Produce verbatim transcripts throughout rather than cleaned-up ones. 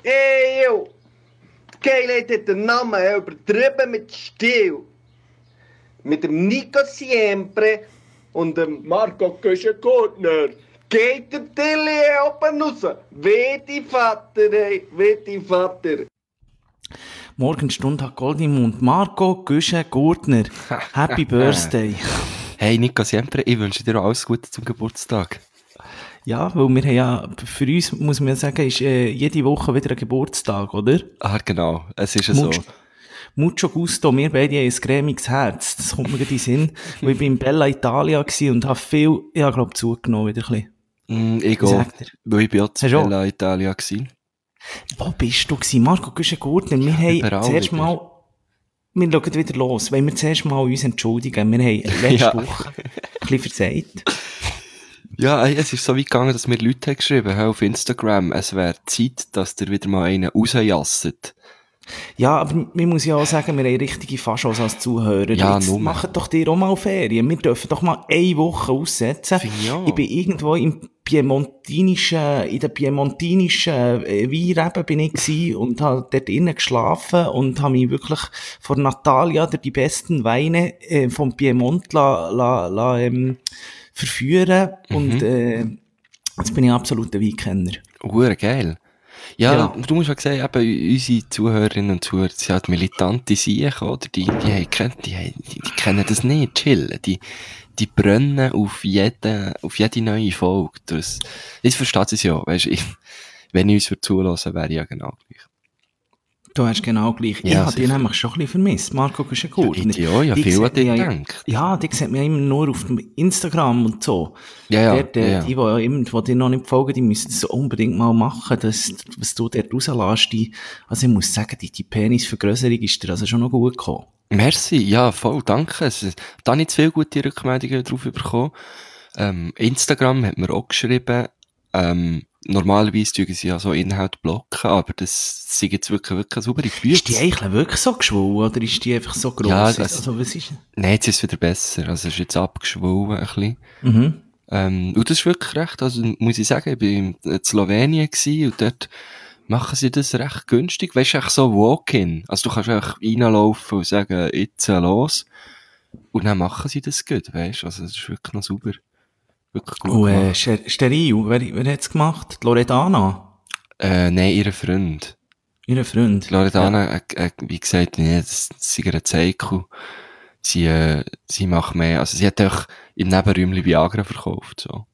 Ey, yo! Die Geilheit hat den Namen übertrieben mit Stil. Mit dem Nico Siempre und dem Marco Köschen-Gurtner. Geht der Tilly oben raus. Wie die Vater, ey, wie die Vater. Morgenstunde hat Gold im Mund. Marco Köschen-Gurtner. Happy Birthday. Hey Nico Siempre, ich wünsche dir auch alles Gute zum Geburtstag. Ja, weil wir haben ja, für uns muss man sagen, ist äh, jede Woche wieder ein Geburtstag, oder? Ah, genau, es ist ja so. Mucho gusto, wir beide haben ein cremiges Herz, das kommt mir gerade in den Sinn. Weil ich war in Bella Italia und habe viel, ich habe glaube zugenommen wieder ein bisschen. Mm, ich auch, weil ich bin auch zu Bella Italia gewesen. Wo bist du gewesen? Marco Köschen-Gurtner, wir ja, haben zuerst wieder. mal, wir schauen wieder los, weil wir zuerst mal uns entschuldigen, wir haben letzte ja. Woche ein bisschen versagt. Ja, es ist so weit gegangen, dass mir Leute haben geschrieben haben auf Instagram, es wäre Zeit, dass ihr wieder mal einen rausjasset. Ja, aber man muss ja auch sagen, wir haben richtige Faschos als Zuhörer. Ja, Jetzt machen doch dir auch mal Ferien. Wir dürfen doch mal eine Woche aussetzen. Ja. Ich bin irgendwo im piemontinischen, in der piemontinischen Weinreben bin ich gewesen und habe dort innen geschlafen und habe mich wirklich vor Natalia durch die besten Weine äh, vom Piemont la, la, la, ähm, verführen mhm. und äh, jetzt bin ich absoluter Weinkenner. Hure geil. Ja, ja, du musst ja sehen, eben unsere Zuhörerinnen und Zuhörer sind halt militante Siechen, oder? Die, die, die, die, die, die kennen das nicht, chillen. Die, die brennen auf jede, auf jede neue Folge. Das, das versteht es ja, weißt du, wenn ich uns für zulassen, wäre ich ja genau gleich. Du hast genau gleich. Ja, ich habe dich nämlich schon ein bisschen vermisst, Marco Köschen-Gurtner. Ja, ja, ja, viel an dich gedacht. Ja, die sieht man immer nur auf dem Instagram und so. Ja, ja. Dort, äh, ja. Die, die, ja immer, die dir noch nicht folgen, die müssen das unbedingt mal machen, das, was du dort rauslässt. Die, also ich muss sagen, die, die Penisvergrößerung ist dir also schon noch gut gekommen. Merci, ja, voll, danke. Da habe ich zu viele gute Rückmeldungen drauf bekommen. Ähm, Instagram hat mir auch geschrieben, ähm, normalerweise tun sie ja so Inhalt blocken, aber das sind jetzt wirklich, wirklich eine saubere Blüte. Ist die eigentlich wirklich so geschwollen, oder ist die einfach so gross? Ja, das, also, was ist? Nein, jetzt ist es wieder besser. Also, es ist jetzt abgeschwollen, ein bisschen. Mhm. Ähm, und das ist wirklich recht, also, muss ich sagen, ich bin in Slowenien gewesen und dort machen sie das recht günstig. Weisst du, echt so Walk-in. Also, du kannst einfach reinlaufen und sagen, jetzt los. Und dann machen sie das gut, weisst du. Also, das ist wirklich noch sauber. Wirklich gut. Oh, äh, steril. Wer, wer hat's gemacht? Die Loredana? Äh, nein, ihre Freund. Ihre Freund? Loredana, ja. äh, äh, wie gesagt, nee, das, das ist ein Zeichen. Sie, äh, sie macht mehr, also sie hat auch im Nebenräumchen Viagra verkauft, so.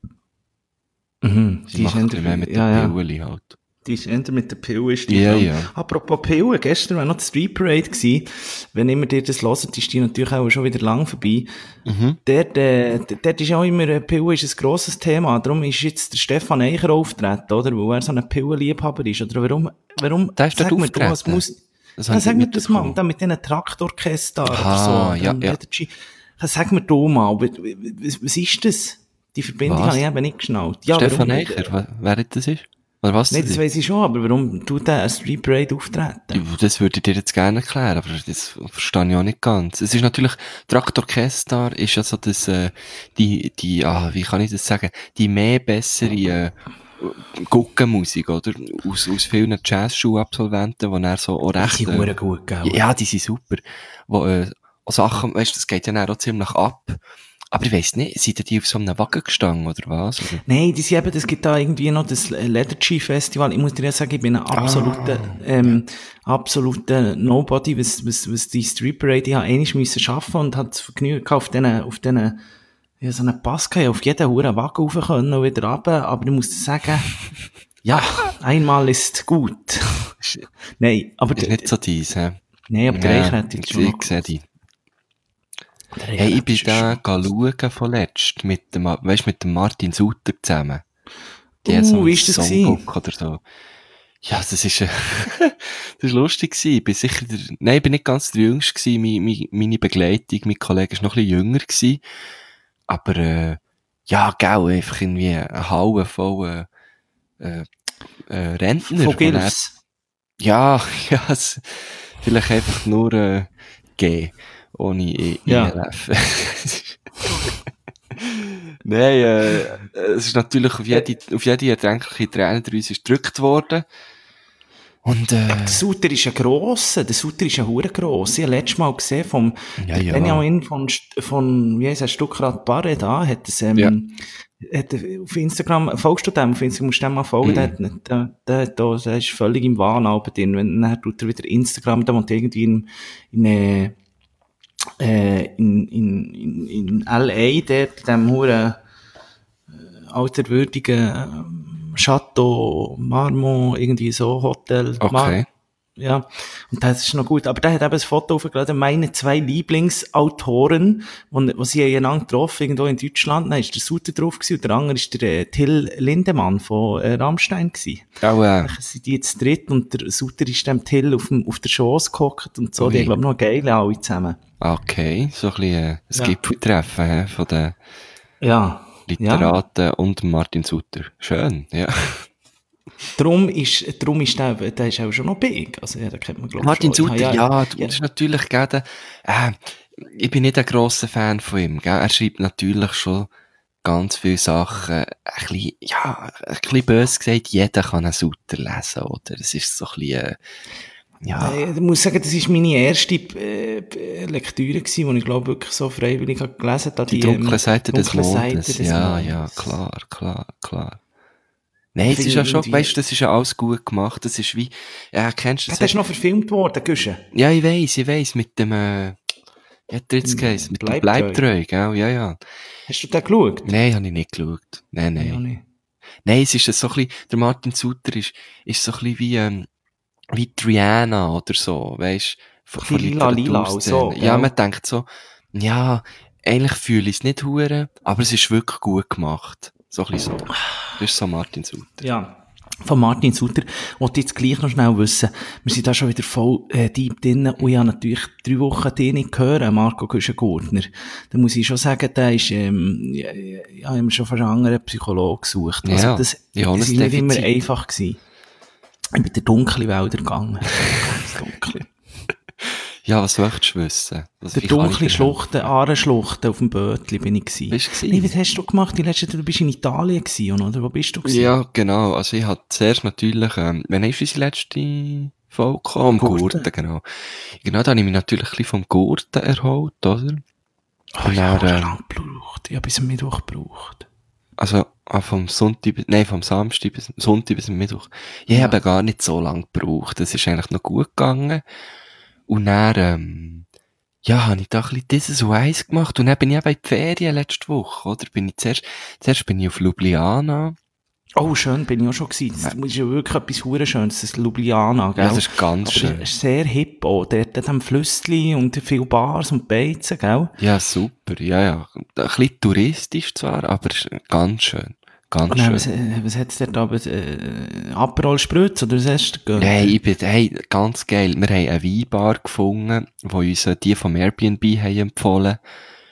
Mhm. Sie die macht mehr mit ja, der Pille halt. Die ist eher mit der Pille, ist die ja, ja. Apropos Pille, gestern war noch die Street Parade gewesen. Wenn immer dir das hört, ist die natürlich auch schon wieder lang vorbei. Mhm. Dort, äh, dort ist auch immer, eine Pille ist ein grosses Thema. Darum ist jetzt der Stefan Eicher auftreten, oder? Weil er so ein Pillenliebhaber ist. Oder warum, warum, da ist sag mir du, was muss, ja, sag mir das mal, da mit diesen Traktorchester oder so. Ja, ja. Sag mir du mal, was, was ist das? Die Verbindung habe ich eben nicht geschnallt. Ja, Stefan Eicher, wer das ist? Oder was? Nein, das weiss ich schon, aber warum tut der eine Street Parade auftreten? Das würde ich dir jetzt gerne erklären, aber das verstehe ich auch nicht ganz. Es ist natürlich, Traktorchester ist ja so das, äh, die, die, ah, wie kann ich das sagen, die mehr bessere, äh, Guckenmusik, oder? Aus, aus vielen Jazzschulabsolventen, die dann so auch recht... Die sind äh, gut, gell? Ja, die sind super. Wo, äh, Sachen, weißt du, das geht ja dann auch ziemlich ab. Aber ich weiss nicht, sind die auf so einem Wagen gestanden, oder was? Oder? Nein, die sind eben, es gibt da irgendwie noch das Leathergy Festival. Ich muss dir ja sagen, ich bin ein absoluter, ah. ähm, absoluter Nobody, was, was, was die Street Parade, ich habe einmal müssen arbeiten und hat das Vergnügen gehabt, auf diesen, auf diesen, ja, so einen Pass gehabt, auf jeden Huren Wagen rauf können und wieder runter. Aber ich muss dir sagen, ja, einmal ist gut. Nein, aber... Ist nicht so dies, hä? Nein, aber der Eicher hat jetzt schon noch... Hey, ich bin da schauen von letzt mit dem, weißt, mit dem Martin Sutter zusammen. Die uh, so wie ist das Songbook oder so. Ja, das ist, äh, das ist lustig gewesen. Ich bin sicher der, nein, ich bin nicht ganz der Jüngste gewesen. Meine, meine, meine Begleitung, mein Kollege ist noch ein bisschen jünger gewesen. Aber, äh, ja, gell, einfach irgendwie eine Halle voll, äh, äh, Rentner. Von Gilfs. Ja, ja, es, vielleicht einfach nur, äh, G. Ohne I R F. Ja. Nein, äh, es ist natürlich auf jede, auf jede erdenkliche Träne uns gedrückt worden. Und, äh, der Suter ist ein grosser, der Suter ist ein hure gross. Ich habe letztes Mal gesehen vom, ja, der ja. Benjamin von, von, wie heisst er, Stuckrad Barre da, hat es, ähm, Ja. hat er auf Instagram, folgst du dem? Auf Instagram musst du dem mal folgen, Mhm. der, hat nicht- der, der, der, der ist völlig im Wahn, aber den, wenn, dann tut er wieder Instagram, da und irgendwie in, in, äh, äh, in, in, in, in L A, dort, in dem hure, äh, alterwürdigen, ähm, Chateau, Marmont, irgendwie so, Hotel, Okay. Mar- ja, und das ist noch gut. Aber der hat eben ein Foto aufgeladen, meine zwei Lieblingsautoren, wo, wo sie einander getroffen, irgendwo in Deutschland. Dann ist der Suter drauf gewesen, und der andere ist der äh, Till Lindemann von äh, Rammstein gewesen. Auch, äh, Dann sind die jetzt dritt und der Suter ist dem Till auf, dem, auf der Schoss gehockt und so. Ui. Die haben, glaube ich, noch geil alle zusammen. okay, so ein bisschen äh, ein Ja. Gipfeltreffen hä, von den Ja. Ja. Literaten und Martin Suter. Schön, ja. Darum ist, darum ist der, der ist auch schon noch big. Also, ja, da kennt man, glaube ich, Martin schon. Suter, Ich habe ja, du, das ist natürlich gerade, äh, ich bin nicht ein grosser Fan von ihm, gell? Er schreibt natürlich schon ganz viele Sachen, ein bisschen, ja, ein bisschen böse gesagt, jeder kann einen Suter lesen, oder? Es ist so ein bisschen, äh, ja. Äh, Ich muss sagen, das war meine erste äh, Lektüre gewesen, die ich glaube wirklich so freiwillig habe gelesen habe. Die dunkle Seite des dunkle Seite Mondes. des Ja, Mondes. ja, klar, klar, klar. Nein, es Ich ist ja finde schon, irgendwie- weißt du, das ist ja alles gut gemacht. Das ist wie, ja, kennst du Das das? ist noch verfilmt worden, Güsche. Ja, ich weiss, ich weiss, mit dem, äh, wie hat der jetzt geheißen? Mit dem Bleibtreu. Bleibtreu, gell? Ja, ja. Hast du den geschaut? Nein, habe ich nicht geschaut. Nein, Ja, nein. nicht. Nein, es ist so ein bisschen, der Martin Suter ist, ist so ein bisschen wie, ähm, wie Triana oder so, weisst du? Ein bisschen lila, lila auch so, Ja, gell? man denkt so, ja, eigentlich fühle ich es nicht hure, aber es ist wirklich gut gemacht. So ein bisschen so. Das ist so Martin Suter. Ja. Von Martin Suter wollte ich jetzt gleich noch schnell wissen. Wir sind da schon wieder voll äh, deep drin und ich habe natürlich drei Wochen den nicht gehört, Marco Güschen-Gurtner. Da muss ich schon sagen, der ist, ähm, ja, ja, ich habe mir schon fast einen anderen Psychologen gesucht. Also Ja, das, ja, das ein ist nicht immer Defizit. einfach gewesen. Ich bin in die dunkle Wälder gegangen. Ganz dunkle. Ja, was möchtest du wissen? Was, Der wie kann ich dunkle dir Schluchten, Aarenschluchten auf dem Bötli bin ich gewesen. Bist du gewesen? Nee, was hast du gemacht? Die letzte, du bist in Italien gewesen, oder? Wo bist du gewesen? Ja, genau. Also ich hatte zuerst natürlich, ähm, wann ist unsere letzte Folge gekommen? Am Gurten. Gurten, genau. Genau, da habe ich mich natürlich ein bisschen vom Gurten erholt, oder? Oh, Und ja, dann, ich habe ähm, lange gebraucht. Ich habe bis am Mittwoch gebraucht. Also, ah, vom Sonntag, bis- nein, vom Samstag bis, Sonntag bis zum Mittwoch. Ich Ja. habe gar nicht so lange gebraucht. Das ist eigentlich noch gut gegangen. Und dann, ähm, ja, habe ich da ein bisschen dieses und eins gemacht. Und dann bin ich eben in die Ferien letzte Woche, oder? Bin ich zuerst, zuerst bin ich auf Ljubljana. Oh, schön, bin ich auch schon gewesen. Das ist ja wirklich etwas hure Schönes, das Ljubljana, gell? Ja, das ist ganz Aber schön. es ist sehr hip auch. Dort hat am Flüssli und viele Bars und Beizen, gell? Ja, super. Ja, ja. Ein bisschen touristisch zwar, aber es ist ganz schön. Ganz Und dann, was, schön. äh, was hat's dort aber, äh, Aperol Spritz, oder was hast du gegönnt? Hey, ich bin, hey, ganz geil. Wir haben eine Weinbar gefunden, wo uns äh, die vom Airbnb haben empfohlen.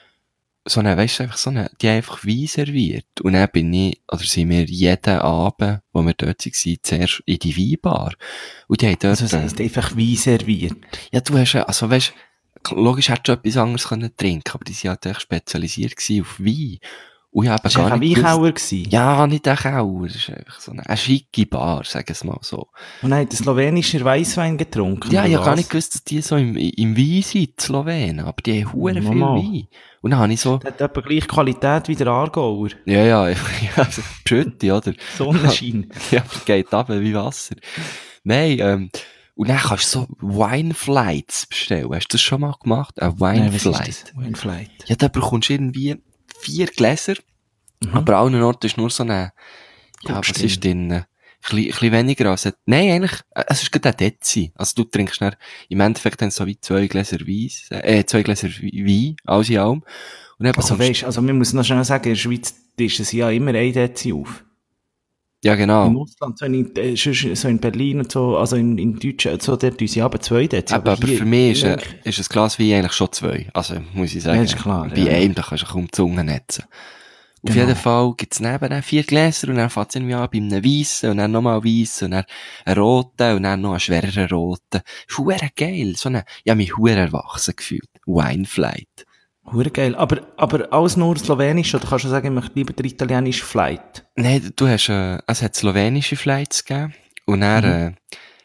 So eine, weisst du, einfach so eine, die haben einfach Wein serviert. Und dann bin ich, oder sind wir jeden Abend, wo wir dort waren, zuerst in die Weinbar. Und die haben dort, Also, es heißt einfach Wein serviert. ja, du hast, ja- also weisst, logisch hättest du etwas anderes können trinken, aber die sind halt echt spezialisiert gewesen auf Wein. Und ich habe Das war gar ein nicht gewusst- Weinkauer gewesen. Ja, nicht ein Kauer, das ist einfach so eine, eine schicke Bar, sagen wir es mal so. Und er hat einen slowenischen Weisswein getrunken. Ja, oder ich habe gar was? nicht gewusst, dass die so im, im Wein sind, die Slowenen, aber die haben hure viel Normal. Wein. Und dann habe ich so, Der hat etwa gleich Qualität wie der Aargauer. ja, ja, ja, also, Schütte, oder? Sonnenschein. Ja, geht ab wie Wasser. Nein, ähm, und dann kannst du so Wineflights bestellen. Hast du das schon mal gemacht? Ein Nein, was ist Wineflight? das? Wineflight. Ja, da bekommst du irgendwie vier Gläser, Mhm. aber an allen Orten ist nur so eine, ja, Guckst was du ist denn, ein bisschen weniger als, ein- nein, eigentlich, äh, es ist gerade ein Dezi. Also du trinkst dann, im Endeffekt dann so wie zwei Gläser Weiss, äh, zwei Gläser Wein, alles in allem. Und dann Also bekommst- weisst, also man muss noch schnell sagen, in der Schweiz ist es ja immer ein Dezi auf. ja, genau. Im Ausland, so in, äh, sonst so in Berlin und so, also in, in Deutschland, so, dort tun sie aber zwei Dezi. Aber, aber hier- für mich ist, hier- äh, ist ein Glas Wein eigentlich schon zwei. Also, muss ich sagen. Ja, ist klar, Bei ja. einem, da kannst du kaum die Zunge netzen. Auf Genau. jeden Fall gibt's nebenan vier Gläser und dann fängt es irgendwie an bei einem weissen und dann nochmal weissen und dann einen roten und dann noch einen schwereren roten. Ist huere geil. So eine, ich habe mich huere erwachsen gefühlt. Wineflight. Hure geil. Aber, aber alles nur Slowenisch, oder kannst du sagen, ich möchte lieber der italienische Flight? Nein, du hast, äh, es hat slowenische Flights gegeben und dann, Mhm. äh,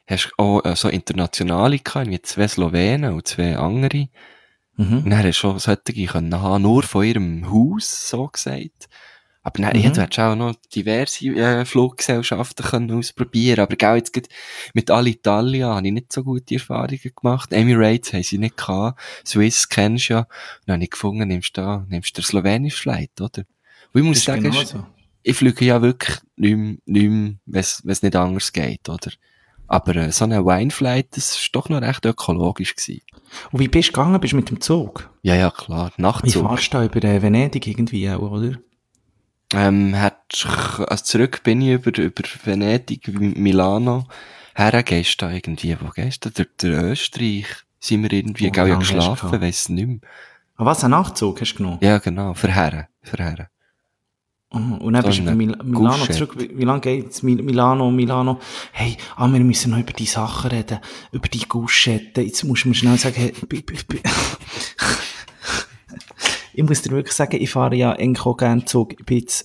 hast du auch äh, so internationale gehabt, wie zwei Slowenen und zwei andere. Mhm. Und dann hast du schon solche können haben, nur von ihrem Haus, so gesagt. Aber dann, Mhm. ja, du hättest auch noch diverse äh, Fluggesellschaften können ausprobieren. Aber genau jetzt grad mit Alitalia habe ich nicht so gute Erfahrungen gemacht. Emirates haben sie nicht gehabt. Swiss kennst du ja. Und dann habe ich gefunden, nimmst du da, nimmst du den slowenischen Flight, oder? Und ich muss Das ist sagen, genau ist, so. ich fliege ja wirklich nicht mehr, nicht mehr, wenn es nicht anders geht, oder? Aber äh, so eine Wineflight, das ist doch noch recht ökologisch gewesen. Und wie bist du gegangen? Bist du mit dem Zug? Ja, ja, klar. Wie Nachtzug. fahrst du da über äh, Venedig irgendwie auch, oder? Ähm, hat, also zurück bin ich über, über Venedig, Mi- Milano. Her gehst du da irgendwie, wo gehst du? Durch, durch Österreich sind wir irgendwie, Oh, gell, wie ja lange hast du geschlafen, gehabt? weiss nicht mehr. Ah, was, einen Nachtzug hast du genommen? Ja, genau, für Herren, für Herren. Oh, und dann So bist du über eine Mil Milano Gouchette. zurück. Wie, wie lange geht's? Mil Milano, Milano. Hey, ah, wir müssen noch über die Sachen reden. Über die Gouchette. Jetzt musst du mir schnell sagen, hey, bi- bi- bi- ich muss dir wirklich sagen, ich fahre ja eigentlich auch gerne Zug. Ich bin jetzt,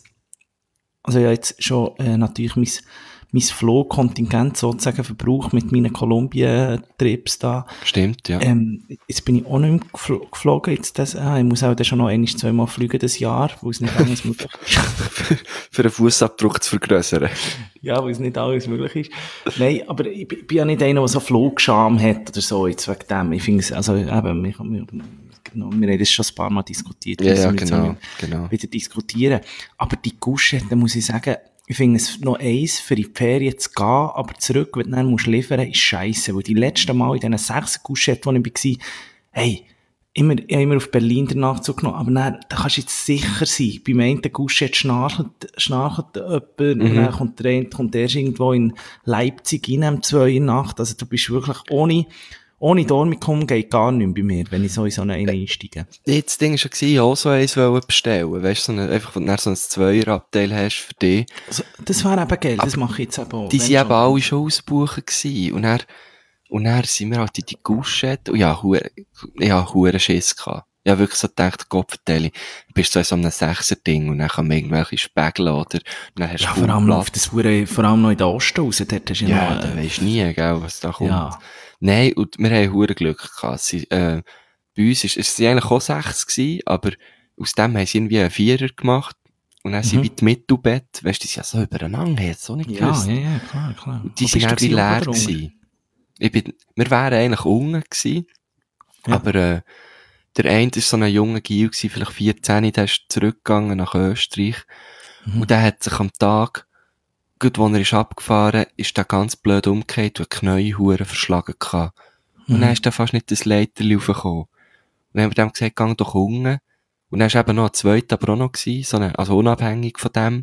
also ja jetzt schon äh, natürlich mein, mein Flugkontingent sozusagen verbraucht mit meinen Kolumbien-Trips da. Stimmt, ja. Ähm, jetzt bin ich auch nicht mehr gefl geflogen. Jetzt das, ah, ich muss auch dann schon noch einmal zweimal fliegen das Jahr, wo es nicht anders möglich ist. Für einen Fußabdruck zu vergrößern. Ja, weil es nicht alles möglich ist. Nein, aber ich bin bin ja nicht einer, der so Flugscham hat oder so, jetzt wegen dem. Ich finde es, also eben, wir, wir, genau, wir haben das schon ein paar Mal diskutiert. Ja, müssen ja, wir jetzt genau, auch genau. wieder diskutieren. Aber die Gouchette, da muss ich sagen, ich finde es noch eins, für in die Ferien zu gehen, aber zurück, wenn du dann musst liefern, ist scheisse. Weil die letzten Mal in diesen sechs Gouchetten, wo ich war, hey, immer, ich habe immer auf Berlin den Nachzug genommen, aber dann, da kannst du jetzt sicher sein, beim einen Gouchette schnarchelt, schnarchelt jemand, Mhm. und dann kommt der eine, kommt erst irgendwo in Leipzig rein, um zwei in der Nacht. Also du bist wirklich ohne, ohne Dormicum geht gar nichts bei mir, wenn ich so in so einen einsteige. Jetzt, das Ding war schon, ich auch so eins wollen bestellen. Weißt du, so eine, einfach, wenn du dann so ein Zweierabteil hast für dich. Also, das wäre eben geil, das mache ich jetzt eben auch. Die wenn sind eben schon. alle schon ausgebucht gewesen. Und dann, und dann sind wir halt in die Gouchette. Und ja, hure, ich hatte hure Schiss gehabt. Ich habe wirklich so gedacht, Gott vertelle, du bist so in so einem Sechser-Ding und dann kann man irgendwelche Spägel oder, und dann hast du Ja, kaum vor allem, noch auf Platz. das Hure, vor allem noch in den Osten raus, dort hast du ja, Ja, noch, da äh, weisst du nie, gell, was da kommt. ja. Nein, und wir haben hure Glück gehabt. Sie, äh, bei uns ist, es waren eigentlich auch sechs gewesen, aber aus dem haben sie irgendwie einen Vierer gemacht. Und dann sind Mhm. wie die Mittelbett, weißt du, die sind ja so übereinander, ich hätte es auch nicht Ja, gewusst. ja, ja, klar, klar. Und die Wo sind bist auch du wie gewesen, leer oben oder unten? gewesen. Ich bin, wir wären eigentlich unten gewesen, Ja. aber, äh, der eine war so ein junger Gil gewesen, vielleicht vierzehn, der ist zurückgegangen nach Österreich. Mhm. Und der hat sich am Tag, gut, als er ist abgefahren, ist der ganz blöd umgekehrt und hat die Knie hure verschlagen gehabt. Und dann ist er fast nicht das Leiterli raufgekommen. Und dann haben wir dem gesagt, geh doch unten. Und dann war eben noch ein zweiter, aber auch noch gewesen, so eine, also unabhängig von dem.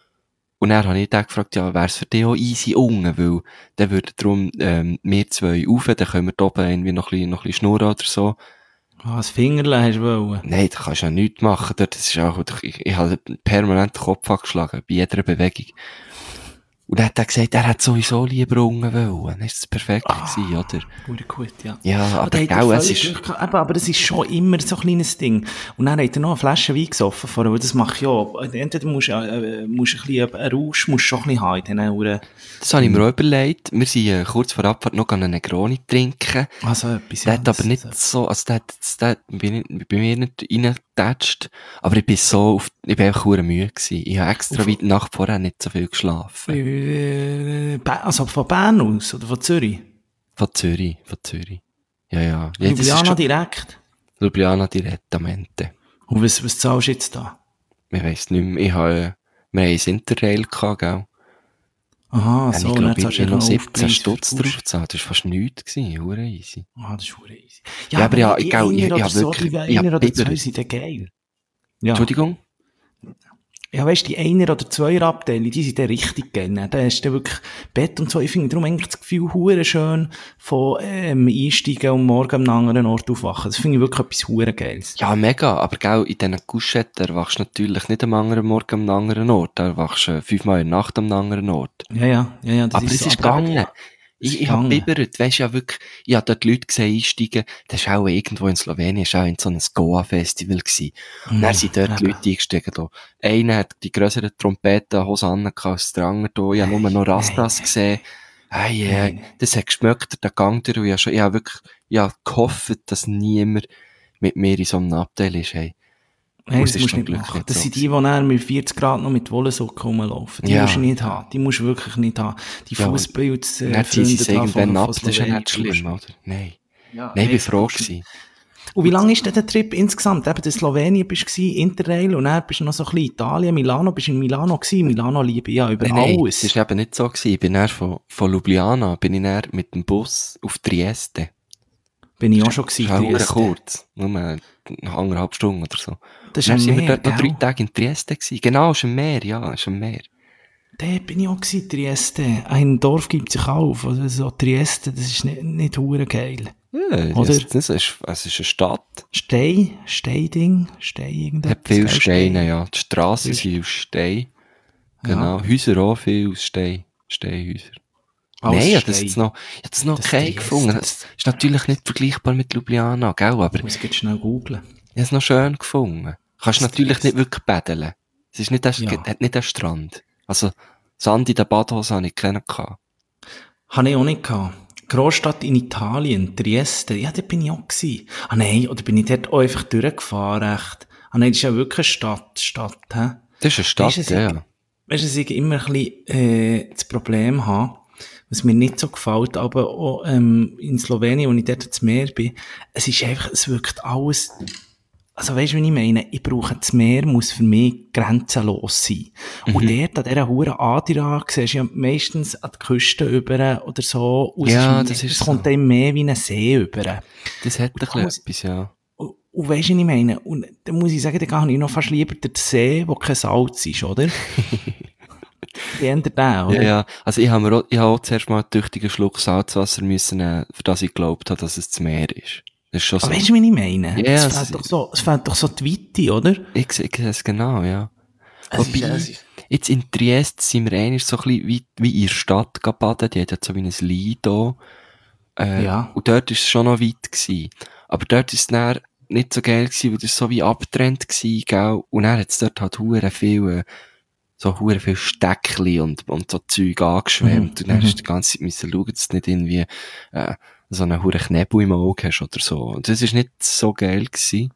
Und dann habe ich den gefragt, ja, wär's für dich auch easy unten, weil dann würden darum, ähm, wir zwei rauf, dann können wir da oben irgendwie noch ein bisschen, noch ein bisschen schnurren oder so. Ah, das Fingerle hast du wollen. Nein, da kannst du ja nichts machen. Dort, das ist auch, ich, ich habe permanent den Kopf angeschlagen, bei jeder Bewegung. Und dann hat er gesagt, er hat sowieso lieber unten wollen. Dann ist das perfekt gewesen, oder? Hure gut, ja. Ja, Ah, aber da hat er gell, es völlig ist, Glück gehabt. Eben, aber es ist schon immer so ein kleines Ding. Und dann hat er noch eine Flasche Wein gesoffen vorher, weil das mache ich auch. Entweder musst du, äh, musst ein bisschen, einen Rausch musst du schon ein bisschen haben in diesen Huren. das habe ich mir auch überlegt. Wir sind äh, kurz vor Abfahrt noch einen Negroni trinken. Also etwas, Der ja. hat aber das- nicht das- so, also der hat, der hat bei, nicht- bei mir nicht reingetatscht. Aber ich bin so auf, ich bin einfach hure müde gewesen. Ich habe extra Auf- weit Nacht vorher nicht so viel geschlafen. Äh, Ba- Also von Bern aus oder von Zürich? Von Zürich, von Zürich. Ja, ja. ja das ist Ljubljana schon, direkt. Ljubljana direttamente. Und was, was zahlst du jetzt da? Ich weiss nicht mehr, ich habe, äh, wir haben ein Interrail gehabt, gell? Aha, Ja, so, ich und glaube, jetzt ich hast du habe noch noch siebzehn Aufpreis Stutz für die drauf gezahlt. Das war fast nichts gewesen, hure easy. Ah, das ist hure easy. Ja, aber ja, die ich glaub, ich- Einer ich oder hab so, wirklich- die ich hab Einer oder zwei bibbert. sind dann geil. Ja. Entschuldigung? Ja, weißt du, die Einer- oder Zweier-Abteile, die sind dann richtig geil. Ne? Da hast du dann wirklich Bett und so. Ich finde darum eigentlich das Gefühl hure schön von, ähm, einsteigen und morgen am anderen Ort aufwachen. Das finde ich wirklich etwas hure Geiles. Ja, mega, aber gell, in diesen Couchetten erwachst du natürlich nicht am anderen Morgen am anderen Ort. Da erwachst du fünfmal in der Nacht am anderen Ort. Ja, ja, ja, ja, das Aber es so. ist Aber gegangen. eben, Ich, ist ich hab gegangen. bibbert, weisst ja wirklich, ich hab dort Leute gesehen einsteigen, das ist auch irgendwo in Slowenien, ist auch in so einem Goa-Festival gewesen. Und dann sind dort die eben. Leute eingestiegen, da. Einer hat die grösseren Trompeten, Hosanna gehabt als der andere da, ich hab nur noch Rastas gesehen. Hey, hey, Nein. das hat geschmeckt, der Gang durch. Und ich habe schon, ich habe wirklich, ich habe gehofft, dass niemand mit mir in so einem Abteil ist, hey. Nein, Und das es ist musst du zum nicht Glück machen. nicht Das so sind die, gewesen. die dann mit vierzig Grad noch mit Wollensocken rumlaufen. Die Ja, musst du nicht ja. haben. Die musst du wirklich nicht haben. Die Ja, und Fußpilz-Freunde dann ziehen sie es da irgendwann von, ab, von das ist ja Slowenien. nicht schlimm, oder? Nein. Ja, Nein, ich nein, war froh das tust du nicht. gewesen. Und wie lange ist denn der Trip insgesamt? Eben, in Slowenien bist du, Interrail, und dann bist du noch so ein bisschen Italien, Milano, bist du in Milano gewesen. Milano liebe ich ja über Nein, nein, alles. das war eben nicht so gewesen. Ich bin dann von, von Ljubljana, bin ich dann mit dem Bus auf Trieste. Bin ich Das auch schon ist gewesen, auch verdammt Trieste. kurz. Nur eine anderthalb Stunden oder so. Das ist Dann am sind wir Meer, dort noch drei gell? Tage in Trieste gewesen. Genau, ist am Meer, ja, ist am Meer. Dort bin ich auch gewesen, Trieste. Ein Dorf gibt sich auf. Also so Trieste, das ist nicht, nicht hure geil. Ja, Oder? das, das ist, es ist eine Stadt. Stein, Steinding, Stein, irgendetwas. Hat viele gell? Steine, ja. Die Strassen Viel- sind aus Stein. Ja. Genau. Häuser auch viel aus Stein. Steinhäuser. Alles Nein, ich habe das Stein. jetzt noch, ich habe das noch Das kein Trieste, gefunden. das- Das ist natürlich nicht vergleichbar mit Ljubljana, gell, aber Ich muss jetzt schnell googlen. ich habe es noch schön gefunden. Kannst Das natürlich Trieste. nicht wirklich paddeln. Es ist nicht der, Ja. hat nicht den Strand. Also, Sand in der Badhose habe ich keinen gehabt. Habe ich auch nicht gehabt. Großstadt in Italien, Trieste. Ja, da bin ich auch gewesen. Ah nein, oder bin ich dort auch einfach durchgefahren, echt? Ah nein, das ist ja wirklich eine Stadt, Stadt, hä? Das ist eine Stadt, Weisst du, ja. ich- Weisst du, dass ich immer ein bisschen, äh, das Problem habe, was mir nicht so gefällt, aber auch, ähm, in Slowenien, wo ich dort ins Meer bin, es ist einfach, es wirkt alles, also weisst du, wie ich meine? Ich brauche das Meer, muss für mich grenzenlos sein. Und Mhm. dort, an dieser Huren Adria, siehst du ja meistens an die Küste über oder so. Und es Ja, ist- das ist Es so. kommt einem mehr wie ein See über. Das hat ein bisschen muss- etwas, ja. Und, und weisst du, was ich meine? Und dann muss ich sagen, dann habe ich noch fast lieber den See, wo kein Salz ist, oder? Die ändert den, oder? Ja, ja. Also ich habe mir auch, ich habe auch zuerst mal einen tüchtigen Schluck Salzwasser müssen nehmen, für das ich geglaubt habe, dass es das Meer ist. Das ist schon so. Aber weisst du, was ich meine? Ja, es, es fehlt ist- doch so, es fehlt doch so die Weite, oder? Ich sehe ich sehe es genau, ja. Es Wobei, ist- es ist- jetzt in Trieste sind wir eigentlich so ein bisschen wie, wie in der Stadt baden. Die hat ja so wie ein Lido. Äh, Ja. Und dort war es schon noch weit gewesen. Aber dort ist es dann nicht so geil gewesen, weil das so wie abgetrennt gewesen, gell. Und dann hat es dort halt hure viel, äh, so hure viel Steckli und, und so Zeug angeschwemmt. Mhm, Und dann mhm. hast du die ganze Zeit müssen schauen, dass du nicht irgendwie, äh, so einen hure Knebel im Auge hast oder so. Und das ist nicht so geil gewesen.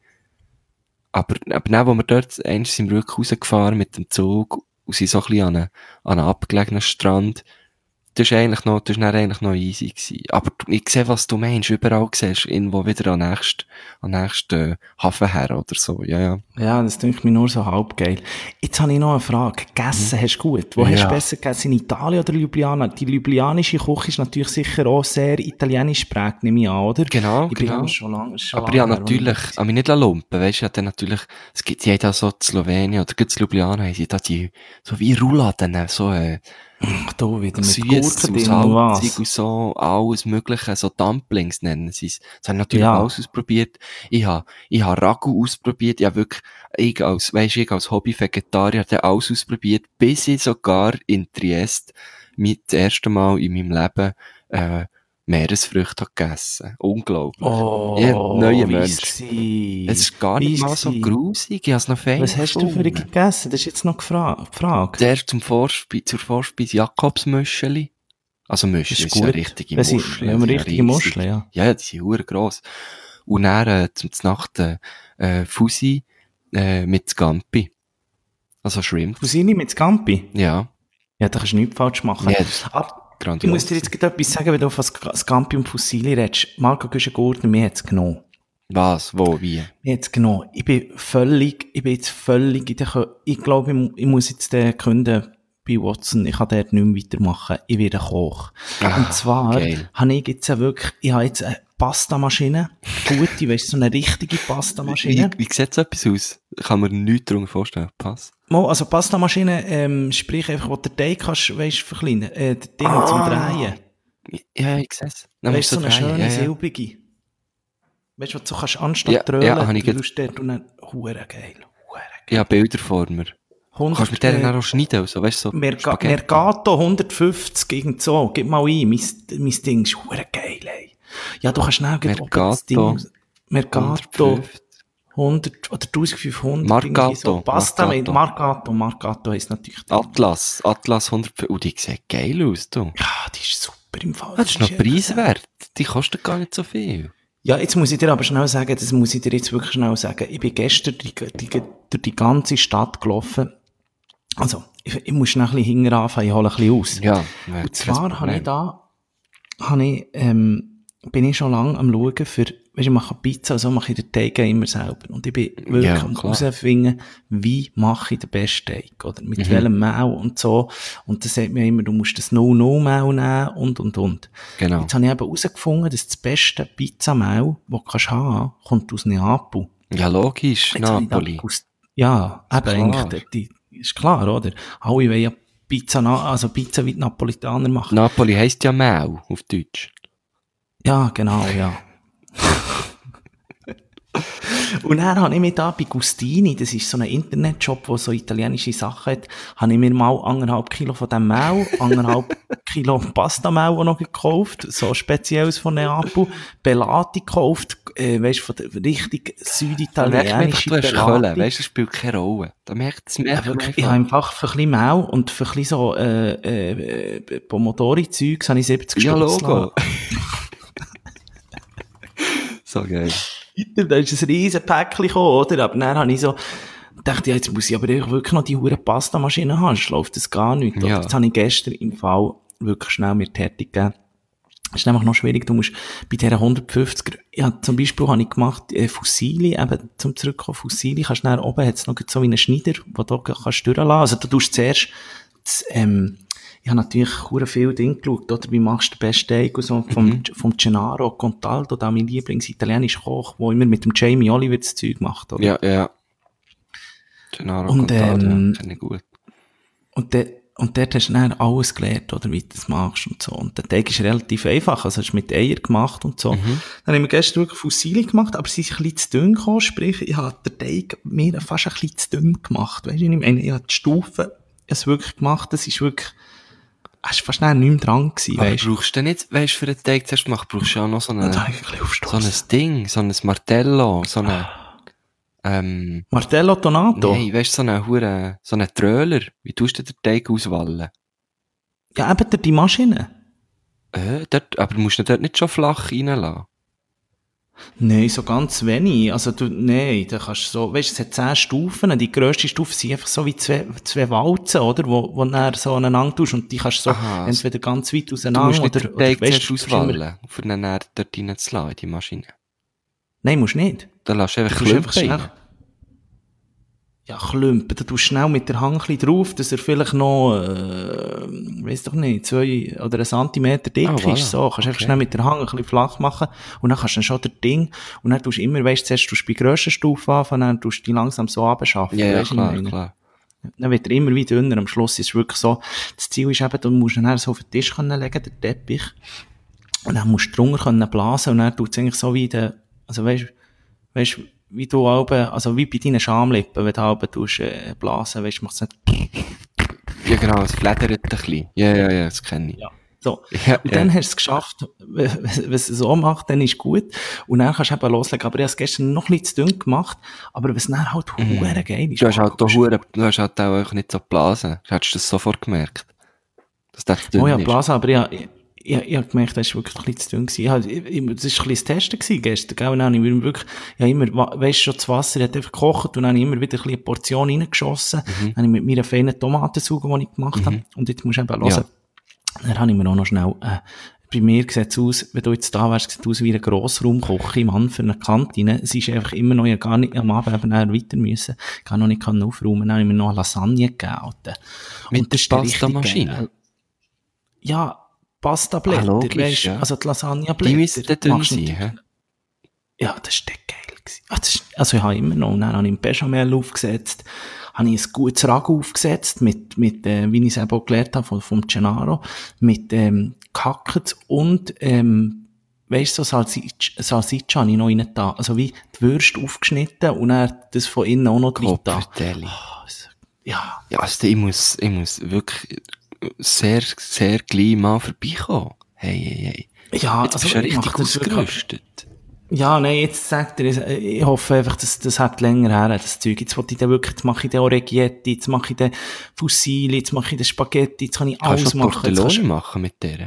Aber, aber dann, wo wir dort, eins sind wir wirklich rausgefahren mit dem Zug und sind so ein bisschen an einem, an einem abgelegenen Strand. Das ist eigentlich noch, das ist dann eigentlich noch easy gewesen. Aber ich sehe, was du meinst. Überall siehst du irgendwo wieder an nächst, an nächst, äh, Hafen her oder so. Ja, ja. Ja, das denke mir nur so halb geil. Jetzt habe ich noch eine Frage. Gegessen hast du gut? Wo Ja. hast du besser gegessen? In Italien oder Ljubljana? Die ljubljanische Küche ist natürlich sicher auch sehr italienisch geprägt, nehme ich an, oder? Genau, Ich bin genau. aber schon lange, schon Aber lange ja, her, wo ich natürlich, dort an mich nicht lumpen, weisst du, ja, dann natürlich, es gibt, die haben da so in Slowenien oder gibt's Ljubljana, haben sie da die, so wie Rouladen, so, äh, war. Ach, da wieder mit süß Gurken und drin und salzig was? und so, alles mögliche, so Dumplings nennen sie es. Das habe ich natürlich Ja. alles ausprobiert. Ich habe, ich habe Ragu ausprobiert, ich habe wirklich, ich als, weisst du, ich als Hobby-Vegetarier habe alles ausprobiert, bis ich sogar in Trieste mit das erste Mal in meinem Leben, äh, Meeresfrüchte habe gegessen. Unglaublich. Oh, Ja, neuer wie Mensch. sie. Es ist gar nicht Wie mal so sie. grusig, ich habe es noch fein Was hast du für gefunden. gegessen? Das ist jetzt noch gefra- gefragt. Zuerst zum Vorspe zur Vorspeise Jakobsmüscheli. Also Müscheli, Das ist ist ja gut. richtige Das sind- Muscheln. ja, die sind richtige riesig. Muscheln, ja. Ja, ja, die sind hure gross. Und dann, äh, zum Nacht, äh, äh, Fusi, äh, mit Scampi. Also Shrimp. Cousine mit Scampi? Ja. Ja, da kannst du nichts falsch machen. Ja, das ist Aber ich grandios. muss dir jetzt gerade etwas sagen, wenn du von Sc- Scampi und Fusilli redest. Marco Güschen-Gurtner, mir hat's genommen. Was? Wo? Wie? Mir hat's genommen. Ich bin völlig, ich bin jetzt völlig in der Kö- ich glaube, ich, mu- ich muss jetzt den künden bei Watson. Ich kann dort nicht mehr weitermachen. Ich werde Koch. Ah, und zwar geil. habe ich jetzt wirklich, ich habe jetzt eine Pastamaschine. Gute, weißt du, so eine richtige Wie, Pastamaschine. wie sieht so etwas aus? Kann man nichts darunter vorstellen. Pass. Mal, also Pastamaschine, ähm, sprich einfach, wo du den Teig kannst, weißt, verkleinern, äh, das Ding zum Ah. Drehen. Ja, ja, ich sehe es. Dann Weißt du, so musst eine drehen, schöne, ja, ja. silbrige. Weißt du, was du so kannst, anstatt Ja, dröhlen, ja, habe ich du grad- tust dort und dann, hure geil, hure Ich habe Bilder vor mir. hundert, Kannst du mit denen äh, dann auch schneiden, also, weißt du, so Merga Spaghetti. Mercato hundertfünfzig, irgend so, gib mal ein, mein, mein Ding ist hure geil, ey. Ja, du kannst schnell gleich oben das Mercato, Ding, Mercato, hundertfünfzig. hundert oder eintausendfünfhundert, Marcato, irgendwie so. Pasta mit Marcato. Marcato, Marcato heisst natürlich. Atlas, Atlas hundertfünfzig. Oh, die sieht geil aus, du. Ja, die ist super. super im Fall. Das ist noch echt, preiswert. Die kosten gar nicht so viel. Ja, jetzt muss ich dir aber schnell sagen, das muss ich dir jetzt wirklich schnell sagen. Ich bin gestern die, die, durch die ganze Stadt gelaufen. Also, ich, ich muss schnell ein bisschen hinten anfangen, ich hole ein bisschen aus. Ja, und zwar habe ich da, habe ich, ähm, bin ich schon lange am Schauen für, weißt du, ich mache Pizza, also mache ich den Teig immer selber. Und ich bin wirklich Ja, am klar. herausfinden, wie mache ich den besten Teig, oder? Mit Mhm. welchem Mehl und so. Und das sagt mir immer, du musst das No-No-Mehl nehmen und, und, und. Genau. Jetzt habe ich eben herausgefunden, dass das beste Pizzamehl, das du kannst haben, kommt aus Neapel. Ja, logisch, Jetzt habe ich da Napoli. gewusst- Ja, eben klar. eigentlich, die, die, ist klar, oder? Alle wollen ja Pizza, na- also Pizza wie die Napolitaner machen. Napoli heisst ja Mehl auf Deutsch. Ja, genau, ja. Und dann habe ich mir da bei Gustini, das ist so ein Internetshop, der so italienische Sachen hat, habe ich mir mal anderthalb Kilo von dem Mehl, anderthalb Kilo Pastamehl auch noch gekauft, so spezielles von Neapel, Pelati gekauft, äh, weisst du, von der richtig Da merkt man einfach, süditalienische du hast Pelati. Köln, weisst du, das spielt keine Rolle. Da merkt es merkt man Ich habe einfach für ein bisschen Mehl und für ein bisschen so äh, äh, äh, Pomodori-Zeugs habe ich siebzig Ja, Stutz Logo. So geil. Da ist ein riesen Päckchen gekommen, oder? Aber dann habe ich so gedacht, ja, jetzt muss ich aber wirklich noch die hure Pastamaschine haben, sonst läuft das gar nicht. Ja. Oder? Jetzt habe ich gestern im Fall wirklich schnell mir tätig gegeben. Das ist einfach noch schwierig, du musst bei dieser hundertfünfziger, ja, zum Beispiel habe ich gemacht, äh, Fusilli, eben, zum zurückkommen, Fusilli, kannst du dann oben, hat's noch so wie einen Schneider, wo du kannst durchlassen. Also, du tust zuerst, das, ähm, ich habe natürlich hure viel Dinge geschaut, oder? Wie machst du den besten Teig und so, vom, Mhm. vom Gennaro Contaldo, da mein Lieblings-italienischer Koch, der immer mit dem Jamie Oliver das Zeug macht, oder? Ja, ja. Gennaro Und, Contaldo, ähm, ja, kenne ich gut. Und, de, und dort hast du dann alles gelernt, oder, wie du das machst und so. Und der Teig ist relativ einfach, also hast du mit Eier gemacht und so. Mhm. Dann haben wir gestern wirklich Fusilli gemacht, aber sie sind ein bisschen zu dünn gekommen, sprich, ich habe den Teig mir fast ein bisschen zu dünn gemacht, weisst du, ich meine, ich habe die Stufen, es wirklich gemacht, das ist wirklich, es war fast nicht mehr dran gewesen, Aber weisst du. brauchst du denn nicht, weisst du, für den Teig zuerst gemacht, brauchst du ja auch noch so Und da eine, habe ich ein bisschen so aufgestoßen. ein Ding, so ein Martello, so eine, ähm, Martello Donato? nein, weisst du, so eine Hure, so einen Tröler. Wie tust du den Teig auswallen? Ja, eben durch die Maschine. Äh, dort, aber musst du dort nicht schon flach reinlassen? Nein, so ganz wenig. Also du, nein, da kannst du so, weißt, es hat zehn Stufen, die grösste Stufe sind einfach so wie zwei, zwei Walzen, oder? Wo, wo du dann so aneinander tust und die kannst du so Aha, entweder ganz weit Du auseinander musst nicht oder, den Teig oder weißt, zuerst du musst immer- auswallen, für ihn dann dort reinzulassen, in die Maschine. Nein, musst nicht. Dann lässt du einfach Du tust einfach Klumpen rein. schnell. Ja, Klumpen. Da tust du schnell mit der Hand ein bisschen drauf, dass er vielleicht noch, äh, weiss doch nicht, zwei oder einen Zentimeter dick Ah, voilà. ist. So, kannst einfach Okay. schnell mit der Hand ein bisschen flach machen und dann kannst du dann schon das Ding und dann tust du immer, weißt du, zuerst tust du bei grösser Stufe anfangen, dann tust du die langsam so runterschaffen. Ja, ja, weisst du, klar, was ich meine? klar. Dann wird er immer wieder dünner. Am Schluss ist es wirklich so, das Ziel ist eben, du musst ihn dann so auf den Tisch können legen, den Teppich. Und dann musst du drunter können blasen und dann tut es eigentlich so wie der, also weißt, weißt, wie du halbe, also wie bei deinen Schamlippen, wenn du halbe tust, äh, blasen, weißt, machst du nicht Ja, genau, es fledert ein bisschen. Ja, ja, ja, das kenne ich. Ja. So. Ja, Und dann ja. hast du es geschafft, wenn wenn es so macht, dann ist gut. Und dann kannst du eben loslegen. Aber ich habe es gestern noch ein bisschen zu dünn gemacht. Aber was dann halt Mhm. hure geil ist. Du hast halt Marco, da hure, du hast halt auch einfach nicht so geblasen. Hättest du das sofort gemerkt? Dass das dünn Oh ja, ist. Blasen, aber ich, ich, ich, ich habe gemerkt, das war wirklich ein bisschen zu dünn gewesen. Ich, hab- ich, ich, das war ein bisschen das Testen gewesen gestern, gell? Und dann habe ich mir wirklich, ja immer, wa- weisst schon, das Wasser hat einfach gekocht und dann habe ich immer wieder ein bisschen eine Portion reingeschossen. Mhm. Dann habe ich mit meiner feinen Tomatensauge, die ich gemacht habe. Und jetzt musst du eben hören. Dann habe ich mir auch noch schnell, äh, bei mir sieht es aus, wenn du jetzt da wärst, sieht es aus wie eine Grossraumküche, Mann, für eine Kantine. Es ist einfach immer noch, ja gar nicht, am Abend eben dann weiter müssen. Ich kann noch nicht können aufräumen. Dann habe ich mir noch eine Lasagne gegeben, Alter. Mit Und das ist der der richtige Pastamaschine? geil. Ja, Pastablätter, Ah, logisch, weisst, ja. also die Lasagneblätter. Die müssen dann dünn machst du sein, nicht- hä? Ja, das war geil gewesen. Ah, das ist, also ich habe immer noch, und dann habe ich ein Bechamel aufgesetzt, habe ich ein gutes Ragu aufgesetzt, mit, mit, äh, wie ich es eben auch gelernt habe, vom, vom Gennaro, mit, ähm, gehackt und, ähm, weisst du, so Salsiccia, Salsiccia habe ich noch rein da. Also wie die Würste aufgeschnitten und dann das von innen auch noch drin da. Kopfverteilung. Oh, so- ja. Ja, also ich muss, ich muss wirklich sehr, sehr gleich mal vorbeikommen. Hey, hey, hey. Ja, Jetzt bist du ja ich richtig mache das wirklich- ausgerüstet. Ja, nein, jetzt sagt er, ich hoffe einfach, dass das hat länger her, das Zeug. Jetzt wollte ich dann wirklich, jetzt mache ich den Orecchietti, jetzt mache ich den Fusilli, jetzt mache ich den Spaghetti, jetzt kann ich Kannst alles du machen. Jetzt Tortelloni kannst- machen mit der?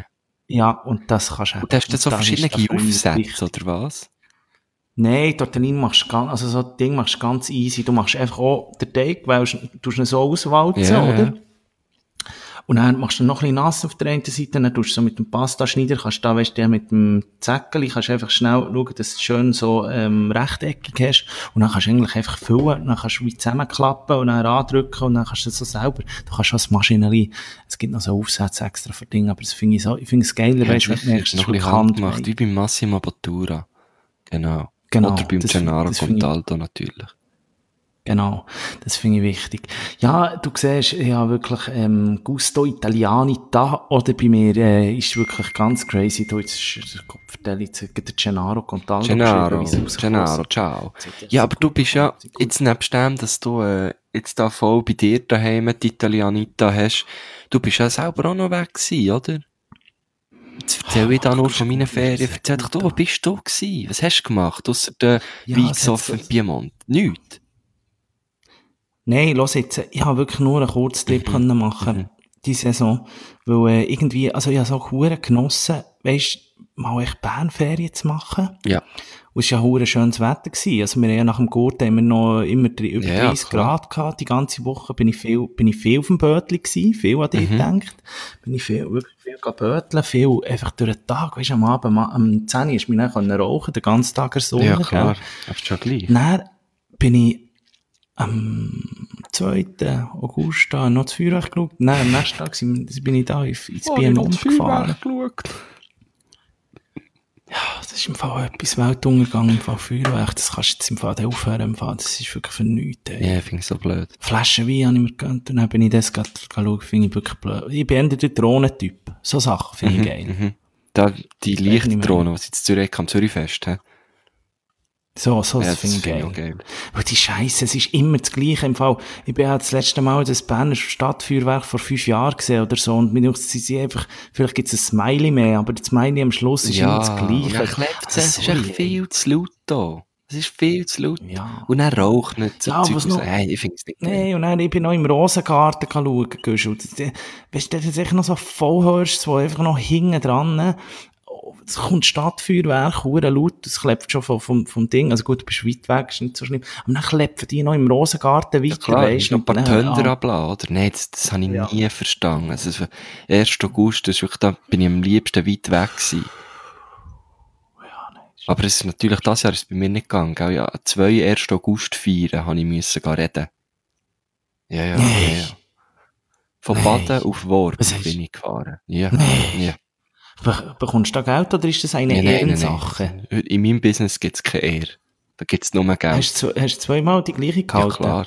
Ja, und das kannst du Und hast du dann so verschiedene Aufsätze, oder was? Nein, dort drin machst du ganz, also so ein Ding machst du ganz easy. Du machst einfach auch den Teig, weil du tust ihn so auswalzen, Ja, oder? ja. Und dann machst du noch ein bisschen nass auf der einen Seite, dann tust du so mit dem Pasta-Schneider, kannst da, weißt du, mit dem Zäckeli, kannst einfach schnell schauen, dass du es schön so, ähm, rechteckig hast. Und dann kannst du eigentlich einfach füllen, dann kannst du wie zusammenklappen und dann andrücken und dann kannst du es so selber, du kannst schon das Maschinerie, es gibt noch so Aufsätze extra für Dinge, aber das finde ich so, ich finde es geiler, Ja, weißt du, wenn du merkst, es noch ist ein bisschen Hand handgemacht, wie beim Massimo Bottura. Genau. Genau. Oder beim das- Gennaro das finde ich- Contaldo natürlich. Genau, das finde ich wichtig. Ja, du siehst, ja wirklich ähm, Gusto Italiani da, oder bei mir äh, ist wirklich ganz crazy. Du, jetzt ist der Kopf vertellt, jetzt der Gennaro Contaldo Gennaro, geschrieben, wie es rausgekommen Gennaro, ist. ciao. Das hat Ja, aber du bist ja, Sekunden. jetzt nebst dem, dass du äh, jetzt da voll bei dir daheim die Italianita hast, du bist ja selber auch noch weg gewesen, oder? Jetzt erzähl ich da nur von meinen Ferien. Erzähl doch du, wo bist du gewesen? Was hast du gemacht, ausser der Ja, Wein es hat gesoffen so- in Piemont? Nichts. Nein, los jetzt, ich habe wirklich nur einen Kurztrip können machen, die Saison, weil äh, irgendwie, also ich habe so hure genossen, weisst, mal echt Bernferien zu machen. Ja. Und es war ja hure schönes Wetter gewesen. Also wir haben ja nach dem Gurt haben wir noch immer dr- über Ja, ja, dreißig klar. Grad gehabt. Die ganze Woche bin ich viel, bin ich viel auf dem Bötli gewesen, viel an dich Mhm. gedacht. Bin ich viel, wirklich viel geböteln, viel einfach durch den Tag, weisst, am Abend, ma- am zehn Uhr ist mir dann können rauchen, den ganzen Tag in der Sonne. Ja, gell? klar. Das ist schon gleich. Dann bin ich am zweiten August da noch das Feuerwerk geschaut. Nein, am nächsten Tag sind- bin ich da ins ins Piemont gefahren. Ja, das ist im Fall etwas Weltuntergang, im Fall Feuerwerk. Das kannst du jetzt im Fall dann aufhören, im Fall. Das ist wirklich für nichts. ey. Ja, ich finde es so blöd. Flaschen Wein habe ich mir gegönnt und dann bin ich das gerade geschaut, finde ich wirklich blöd. Ich bin eher der Drohnentyp. So Sachen finde ich geil. Mhm. Da, die Das weiß ich nicht Lichtdrohne, die jetzt Zürich am Zürichfest, hä? So, so, Ja, das finde ich find geil. auch geil. Weil die Scheiße, es ist immer das Gleiche im Fall. Ich bin ja das letzte Mal das Berner Stadtfeuerwerk vor fünf Jahren gesehen oder so und mir denkt, sie sind einfach, vielleicht gibt es ein Smiley mehr, aber das Smiley am Schluss ist immer das und Gleiche. dann klebt es. Also, Es ist sorry, echt viel zu laut da. Es ist viel zu laut. Ja. Und dann raucht nicht so Ja, Zeug was raus. noch- Nein, ich finde es nicht geil. Nee, und dann, ich bin noch im Rosengarten schauen, Guschel. Das- das- Weißt du, das ist echt noch so Vollhörst, wo einfach noch hinten dran, oh, es kommt Stadtfeuerwerk, hure laut, das klebt schon vom, vom, vom Ding, also gut, du bist weit weg, ist nicht so schlimm, aber dann klebt die noch im Rosengarten weiter, Ja, klar, weisst ist noch ein paar und Tönder dann- ah, abladen, oder? Nein, das, das habe ich Ja. nie verstanden. Also, so ersten August, das ist wirklich, da bin ich am liebsten weit weg gewesen. Aber es ist natürlich, das Jahr ist es bei mir nicht gegangen, gell? Ja, zwei ersten August feiern, habe ich müssen gehen reden. Ja, ja, Nee. ja, ja. Von Nee. Baden auf Worp Was hast- bin ich gefahren. Ja. Nee. Ja. Be bekommst du da Geld oder ist das eine Nein, nein, nein, Ehrensache? nein. In meinem Business gibt's keine Ehre. Da gibt's nur Geld. Hast du, hast du zweimal die gleiche Ja, gehalten? klar.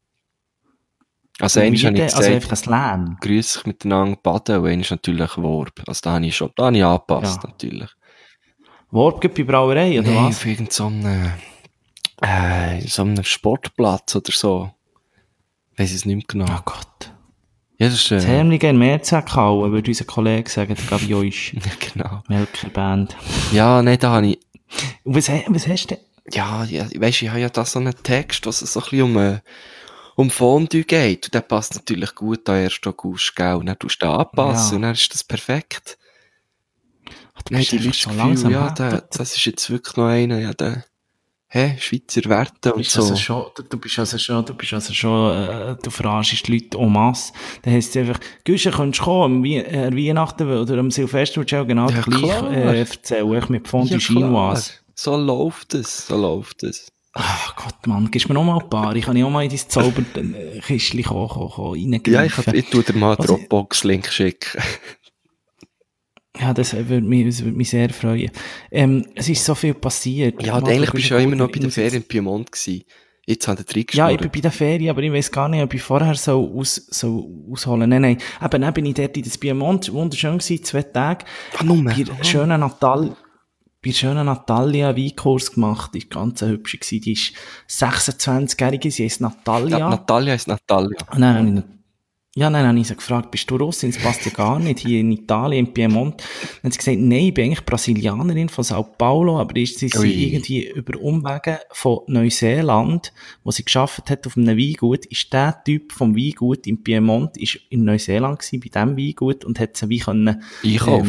Also, Und einmal wie habe ich denn? Also gesagt, einfach ein Slam? grüß dich miteinander baden, und einmal natürlich Worp. Also, da habe ich schon, da habe ich angepasst, Ja. natürlich. Worp bei Brauerei, oder Nee, was? auf irgendeinem so einem, äh, so einem Sportplatz oder so. Weiss ich es nicht mehr genau. Oh Gott. Ja, das ist, Das äh, Hermlige in Merzeg gehauen, würde unser Kollege sagen, der Gabio ist ja, genau. Melkerband. Ja, nee, da habe ich, Und was, he- was hast du denn? ja, ja, weisst, ich habe ja da so einen Text, was es so ein bisschen um, äh, um Fondue geht. Und der passt natürlich gut an ersten August, gell? Und dann tust du den anpassen Ja. und dann ist das perfekt. Ach, du Nein, bist die einfach Leute so das langsam Gefühl, ja, happy. der, das ist jetzt wirklich noch einer, ja, der, hä, Schweizer Werte Du und bist so. also schon, du, du bist also schon, du bist also schon, äh, du verarschst die Leute en masse. Dann heisst es einfach, Güsche, könntest du kommen, am Wie- äh, Weihnachten oder am Silvester, würdest du auch genau Ja, das gleiche, klar. äh, erzählen, ich mit Fondue Ja, klar. Chinoise. So läuft es, so läuft es. Ach Gott, Mann, gibst mir noch mal ein paar, ich kann ja auch mal in dein Zauberkistchen kommen, kommen, kommen, reingreifen. Ja, ich, hab, ich tu dir mal einen Was- Dropbox-Link schicken. Ja, das würde mich, das würde mich sehr freuen. Ähm, es ist so viel passiert. Ja, Marco, eigentlich du bist bist du ja immer gut, noch ich bei der muss jetzt- Ferien in Piemont gewesen. Jetzt hat er Ja, reingeschnurrt. ich bin bei der Ferien, aber ich weiß gar nicht, ob ich vorher so, aus, so ausholen. Nein, nein. Eben, dann bin ich dort in das Piemont, wunderschön gewesen, zwei Tage. Ah, nur. Bei der schönen Natal, bei der schönen Natalia einen Weinkurs gemacht. Die war ganz hübsch gewesen. Die ist sechsundzwanzigjährige, sie heisst Natalia. Ja, Natalia ist Natalia. Und dann habe ich, ja, dann habe ich sie gefragt, bist du Russin? Das passt ja gar nicht, hier in Italien, in Piemont. Dann hat sie gesagt, nein, ich bin eigentlich Brasilianerin von Sao Paulo, aber ist sie Ui. irgendwie über Umwege von Neuseeland, wo sie gearbeitet hat auf einem Weingut, ist der Typ vom Weingut in Piemont, ist in Neuseeland gewesen, bei diesem Weingut, und hat sie wie können, Einkaufen. ähm,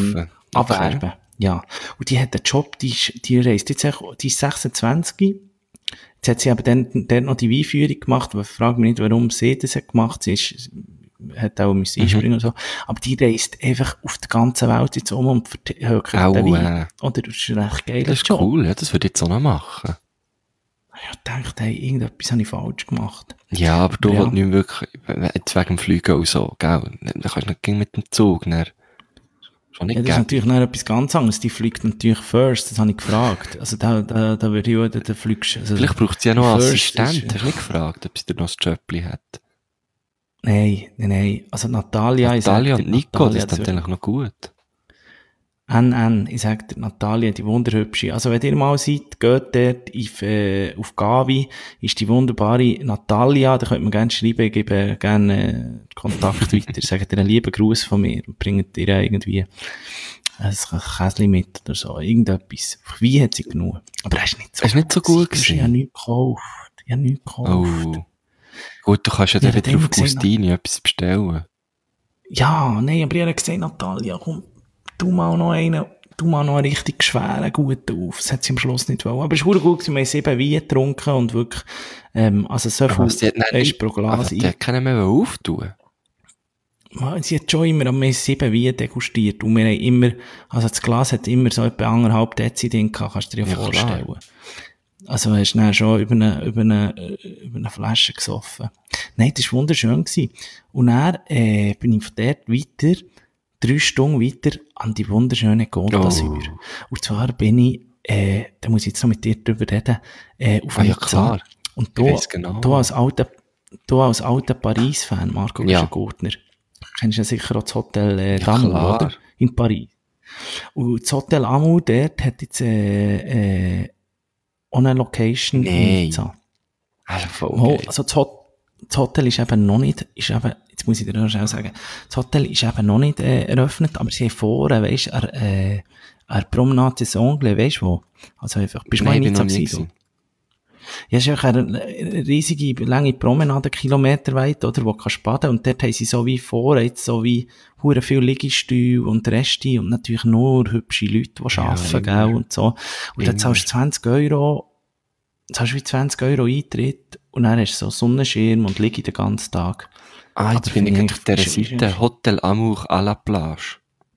abwerben. Ja. Und die hat einen Job, die, ist, die reist jetzt, die ist sechsundzwanzig. Jetzt hat sie aber dann, dann noch die Weinführung gemacht. Ich frage mich nicht, warum sie das hat gemacht. Sie ist, hat auch müssen einspringen und so. Aber die reist einfach auf die ganze Welt jetzt um und verhökert den Wein. Äh, Oder das ist ein recht geiler das ist Job. cool, ja, das würde ich jetzt auch noch machen. Ich dachte, hey, irgendetwas habe ich falsch gemacht. Ja, aber du Ja. willst nicht wirklich, jetzt wegen dem Fliegen und so, gell? Dann kannst du nicht gehen mit dem Zug, dann. Schon nicht Ja, das ist geben. natürlich noch etwas ganz anderes. Die fliegt natürlich first, das habe ich gefragt. Also da, da, da würde ich auch, da, da fliegst also Vielleicht braucht sie ja noch einen first Assistent. ist- Hast du nicht gefragt, ob sie dir noch ein Jobli hat? Nein, nein, nein. Also Natalia, ich Natalia sag und dir, Nico, Natalia, das ist eigentlich noch gut. N N, ich sag dir, Natalia, die wunderhübsche. Also wenn ihr mal seid, geht dort auf, äh, auf Gavi, ist die wunderbare Natalia, da könnt ihr mir gerne schreiben, ich gebe gerne äh, den Kontakt weiter, sagt ihr einen lieben Gruß von mir und bringt ihr irgendwie ein Käsli mit oder so, irgendetwas. Wie hat sie genug? Aber er ist nicht so Er ist nicht so gut gewesen. Ich habe nichts gekauft. Ich habe nichts gekauft. Oh. Gut, du kannst ja Ja, dann wieder dann auf gesehen, Gustini etwas bestellen. Ja, nein, aber ich habe gesehen, Natalia, komm, tu mal noch einen, tu mal noch einen richtig schweren, guten auf. Das hat sie am Schluss nicht wollen. Aber es war gut gewesen, wir haben sieben Weine getrunken und wirklich, ähm, also so Aber viel sie hat nicht- weisst, pro Aber Glas die hat keinen mehr auftun. ein. Sie hat schon immer, wir haben sieben Weine degustiert und wir haben immer, also das Glas hat immer so etwa anderthalb Dezi drin gehabt, kannst du dir ja, Ja, vorstellen. klar. Also hast du dann schon über eine, über eine, äh, über eine Flasche gesoffen. Nein, das war wunderschön gewesen. Und dann, äh, bin ich von dort weiter, drei Stunden weiter, an die wunderschöne Côte d'Azur. Oh. Und zwar bin ich, äh, da muss ich jetzt noch mit dir drüber reden, äh, auf Ah, ja, Nizza. klar. Und Ich du, weiss genau. du als alter, du als alter Paris-Fan, Marco Ja. Gurtner, kennst ja sicher auch das Hotel, äh, Ja, Damour, klar. oder? In Paris. Und das Hotel Amour dort hat jetzt, äh, äh, auch eine Location in Nein. Nizza. Also voll Mal, geil. also das, Hot das Hotel ist eben noch nicht, ist eben, jetzt muss ich dir noch schnell sagen, das Hotel ist eben noch nicht äh, eröffnet, aber sie haben vorne, weisst du, er, äh, er Promenade des Anglais, weisst du wo? Also einfach, bist du mal Nein, in ich bin Nizza noch nie gewesen? gewesen. Ja, es ist einfach eine eine riesige, lange Promenade, Kilometer weit, oder, wo du kannst baden, und dort haben sie so wie vor, jetzt so wie, hure viel Liegestühle und Reste, und natürlich nur hübsche Leute, die Ja, arbeiten, immer. gell, und so. Und dann Immer. zahlst du zwanzig Euro, zahlst du wie zwanzig Euro Eintritt, und dann hast du so Sonnenschirm und liege den ganzen Tag. Ah, jetzt Aber bin ich finde gerade ich auf dieser eigentlich- Seite. Hotel Amour à la Plage.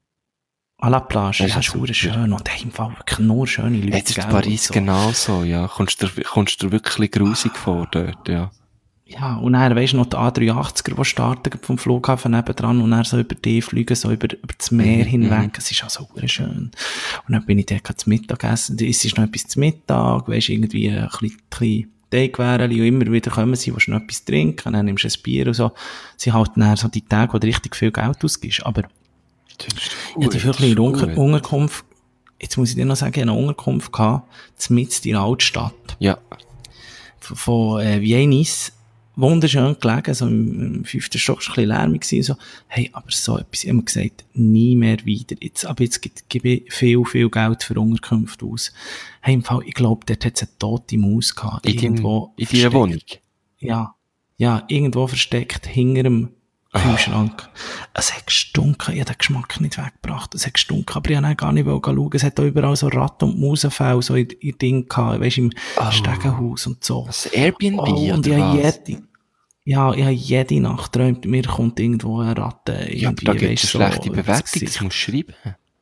À la Plage, Das ja, ist ist hure super. schön, und hey, im Fall wirklich nur schöne Leute, Jetzt ist gell, Paris und so. genauso, ja. Kommst du dir, kommst du dir wirklich grusig vor dort, ja. Ja, und dann, weisst du, noch die A dreihundertachtziger, die starten vom Flughafen nebendran, und dann so über die fliegen, so über, über das Meer Mhm, hinweg. Es ist also hure schön. Und dann bin ich dort zu Mittag gegessen. Es ist noch etwas zu Mittag, weisst irgendwie ein bisschen, bisschen Teigwährchen, und immer wieder kommen sie, willst du noch etwas trinken, dann nimmst du ein Bier und so. Sie halten dann so die Tage, wo du richtig viel Geld ausgibst. Aber Das ist ich hatte wirklich eine Unter- Unterkunft, jetzt muss ich dir noch sagen, ich hatte eine Unterkunft gehabt, mitten in der Altstadt. Ja, Von, von äh, Viennis, wunderschön gelegen, so im, im fünften Stock, war ein bisschen lärmig gewesen, so. Hey, aber so etwas, ich habe mir gesagt, nie mehr wieder. Jetzt, aber jetzt gebe gebe ich viel, viel Geld für Unterkünfte aus. Hey, im Fall, ich glaube, dort hat es eine tote Maus gehabt. in, deinem, irgendwo in deiner versteckt. Wohnung. Ja, ja, irgendwo versteckt, hinter dem Kühlschrank. Es hat gestunken, ich habe den Geschmack nicht weggebracht. Es hat gestunken, aber ich wollte gar nicht schauen. Es hat auch überall so Ratten- und Mausenfälle so in, in Ding gehabt, weisst, im Oh. Stegenhaus und so. Das Airbnb, Oh, und oder ich habe was? jede, ja, ich habe jede Nacht geträumt, mir kommt irgendwo eine Ratte. Ja, aber irgendwie, da gibt es weisst, eine schlechte so ins Bewertung, das Gesicht. musst du schreiben.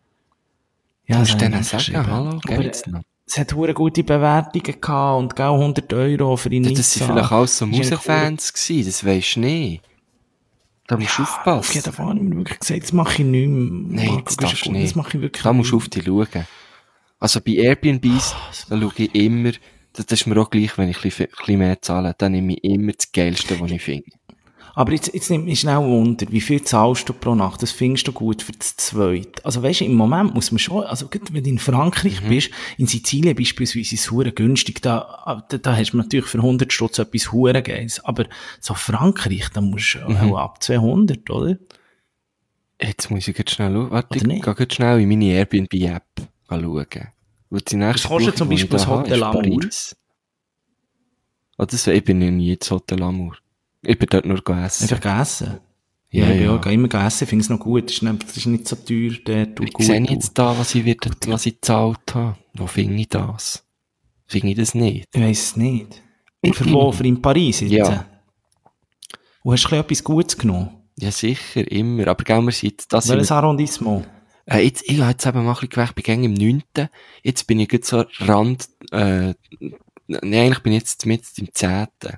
Ja, Du musst das denen habe ich sagen, geschrieben. hallo, Aber geht's noch? es hat hure gute Bewertungen gehabt und gell, hundert Euro für die Ja, Nizza. das waren vielleicht alles so Ist eigentlich Musenfans gewesen, das weisst du nicht. Da musst du Auf aufpassen. jeden Fall habe ich mir wirklich gesagt, das mache ich nicht mehr. Nein, Marco, das du bist darfst du gut, nicht. Das mache ich wirklich Da musst du nicht auf dich schauen. Also bei Airbnbs, da schaue ich immer, das ist mir auch gleich, wenn ich ein bisschen, ein bisschen mehr zahle, dann nehme ich immer das Geilste, was ich finde. Aber jetzt, jetzt nimmt mich schnell Wunder, wie viel zahlst du pro Nacht? Das findest du gut für das Zweite. Also weisst du, im Moment muss man schon, also gut, wenn du in Frankreich Mhm. bist, in Sizilien beispielsweise ist es hure günstig, da, da, da hast du natürlich für hundert Stutz etwas hure Geiles. Aber so Frankreich, da musst du Mhm. auch ab zweihundert, oder? Jetzt muss ich jetzt schnell schauen. Warte, Oder ich nicht? gehe jetzt schnell in meine Airbnb-App schauen. Weil die nächste Was kostet zum Buchung, die Beispiel ich das da habe, Hotel ist Amour? Paris. Ah, das, ich bin noch nie ins Hotel Amour. Ich bin dort nur gegessen. Einfach gegessen. Ja, Ja, ich bin ja. auch immer gegessen, finde es noch gut. Das ist nicht, das ist nicht so teuer, der tut Ich gut. sehe jetzt da, was ich, wird, was ich gezahlt habe. Wo finde ich das? Finde ich das nicht? Ich weiss es nicht. Für wo? Für in Paris jetzt? Ja. Und hast du etwas Gutes genommen? Ja, sicher, immer. Aber gell, wir sind, das sind Welches Arrondissement? wir, äh, jetzt, ich habe jetzt eben mal ein bisschen gewählt, ich bin gängig im neunten. Jetzt bin ich gerade so Rand, äh, nee, eigentlich bin ich jetzt mit im zehnten.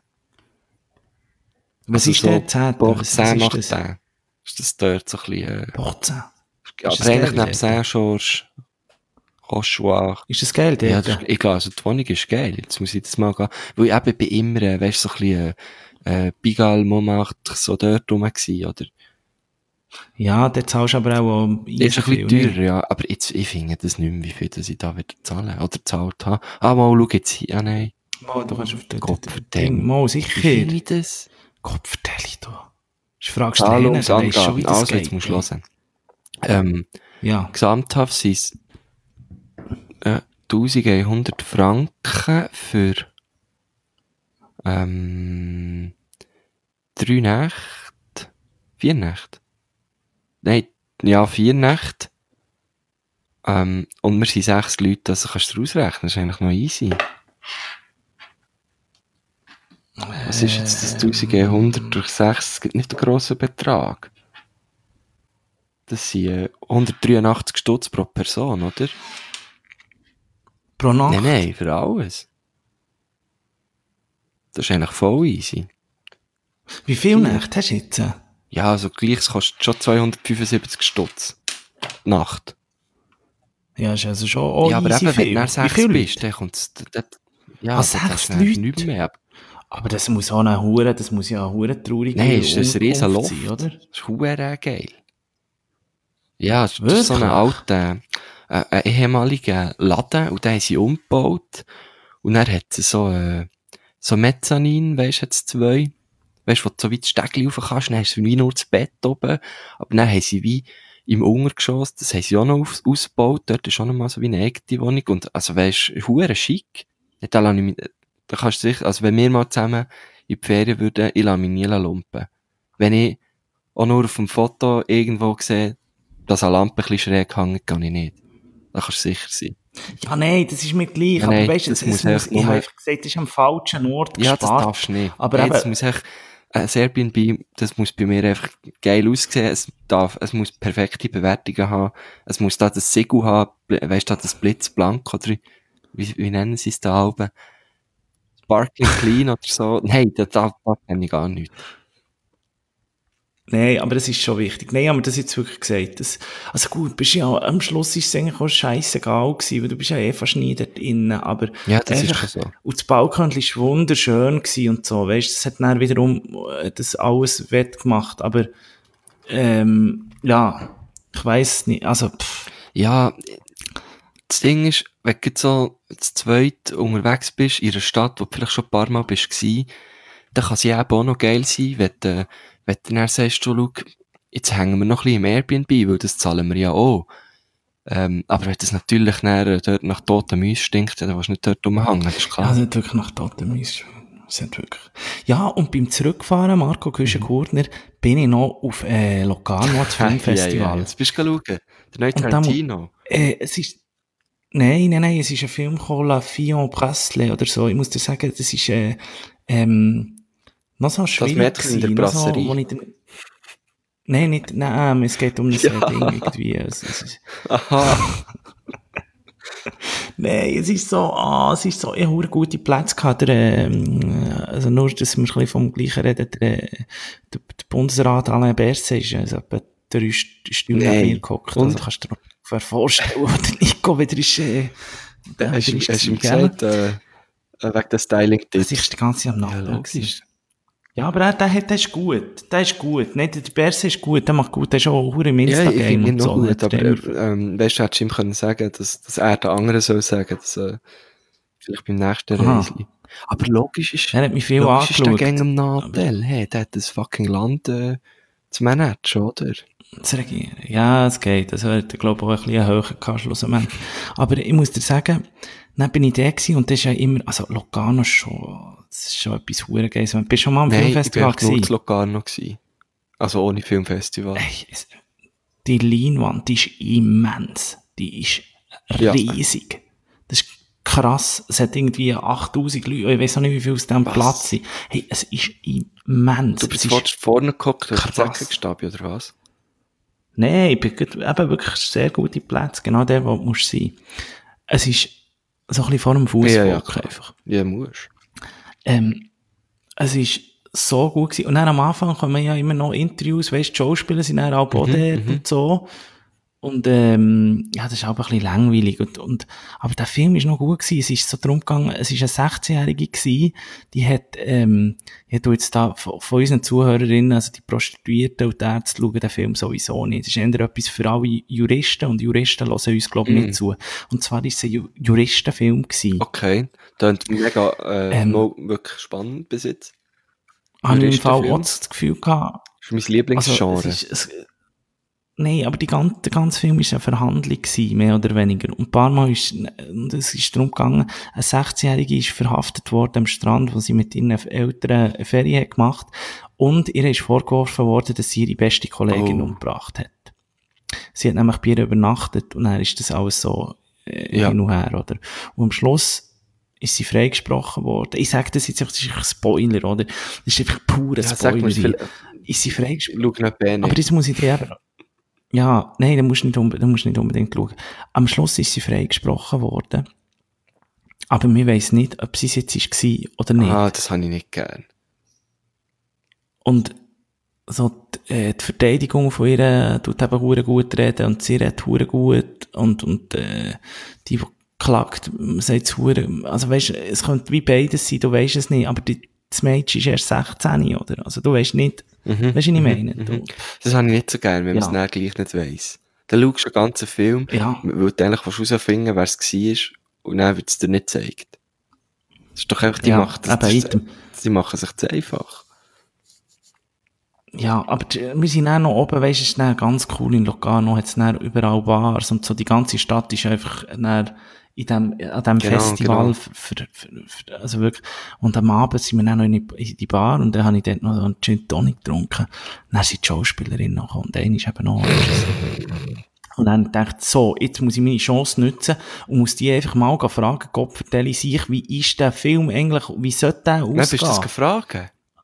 Was Also ist so der zehnte? Boch Was, was zehn nach ist das? zehn. Ist das dort so ein bisschen, äh, Bochzen. aber das eigentlich geil neben dort? Saint-Georges, Rochoir. Ist das Geld Ja, dort? das ist, ich glaube, also die Wohnung ist geil. Jetzt muss ich das mal gehen. Weil ich eben bei immer, äh, weißt du, so ein bisschen, äh, äh, Pigalle, Montmartre, so dort rum gewesen, oder? Ja, der zahlst du aber auch um Ist ein bisschen viel, teurer, nicht? ja. Aber jetzt, ich finde das nicht mehr, wie viel das ich da wieder zahlen oder gezahlt habe. Ah, mal, schau jetzt hier. Ah, nein. Mal, du kannst auf den Gott den- verdammt. Ding. Mal, Wie sicher. finde ich das? Gott, vertell ich da. Du fragst den, der weiss Zahlungsangaben. schon, wie das Also, jetzt geht. musst du hören. Ähm, Ja. gesamthaft sind es, äh, eintausendeinhundert Franken für, ähm, drei Nächte, vier Nächte. Nein, ja, vier Nächte. Ähm, und wir sind sechs Leute, also kannst du dir ausrechnen, das ist eigentlich noch easy. Was ist jetzt das eintausendeinhundert durch sechs? Das gibt nicht einen grossen Betrag. Das sind äh, hundertdreiundachtzig Stutz pro Person, oder? Pro Nacht? Nein, nein, für alles. Das ist eigentlich voll easy. Wie viele Nächte hast du jetzt? Ja, also gleich, es kostet schon zweihundertfünfundsiebzig Stutz. Die Nacht. Ja, ist also schon oh, ja, aber easy eben, wenn viel. du dann Wie sechs viele bist, Leute? dann kommt's, dort, ja, Ah, dann sechs hast du dann Leute? nichts mehr. Aber das muss auch eine Hure, das muss ja eine Hure traurige Nein, ist das ein riesen Unterkunft Loft. sein, oder? Das ist verdammt geil. Ja, das ist so ein Wirklich? alter, äh, ein ehemaliger Laden, und den haben sie umgebaut. Und dann hat es so, äh, so Mezzanin, weisst du, jetzt zwei. Weisst du, wo du so weit Stegli rauf kannst, dann hast du wie nur das Bett oben. Aber dann haben sie wie im Untergeschoss, das haben sie auch noch auf, ausgebaut. Dort ist auch noch mal so wie eine eigene Wohnung. Und, also weisst du, verdammt schick. Ja, da lasse ich mich, da kannst du sicher, also wenn wir mal zusammen in die Ferien würden, ich lasse mich nie lumpen. Wenn ich auch nur auf dem Foto irgendwo sehe, dass eine Lampe ein bisschen schräg hängt, kann ich nicht. Da kannst du sicher sein. Ja, nein, das ist mir gleich. Ja, aber nein, weißt du, das es, es muss muss, echt ich habe nur- einfach gesagt, das ist am falschen Ort Ja, das gespart. darfst du nicht. Aber Nein, eben- das muss echt, ein Airbnb, das muss bei mir einfach geil aussehen. Es darf, es muss perfekte Bewertungen haben. Es muss da das Siegel haben, bl- weisst du, da das Blitzblank, oder wie, wie nennen sie es da oben? Sparkling Clean oder so. Nein, da, da, da kenne ich gar nicht. Nein, aber das ist schon wichtig. Nein, aber das jetzt wirklich gesagt. Das, also gut, bist ja, am Schluss ist es eigentlich auch scheissegal gewesen, weil du bist ja eh fast nie dort innen, aber Ja, das ist einfach- schon so. und das Balkon ist wunderschön gewesen und so, weißt, das hat dann wiederum äh, das alles wettgemacht, aber ähm, ja, ich weiss nicht, also pff, Ja, das Ding ist, wenn du so zu zweit unterwegs bist, in einer Stadt, wo du vielleicht schon ein paar Mal bist gewesen, dann kann es ja eben auch noch geil sein, wenn du, wenn du dann sagst, du, schau, jetzt hängen wir noch ein bisschen im Airbnb, weil das zahlen wir ja auch. Ähm, aber wenn das natürlich dann dort nach toten Mäusen stinkt, dann willst du nicht dort rumhängen, das ist ja, klar. es hat wirklich nach Totem ist, es hat wirklich. Ja, und beim Zurückfahren, Marco Küschen-Gurtner, bin ich noch auf äh, Locarno, das Filmfestival. Ja, ja, jetzt bist du schauen. Der neue Und dann- Tarantino. Äh, es ist, nein, nein, nein, es ist ein Film gekommen, La Fillon Presley oder so. Ich muss dir sagen, das ist, äh, ähm, noch so schwierig Mädchen in der gewesen, noch so, Brasserie. wo ich dann, nein, nicht, nein, es geht um das Ja. äh, Ding irgendwie. Es, es ist, Aha. nein, es ist so, ah, es ist so, ich habe gute Plätze gehabt, der, ähm, also nur, dass wir ein bisschen vom Gleichen reden, der, der, der Bundesrat Alain Berset ist, also etwa drei Stunden Nein. neben mir gehockt. Und? Also kannst du dir ungefähr vorstellen, wo der Nico wieder ist, äh, der Hast du wieder ist hast du ihm gewesen, gell? gesagt, äh, äh, wegen der styling Das ist die ganze Zeit am Ja, Nachdenken. logisch. Ja, aber er, der, hat- der ist gut. Der ist gut. Nicht, der Berse ist gut, der macht gut. Der ist auch hure im Ja, ich Insta-Game finde ihn und noch so. gut, Hat aber er immer- äh, ähm, weißt du, hättest du ihm können sagen, dass, dass er den anderen soll sagen, dass, äh, vielleicht beim nächsten Aha. Reisli. Aber logisch ist, Er hat mich viel logisch ist der angeschaut. Gang am Nadel, hey, der hat das fucking Land, äh, zu managen, oder? Zu regieren. Ja, es geht. Also, er hat, glaube ich, auch ein bisschen einen höheren gehabt, schlussendlich. Aber ich muss dir sagen, dann bin ich da gewesen und das ist ja immer, also, Locarno ist schon, das ist schon etwas hure Geiles. Bist du schon mal am Nein, ich bin Filmfestival echt nur gewesen? zu Locarno gewesen. Also ohne Filmfestival. Ey, es, die Leinwand, die ist immens. Die ist Ja. riesig. Das ist krass. Es hat irgendwie achttausend Leute, ich weiß auch nicht, wie viel aus diesem Was? Platz sind. Hey, es ist immens. Du Es bist ist, vorne vorne geguckt, du hast krass. Säckenstabi, oder was? nein, ich bin gut- eben wirklich sehr gute Plätze. Genau der, wo du musst sein. Es ist so ein bisschen vor dem Fußball Ja, ja, klar. einfach. Ja, musst. Ähm, es ist so gut gewesen. Und dann am Anfang kommen ja immer noch Interviews, weißt, die Schauspieler sind dann auch mhm, dort und so. Und, ähm, ja, das ist auch ein bisschen langweilig. Und, und, aber der Film ist noch gut gewesen. Es ist so drum gegangen, es ist eine sechzehnjährige gewesen, die hat, ähm, ich tu jetzt da von, von unseren Zuhörerinnen, also die Prostituierten und die Ärzte schauen den Film sowieso nicht. Das ist eher etwas für alle Juristen und Juristen hören uns, glaube ich, Mm. nicht zu. Und zwar ist es ein Ju- Juristenfilm gewesen. Okay. Klingt mega, äh, Ähm. mal wirklich spannend bis jetzt. Habe ich im Fall auch Juristenfilm? das Gefühl gehabt, Das ist mein Lieblingsgenre. Also, es ist, es, nein, aber die ganze, der ganze Film war eine Verhandlung gewesen, mehr oder weniger. Und ein paar Mal ist, und es ist darum gegangen, eine sechzehnjährige ist verhaftet worden am Strand, wo sie mit ihren Eltern eine Ferien hat gemacht. Und ihr ist vorgeworfen worden, dass sie ihre beste Kollegin Oh. umgebracht hat. Sie hat nämlich bei ihr übernachtet und dann ist das alles so, äh, Ja. hin und her, oder? Und am Schluss ist sie freigesprochen worden. Ich sage das jetzt einfach, das ist einfach ein Spoiler, oder? Das ist einfach purer Ja, sag Spoiler. mir, viel- Ist sie freigesprochen? Schau nicht bei Aber das muss ich dir eben, ja, nein, da musst du nicht, unbe- da musst du nicht unbedingt schauen. Am Schluss ist sie freigesprochen worden. Aber wir weiss nicht, ob sie es jetzt war oder nicht. Ah, das habe ich nicht gern. Und so die, äh, die Verteidigung von ihr tut eben hure gut reden und sie redet hure gut und, und äh, die, die klagt, sagt es hure, also weisst, es könnte wie beides sein, du weisst es nicht, aber die, das Mädchen ist erst sechzehn, oder? Also du weisst nicht, Mhm. weisst du, was ich meine? Mhm. Du, Das habe ich nicht so gern, wenn man Ja. es dann gleich nicht weiss. Dann schaust du den ganzen Film, ja, weil du eigentlich herausfinden willst, wer es war, und dann wird es dir nicht gezeigt. Das ist doch einfach, die, Ja, machen, das, das, eben, ist- item. die machen sich zu einfach. ja, aber die- wir sind dann noch oben, weisst du, es ist dann ganz cool in Locarno, hat es dann überall Bars und so, die ganze Stadt ist einfach dann in dem, an dem Genau, Festival, genau. für, für, für, für, also wirklich, und am Abend sind wir dann noch in die, in die Bar und dann habe ich dort noch einen Gin Tonic getrunken. Dann sind die Schauspielerinnen noch gekommen und eine ist eben noch und dann dachte ich, so, jetzt muss ich meine Chance nutzen und muss die einfach mal fragen, Gott vertelle ich sich, wie ist der Film eigentlich, wie sollte der Dann bist du das ausgehen? gefragt?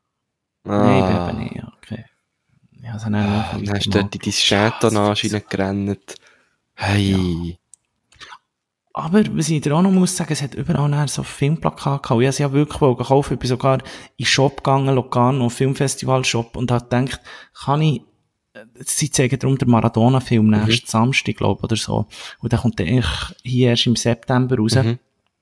Nein, Ah. eben nicht, ja, okay. Ja, so dann Ah, dann hast du dort in dein Chatonage reingerannt. Hey. Aber, was ich dir auch noch muss sagen, es hat überall nachher so Filmplakate gehabt. Und ich habe sie ja wirklich wollen kaufen. Ich bin sogar in den Shop gegangen, Locarno, Filmfestival-Shop, und habe gedacht, kann ich, äh, sie zeigen darum den Maradona-Film Mhm. nächsten Samstag, glaube ich, oder so. Und der kommt dann eigentlich hier erst im September raus. Mhm.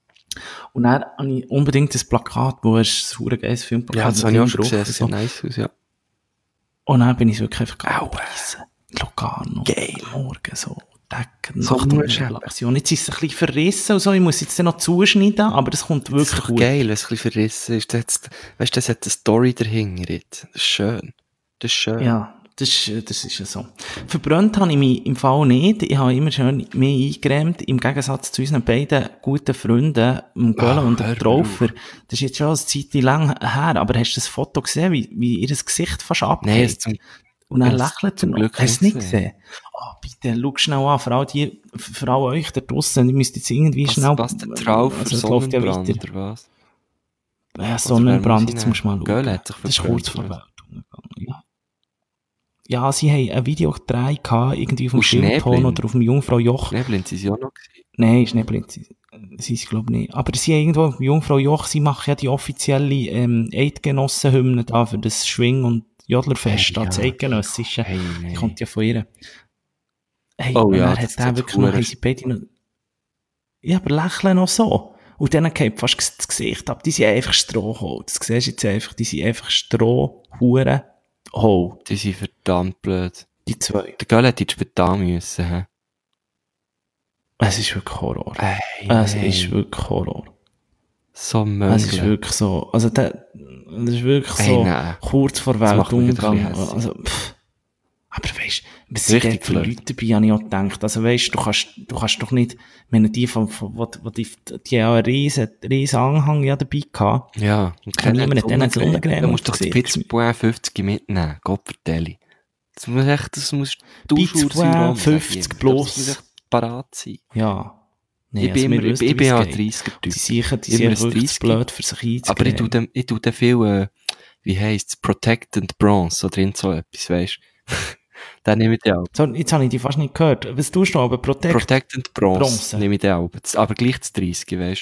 Und dann habe ich unbedingt das Plakat, wo es ein super geiles Filmplakat Ja, das mit habe ich auch Tim schon Bruch gesehen, und das so. sieht nice aus, ja. Und dann bin ich wirklich einfach Aua. gegessen. Locarno. Geil. Morgen so. Tag, So Nacht musst und du Relation. Jetzt ist es ein bisschen verrissen und so. Ich muss jetzt noch zuschneiden, aber das kommt Das wirklich ist doch gut. geil, wenn es ein bisschen verrissen ist. Das hat, weißt du, das hat eine Story dahinter. jetzt. Das ist schön. Das ist schön. Ja, das ist, das ist ja so. Verbrannt habe ich mich im Fall nicht. Ich habe immer schön mehr eingeräumt. Im Gegensatz zu unseren beiden guten Freunden, dem Göller Ah, und dem hör Traufer. Das ist jetzt schon eine Zeit lang her. Aber hast du das Foto gesehen, wie, wie ihr Gesicht fast abgeht? Nein, es zum, Und dann es lächelt er zum noch. Glück Hast du es nicht nicht gesehen? Oh, bitte, schau schnell an. Vor allem die, vor allem euch da draussen. Ihr müsst jetzt irgendwie was, schnell... was der Traufer, also, es läuft ja Sonnenbrand, weiter. oder was? Ja, Sonnenbrand, wer muss jetzt ich musst du mal nehmen? schauen. Göll hat sich Das ist verbrannt, kurz vor oder? Weltuntergang, ja. Ja, sie haben ein Video gedreht, gehabt, irgendwie auf dem Und Schildton Schneeblind? oder auf dem Jungfrau Joch. Schneeblind sind sie auch noch gewesen. Nein, ist nicht blind. Sie, sie ist, glaube ich, nicht. Aber sie haben irgendwo auf dem Jungfrau Joch, sie machen ja die offizielle, ähm, Eidgenossenhymne da für das Schwing- und Jodlerfest, Hey, da, das ja. Eidgenössische. Hey, Die nein. kommt ja von ihr. Hey, Oh und ja, dann das hat der sieht wirklich noch, verdammt- haben sie beide noch, ja, aber lächeln noch so. Und dann geht fast das Gesicht ab. Die sind einfach Strohholz. Das siehst du jetzt einfach, die sind einfach Strohhuren Hol. Die sind verdammt blöd. Die zwei. Der Göll hätte ins Spital müssen, hä? Es ist wirklich Horror. Hey, Es nein. ist wirklich Horror. So Es ist Möngel. wirklich so, also der, das ist wirklich Hey, so nein. kurz vor Das macht mich wieder Weltungang. ein bisschen hässlich. Also, pff. Aber weisst, Was sind Richtig dort für Flirt. Leute dabei, habe ich auch gedacht. Also weisst, du kannst, du kannst doch nicht, wenn die von, von, wo, wo die, die haben einen riesen, riesen Anhang ja dabei gehabt. Ja, und Und niemand hat denen Sonnencreme Du auf musst doch das die Gesicht. Pizza fünfzig mitnehmen, Gott vertelle. Das muss echt, das muss Pizza fünfzig plus. Das muss echt parat sein. Ja. Nee, ich bin also wir immer, ich wissen, bin, ich wie bin es ja ein geht. dreißiger-Typ. Die sicher, die Immer sind ein wirklich zu dreißiger. blöd, für sich Aber ich tu einzugreifen. dem, ich tu dem viel, äh, wie heisst's, Protect and Bronze oder irgend so etwas, weisst. Den nehme ich auch. So, jetzt habe ich die fast nicht gehört. Was tust du aber? Protect? Protect and Bronze, Bronze. nehme ich auch. Aber gleich zu dreißig, weisst.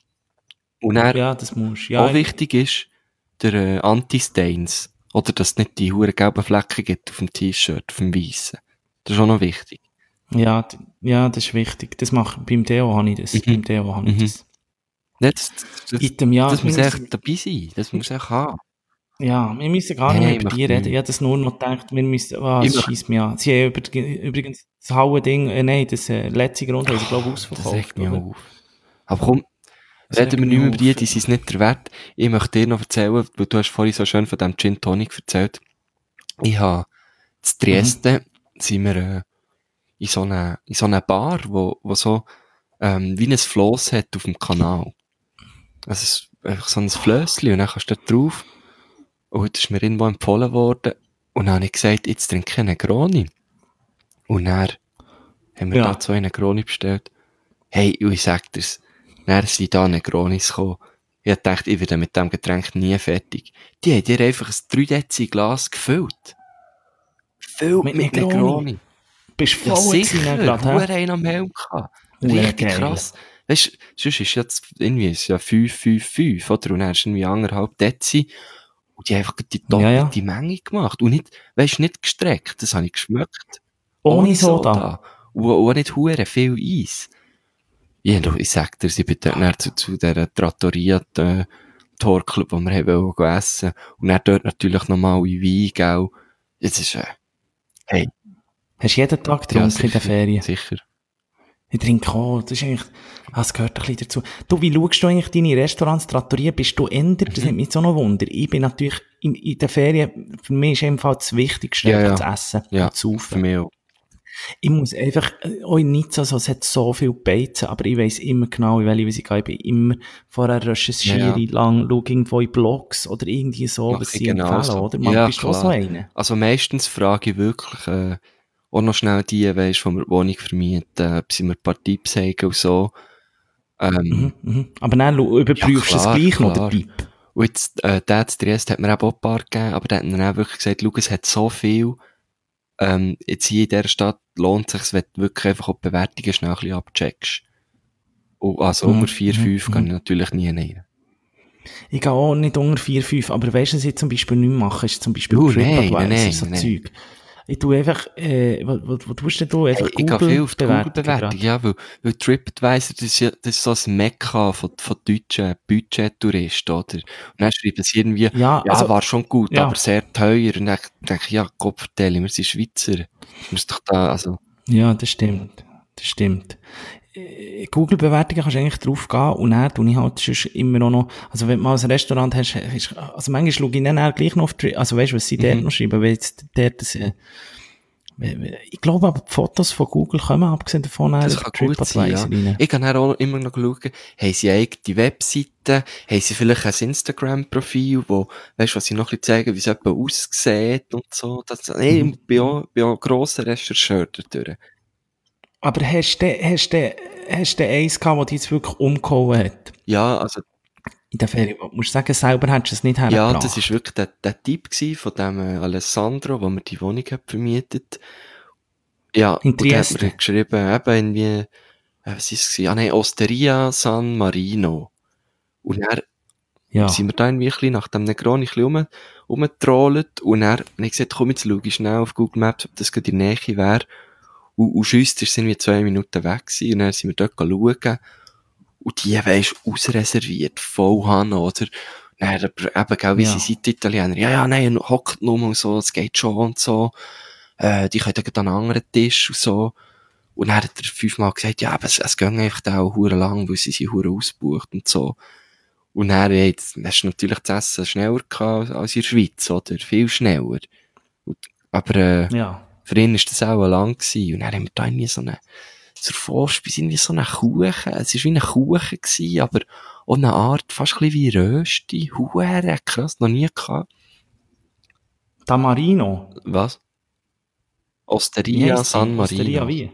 Und dann, Ja, das musst du. Ja, auch wichtig ist, der äh, Anti-Stains. Oder dass es nicht die huren gelben Flecken gibt auf dem T-Shirt, auf dem weißen. Das ist auch noch wichtig. Ja, d- ja, das ist wichtig. Das macht, beim Deo habe ich das. Mhm. Beim Deo habe ich Mhm. das. Nicht, das, das, Item, ja, das muss wir echt müssen- dabei sein. Das muss echt haben. Ja, wir müssen gar nicht Nein, mehr über macht die reden. nichts. Ich habe das nur noch gedacht, wir müssen, ah, Ich das mach- scheisst mich an. Sie haben über, übrigens das Hauen-Ding, äh, nein, das äh, letzte Grund haben sie, glaube ich, Das ausverkauft. regt mich oder? auf. Aber komm, Das reden wir regt nicht mehr mich über die, auf. die sind es nicht der Wert. Ich möchte dir noch erzählen, weil du hast vorhin so schön von dem Gin Tonic erzählt. Ich habe zu Trieste, sind wir äh, in so einer in so einer Bar, wo, wo so ähm, wie ein Floss hat auf dem Kanal. Also es ist einfach so ein Flösschen und dann kannst du da drauf. Und das ist mir irgendwo empfohlen worden. Und dann habe ich gesagt, jetzt trinke ich einen Negroni. Und dann haben wir Ja. da zwei Negroni bestellt. Hey, und ich sag dir's, dann sind da Negronis gekommen. Ich dachte, ich werde mit dem Getränk nie fertig. Die haben dir einfach ein drei Dezi Glas gefüllt. Gefüllt Mit mit, Negroni? Negroni. Bist Ja, voll gewesen, sicher. gerade, hä? Hure einen am Helm gehabt. Hure Richtig geil. krass. Weisst, sonst ist jetzt irgendwie, ist ja fünf, fünf, fünf, oder? Und dann hast du irgendwie anderthalb Dezi. Und die haben einfach die doppelte Ja, ja. Menge gemacht. Und nicht, weisst, nicht gestreckt. Das habe ich geschmeckt. Ohne Soda. Und auch nicht hure viel Eis. Ja, du, ich sag dir, ich bin dann zu, zu dieser Trattoria, äh, Torclub, wo wir haben wollen essen. Und dann dort natürlich nochmal in Wein, gell. Jetzt ist, äh, hey. Hast du jeden Tag getrunken in den Ferien? Sicher. Ich trinke auch, das ist eigentlich, ah, das gehört ein bisschen dazu. Du, wie schaust du eigentlich deine Restaurants, Trattorien? Bist du änder? Das nimmt mich jetzt auch noch Wunder. Ich bin natürlich in, in den Ferien, für mich ist einfach das Wichtigste, Ja, einfach ja. das Essen Ja, und zu für saufen. mich auch. Ich muss einfach, äh, auch in Nizza, so, es hat so viel Beizen, aber ich weiss immer genau, in welche Weise ich gehe. Ich bin immer vorher recherchiere, Ja, ja. lang, schaue irgendwo in Blogs oder irgendwie so, Mach was ich sie empfehlen, genauso. oder? Man, Ja, bist du auch so klar. einer? Also meistens frage ich wirklich, äh, auch noch schnell die, weisst, wo wir die Wohnung vermieten, ob sie mir ein paar Tipps haben und so. Ähm, Mhm, mhm. Aber dann lu- überprüfst du klar, es gleich noch, klar. der Typ. Und jetzt, äh, der zu Trieste hat mir eben auch ein paar gegeben, aber der hat dann auch wirklich gesagt, schau, es hat so viel, ähm, jetzt hier in dieser Stadt lohnt es sich, wenn du wirklich einfach auch die Bewertungen schnell ein bisschen abcheckst. Und also Mhm, unter vier, mhm, fünf kann mhm. ich natürlich nie rein. Ich gehe auch nicht unter vier, fünf, aber weißt du, was ich zum Beispiel nicht mache, ist zum Beispiel Uh, nein, TripAdvisor, nein, so nein, nein. Zeug. Ich tue einfach, äh, was, was, was tust denn du? Einfach Hey, ich gehe viel auf die Google-Bewertungen Google-Bewertung, gerade. ja, weil, weil TripAdvisor, das ist ja, das ist so ein Mekka von, von deutschen Budget-Touristen, oder? Und dann schreiben sie irgendwie, Ja, ja, also, war schon gut, ja. aber sehr teuer. Und dann denke ich, ja, Gott vertelle, wir sind Schweizer. Wir müssen doch da, also, Ja, das stimmt. Das stimmt. Äh, Google-Bewertungen kannst du eigentlich drauf gehen und dann tue ich halt sonst immer auch noch, also wenn du mal ein Restaurant hast, hast also manchmal schaue ich dann auch gleich noch auf die, also weißt du, was sie dort Mhm. noch schreiben, weil jetzt dort das, äh, ich glaube aber die Fotos von Google kommen, abgesehen davon, das auch kann über gut sein, ja. TripAdvisor rein. Ich kann dann auch immer noch schauen, haben sie eine eigene Webseite, haben sie vielleicht ein Instagram-Profil, wo, weißt du, was sie noch ein bisschen zeigen, wie es jemand aussieht und so. Das, nee, Mhm. ich bin auch, bin auch ein grosser Rechercheur dadurch. Aber hast du, hast du, hast du eins gehabt, das dich jetzt wirklich umgehauen hat? Ja, also, In der Ferien? Musst du sagen, selber hättest du es nicht ja, hergebracht? das ist wirklich der, der Typ gewesen von dem äh, Alessandro, wo mir die Wohnung hat vermietet. Ja, In und der hat Trieste? mir geschrieben, eben irgendwie, äh, was ist es gewesen? Ah, nein, Osteria San Marino. Und dann Ja. sind wir da irgendwie ein bisschen nach dem Negroni ein bisschen rum, rumgetrollt. Und dann habe ich gesagt, komm, jetzt schau ich schnell auf Google Maps, ob das gerade in der Nähe wäre. Und, und schüsst, sind wir zwei Minuten weg gewesen. Und dann sind wir dort schauen. Und die, weisst, ausreserviert, voll haben, oder? Dann, aber eben, gell, wie Ja. sie sind, die Italiener. Ja, ja, nein, hockt nur und so, es geht schon und so. Äh, die können dann an einen anderen Tisch und so. Und dann hat er fünfmal gesagt, ja, aber es, es ging einfach auch hure lang, weil sie sind hure ausgebucht und so. Und dann, ey, jetzt hast du natürlich das Essen schneller gehabt als in der Schweiz, oder? Viel schneller. Und, aber, äh, Ja. für ihn ist das auch lang gewesen. Und dann haben wir da irgendwie so eine, zur Vorspeise irgendwie so einen Kuchen. Es war wie ein Kuchen gewesen, aber auch eine Art, fast ein bisschen wie Rösti. Huere, krass, noch nie gehabt. Tamarino. Was? Wie Osteria heisst die? San Osteria Marino. wie?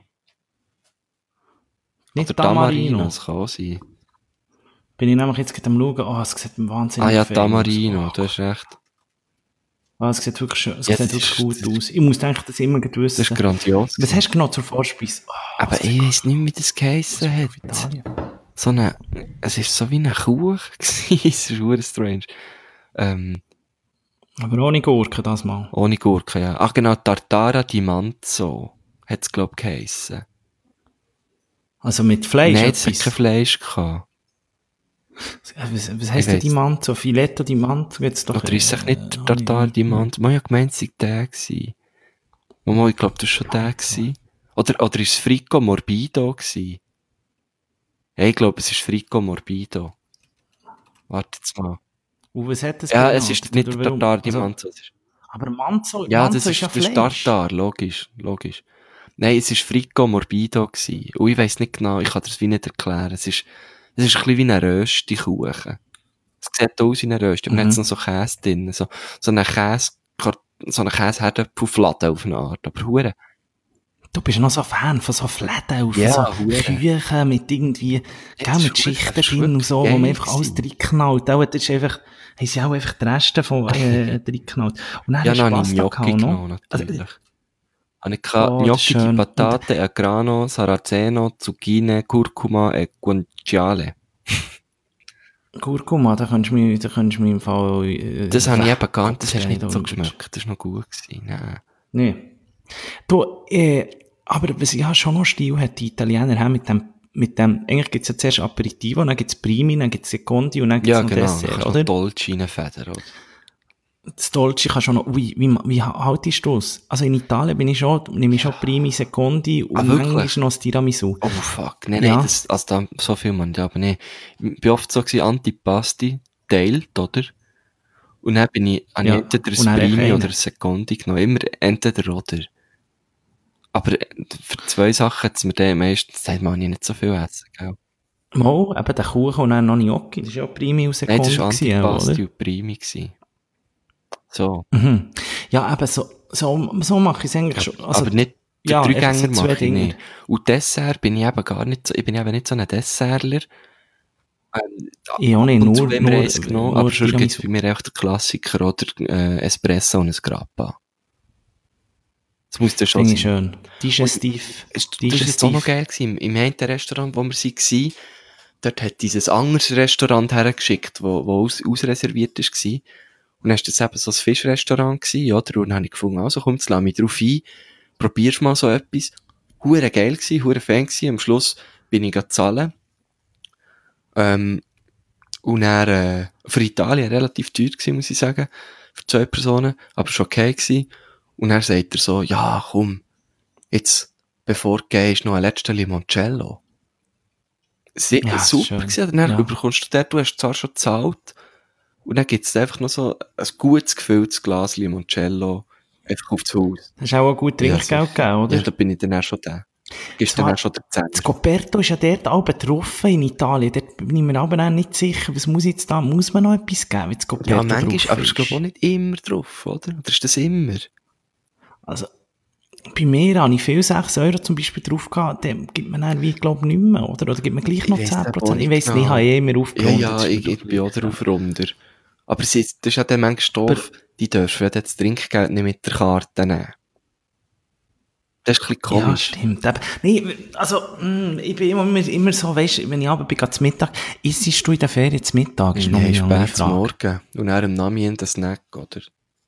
Nicht Oder Tamarino. Tamarino, das kann auch sein. Bin ich nämlich jetzt gerade am schauen, oh, es sieht wahnsinnig Ah ja, fein Tamarino, aus. du hast recht. Oh, es sieht wirklich, schön, es Ja, sieht das wirklich ist- gut das ist- aus. Ich muss eigentlich das immer gut wissen. Das ist grandios. Was hast du genau zur Vorspeise? Oh, Aber was ich weiss nicht mehr, wie das geheissen auf hat. Italien. So eine, es ist so wie ein Kuchen gewesen. Es ist verdammt strange. Ähm, Aber ohne Gurke das mal. ohne Gurke, ja. Ach genau, Tartara di Manzo. Hat's, glaub ich, geheissen. Also mit Fleisch? Nein, es hat etwas? kein Fleisch gehabt. Was, was heisst Ich denn die weiss. Manzo? Filetto di Manzo? Jetzt doch, Oder ist es äh, nicht der Tartara di Manzo? Man hat gemeint, es sei der gewesen. Mama, ich glaub, das war schon der gewesen. Oder, oder ist es Frico Morbido gewesen? Ja, ich glaube, es ist Frico Morbido. Warte jetzt mal. Und was hat das Ja, beinhaltet? es ist nicht der Oder warum? Tartar di Also, Manzo. Es ist- aber Manzo, Ja, Manzo das ist, ist ja das ist Fleisch. Tartar, logisch, logisch. Nein, es ist Frico Morbido gewesen. Und ich weiss nicht genau, ich kann das wie nicht erklären. Es ist, es ist ein bisschen wie ein Rösti-Kuchen. Es sieht aus wie ein Rösti, aber Mhm. dann hat es noch so Käse drin. So, so eine Käse, so eine Käseherdöpfelflatte auf eine Art. Aber hure. Du bist noch so Fan von so Fläden auf Ja, so hure. Küchen mit irgendwie, das gell, ist mit hure- Schichten das ist drin und wirklich so, wo geil man einfach alles gewesen. reinknallt. Auch, das ist einfach, haben sie auch einfach die Reste von, äh, reinknallt. Und dann Ja, hast dann du habe ich Pasta Gnocchi gehabt, genommen, noch. natürlich. Also, Habe ich gehabt, Oh, das ist Gnocchi di schön. patate, e grano, saraceno, zucchine, curcuma e guanciale. Kurkuma, da kannst du mich, da kannst du mich im Fall, äh, Das habe ich eben gar Gott, das hast ja, nicht da so übelst. geschmeckt. Das war noch gut gewesen. Nein. Nee. Du, äh, aber was ja schon noch Stil hat, die Italiener haben mit dem, mit dem, eigentlich gibt's ja zuerst Aperitivo, dann gibt's Primi, dann gibt's Secondi und dann gibt's Ja, noch genau. Dann Dessert, kannst du oder? noch Dolce reinfedern, oder? Das Dolce kann schon noch, ui, wie, wie haltest du es? Also in Italien bin ich schon, nehme ich schon Primi, Secondi und Ah, wirklich? manchmal noch das Tiramisu. Oh, fuck. Nein, Ja. nein, das, also da, so viel man, ja, aber nee. Ich bin oft so gewesen, Antipasti, teilt, oder? Und dann bin ich, habe Ja. ich entweder Und ein dann Primi einen. oder ein Secondi genommen. Immer entweder oder. Aber äh, für zwei Sachen hat es mir dann meistens gesagt, man, ich nicht so viel essen, gell? Mal, eben der Kuchen und dann noch Gnocchi, das war ja Primi und Nein, Secondi das war gewesen, Antipasti oder? und Primi gewesen. So. Mhm. Ja, eben so, so, so mache ich es eigentlich schon. Also, aber nicht, den ja, Dreigänger einfach so zwei mache ich Dinge. nicht. Und Dessert bin ich eben gar nicht so, ich bin eben nicht so ein Dessertler. Ähm, ich auch nicht, ab und zu nur, haben wir nur, eins genommen, nur aber sonst gibt es Tiramisu. bei mir echt den Klassiker oder äh, Espresso und ein Grappa. Das muss dann schon Finde ich sein. schön. Digestiv. Ist, das war jetzt auch noch geil gewesen. Im einen Restaurant, wo wir waren, dort hat dieses anderes Restaurant hergeschickt, wo, wo aus, ausreserviert war. Und dann war das eben so ein Fischrestaurant gewesen, oder? Und dann habe ich gefunden, also komm, jetzt lass mich drauf ein, probierst mal so etwas. Hure geil gewesen, hure Fan gewesen. Am Schluss bin ich gegangen zahlen. Ähm, und dann, äh, für Italien relativ teuer gewesen, muss ich sagen. Für zwei Personen. Aber schon okay gewesen. Und dann sagt er so, ja, komm, jetzt, bevor du gehst, noch ein letztes Limoncello. Sehr, Ja, super schön. gewesen. Dann Ja. überkommst du dort, du hast zwar schon gezahlt. Und dann gibt's einfach noch so ein gutes gefülltes Glas Limoncello einfach aufs Haus. Das ist auch ein gut Trinkgeld Ja, gegeben, oder? Ja, da bin ich dann auch schon da. Gibst Zwar- dann auch schon der Das Zehner. Coperto ist ja dort auch betroffen in Italien. Dort bin ich mir aber auch nicht sicher, was muss jetzt da, muss man noch etwas geben, wenn das Coperto Ja, manchmal, drauf aber ich ist? glaube auch nicht immer drauf, oder? Oder ist das immer? Also, bei mir habe ich viel sechs Euro zum Beispiel drauf gehabt, dann gibt man dann, wie, glaube ich, nicht mehr, oder? Oder gibt man gleich noch Ich weiss zehn eben auch Prozent? Ich nicht weiss nicht, genau. ich habe eh immer Ja, aufgerundet. ja, Das ist ich, mir ich doch bin auch egal. drauf runter. Aber sie, das ist ja dann manchmal doof, die dürfen ja dann das Trinkgeld nicht mit der Karte nehmen. Das ist ein bisschen Ja, komisch. stimmt. Aber, nee, also, mh, ich bin immer, immer so, weisst, wenn ich abends bin, zum Mittag, isst du in der Ferien zum Mittag? Ist noch Nein, eine andere spät zum Frage. Morgen. Und dann am Nachmittag ein Snack, oder?